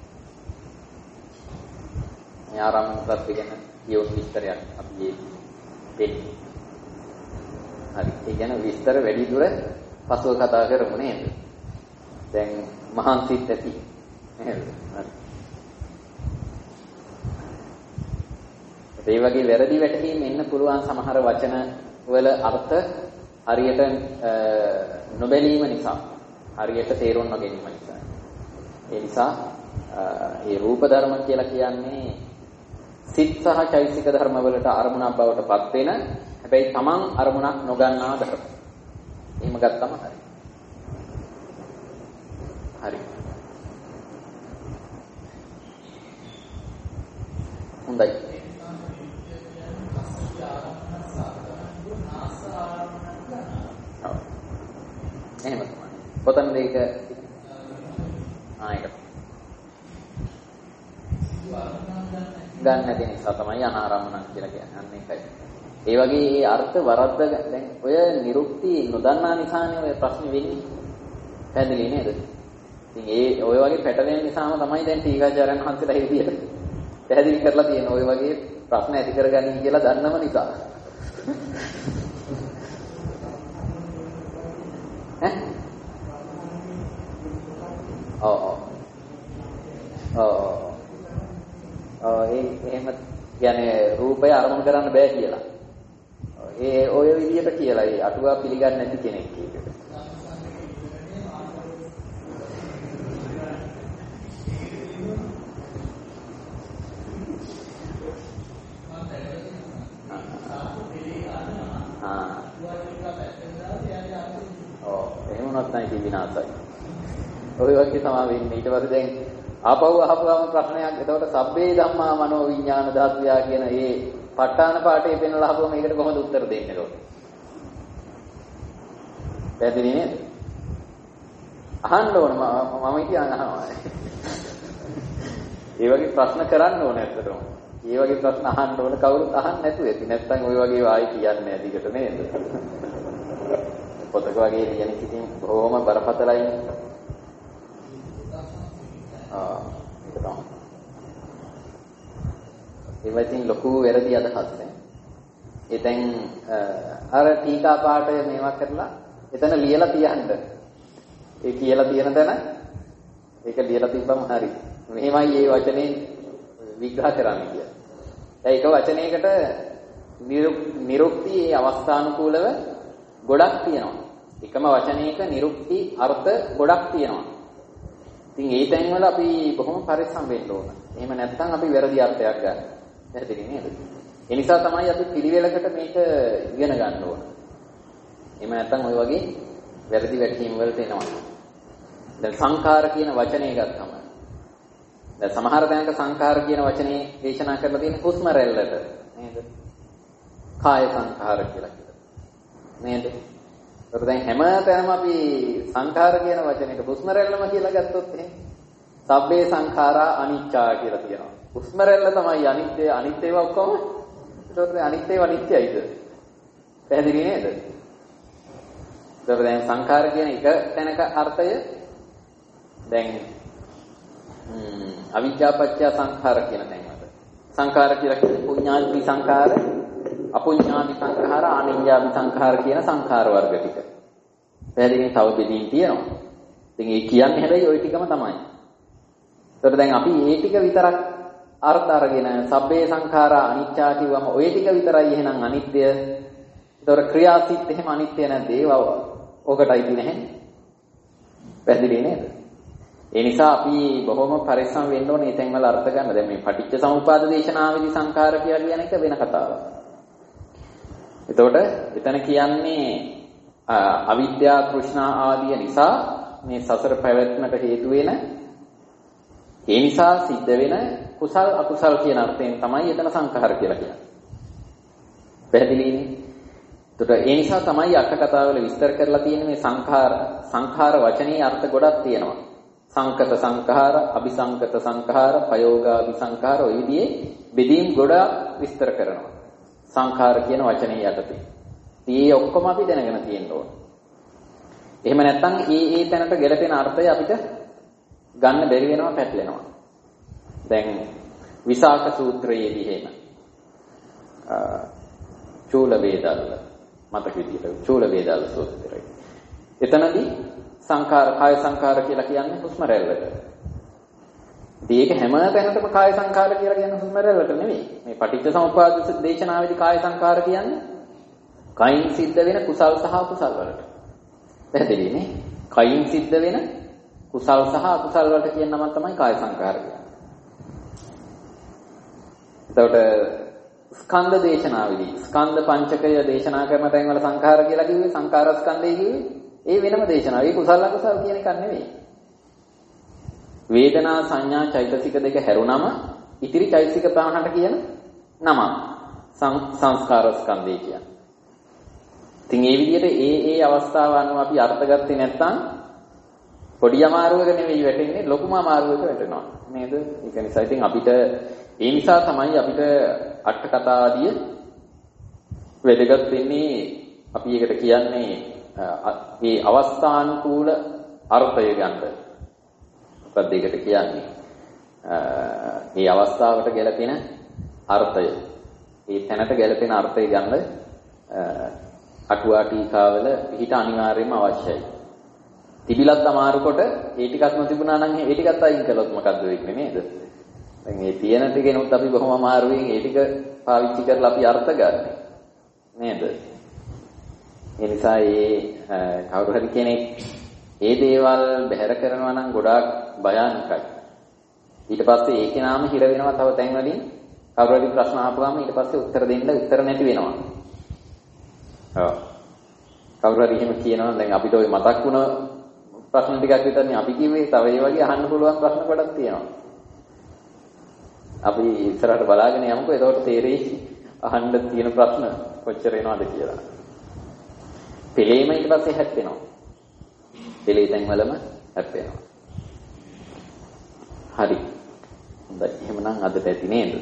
මේ ආරම්මන ප්‍රත්‍ය ගැන කියොත් විස්තරයක් අපි දෙන්නේ. හරි. ඒ ගැන විස්තර වැඩි දුර පසුව කතා කරමු නේද? දැන් මහන්සිත් ඇති. නේද? හරි. ඒ වගේ වැරදි වැටහීම් එන්න පුළුවන් සමහර වචන වල අර්ථ හරියට නොබැලීම නිසා, හරියට තේරුම් නොගැනීම නිසා. ඒ නිසා මේ රූප ධර්ම කියලා කියන්නේ සිත් සහ චෛතසික ධර්ම වලට අරමුණක් බවට පත් වෙන, හැබැයි තමන් අරමුණක් නොගන්නා ධර්ම. එහෙම ගත්තම හරි. හරි. හොඳයි. එහෙම තමයි. කොතනද ඒක? ඒක. ගන්න නැති නිසා තමයි අනාරම්මන කියලා කියන්නේ. අන්න ඒකයි. ඒ වගේ ඒ අර්ථ වරද්ද දැන් ඔය නිරුක්ති නොදන්නා නිසානේ ඔය ප්‍රශ්නේ වෙන්නේ. පැහැදිලි නේද? ඉතින් ඒ ඔය වගේ පැටලෙන නිසාම තමයි දැන් ටීකාචාර්යන් වහන්සේලා ඒ විදිහට පැහැදිලි කරලා තියෙන ඔය වගේ ප්‍රශ්න ඇති කරගන්නේ කියලා දන්නම නිසා. එහෙම කියන්නේ රූපය අරමුණු කරන්න බෑ කියලා. ඒ ඔය විදිහට කියලා ඒ අටුවා පිළිගන්නේ නැති කෙනෙක් කියකට. එහෙම නැත්නම් ඉතින් විනාශයි. ඔය වගේ තමයි වෙන්නේ. ඊට පස්සේ දැන් ආපහු අහපුවාම ප්‍රශ්නයක්. එතකොට සබ්බේ ධම්මා මනෝ විඥාන ධාතුයා කියන ඒ ප ဋ ාණ පාඩේ පෙන්වලා අහපුවම මේකට කොහොමද උත්තර දෙන්නේ එතකොට? පැහැදිලි නේද? අහන්න ඕන මම කියන්නේ අහනවා. ඒ වගේ ප්‍රශ්න කරන්න ඕන ඇත්තටම. ඒ වගේ ප්‍රශ්න අහන්න ඕන කවුරුත් අහන්නේ නැතුව ඇති. නැත්නම් ওই වගේ ආයි කියන්නේ නැහැ දිගට නේද? පොතක වගේ කියන කිසිම බොහොම බරපතලයි. ඒක තමයි. ඒ වගේ ලොකු වැරදි අදහස් නේ. ඒ දැන් අර ටීකා පාඩය මේවා කරලා එතන ලියලා තියන්න. ඒ කියලා තියෙන තැන ඒක ලියලා තිබ්බම හරි. මෙහෙමයි මේ වචනේ විග්‍රහ කරන්න කියලා. දැන් එක වචනයකට නිරුක්ති ඒ අවස්ථානුකූලව ගොඩක් තියෙනවා. එකම වචනයක නිරුක්ති අර්ථ ගොඩක් තියෙනවා. ඉතින් ඒ තැන්වල අපි බොහොම පරිස්සම් වෙන්න ඕන. එහෙම නැත්නම් අපි වැරදි අර්ථයක් ගන්න. පැහැදිලි නේද? ඒ නිසා තමයි අපි පිළිවෙලකට මේක ඉගෙන ගන්න ඕන. එහෙම නැත්නම් ওই වගේ වැරදි වැටහීම් වලට එනවා. දැන් සංඛාර කියන වචනේ ගත්තම දැන් සමහර තැනක සංඛාර කියන වචනේ දේශනා කරලා තියෙන්නේ හුස්ම රැල්ලට නේද? කාය සංඛාර කියලා කියනවා. නේද? ඒකට දැන් හැම තැනම අපි සංඛාර කියන වචනේට හුස්ම රැල්ලම කියලා ගත්තොත් එහෙනම් සබ්බේ සංඛාරා අනිච්චා කියලා කියනවා. හුස්ම රැල්ල තමයි අනිත්‍ය අනිත් ඒවා ඔක්කොම. ඒකට අනිත් ඒවා නිට්ටයයිද? පැහැදිලි නේද? ඒකට දැන් සංඛාර කියන එක තැනක අර්ථය දැන් අවිජ්ජාපච්චය සංඛාර කියන තැනකට. සංඛාර කියලා කියන්නේ පුඤ්ඤාති සංඛාර, අපුඤ්ඤාති සංඛාර, ආනිඤ්ඤාති සංඛාර කියන සංඛාර වර්ග ටික. පැහැදිලිව තව බෙදීම් තියෙනවා. ඉතින් ඒ කියන්නේ හැබැයි ওই ටිකම තමයි. ඒතර දැන් අපි මේ ටික විතරක් අර්ථ අරගෙන සබ්බේ සංඛාරා අනිච්චා කිව්වම ওই ටික විතරයි එහෙනම් අනිත්‍ය. ඒතර ක්‍රියාසිට එහෙම අනිත්‍ය නැද්ද? ඒව ඔකටයි තියෙන්නේ. පැහැදිලි නේද? ඒ නිසා අපි බොහොම පරිස්සම් වෙන්න ඕනේ මේ තැන්වල අර්ථ ගන්න. දැන් මේ පටිච්ච සමුප්පාද දේශනාවේදී සංඛාර කියලා කියන එක වෙන කතාවක්. එතකොට එතන කියන්නේ අවිද්‍යාව තෘෂ්ණා ආදී නිසා මේ සසර පැවැත්මට හේතු වෙන ඒ නිසා සිද්ධ වෙන කුසල් අකුසල් කියන අර්ථයෙන් තමයි එතන සංඛාර කියලා කියන්නේ. පැහැදිලිනේ? එතකොට ඒ නිසා තමයි අට කතාවල විස්තර කරලා තියෙන්නේ මේ සංඛාර වචනේ අර්ථ ගොඩක් තියෙනවා. සංකත සංඛාර, අபிසංකත සංඛාර, පයෝගාபிසංඛාර ඔය විදිහේ බෙදීම් ගොඩක් විස්තර කරනවා. සංඛාර කියන වචනේ යටතේ. මේ ඔක්කොම අපි දැනගෙන තියෙන්න ඕන. එහෙම නැත්නම් ඒ තැනට ගැලපෙන අර්ථය අපිට ගන්න බැරි වෙනවා, පැටලෙනවා. දැන් විසාක සූත්‍රයේදී එහෙම චූල වේදල්ල මතක විදියට චූල වේදල්ල සූත්‍රය. එතනදී සංඛාර කාය සංඛාර කියලා කියන්නේ හුස්ම රැල්ලට. ඉතින් ඒක හැම තැනටම කාය සංඛාර කියලා කියන්නේ හුස්ම රැල්ලට නෙවෙයි. මේ පටිච්ච සමුප්පාද දේශනාවේදී කාය සංඛාර කියන්නේ කයින් සිද්ධ වෙන කුසල් සහ අකුසල් වලට. පැහැදිලිනේ? කයින් සිද්ධ වෙන කුසල් සහ අකුසල් වලට කියන නම තමයි කාය සංඛාර කියන්නේ. එතකොට ස්කන්ධ දේශනාවේදී ස්කන්ධ පංචකය දේශනා කරන තැන් වල සංඛාර කියලා කිව්වේ සංඛාර ස්කන්ධය කිව්වේ ඒ වෙනම දේශනාව. ඒ කුසල අකුසල කියන එකක් නෙවෙයි. වේදනා සංඥා චෛතසික දෙක හැරුණම ඉතිරි චෛතසික 50ට කියන නම සංස්කාර ස්කන්ධය කියන්නේ. ඉතින් මේ විදිහට ඒ අවස්ථාව අනුව අපි අර්ථ ගත්තේ නැත්නම් පොඩි අමාරුවක නෙවෙයි වැටෙන්නේ ලොකුම අමාරුවක වැටෙනවා. නේද? ඒක නිසා ඉතින් අපිට ඒ නිසා තමයි අපිට අට කතා ආදිය වැදගත් වෙන්නේ. අපි ඒකට කියන්නේ මේ අවස්ථානුකූල අර්ථය ගන්න. මොකක්ද ඒකට කියන්නේ? මේ අවස්ථාවට ගැලපෙන අර්ථය. මේ තැනට ගැලපෙන අර්ථය ගන්න අටුවා ටීකාවල පිහිට අනිවාර්යයෙන්ම අවශ්‍යයි. තිබිලත් අමාරු කොට ඒ ටිකක් නොතිබුණා නම් ඒ ටිකත් අයින් කළොත් මොකද්ද වෙන්නේ නේද? දැන් මේ තියෙන ටිකෙනුත් අපි බොහොම අමාරුවෙන් ඒ ටික පාවිච්චි කරලා අපි අර්ථ ගන්න. නේද? ඒ නිසා කවුරු හරි කෙනෙක් ඒ දේවල් බැහැර කරනවා නම් ගොඩාක් භයානකයි. ඊට පස්සේ ඒකේ නාම හිර වෙනවා තව තැන් වලින් කවුරු හරි ප්‍රශ්න අහපුවාම ඊට පස්සේ උත්තර දෙන්න උත්තර නැති වෙනවා. ඔව්. කවුරු හරි එහෙම කියනවා දැන් අපිට ওই මතක් වුණ ප්‍රශ්න ටිකක් විතරනේ අපි කිව්වේ. තව ඒ වගේ අහන්න පුළුවන් ප්‍රශ්න ගොඩක් තියෙනවා. අපි ඉස්සරහට බලාගෙන යමුකෝ. එතකොට තේරෙයි අහන්න තියෙන ප්‍රශ්න කොච්චර එනවද කියලා. පෙළේම ඊට පස්සේ හැප්පෙනවා. පෙළේ තැන්වලම හැප්පෙනවා. හරි. හොඳයි. එහෙමනම් අදට ඇති නේද?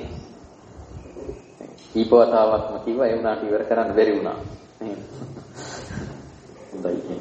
කීපවතාවක්ම කිව්වා ඒ වුණාට ඉවර කරන්න බැරි වුණා. නේද? හොඳයි.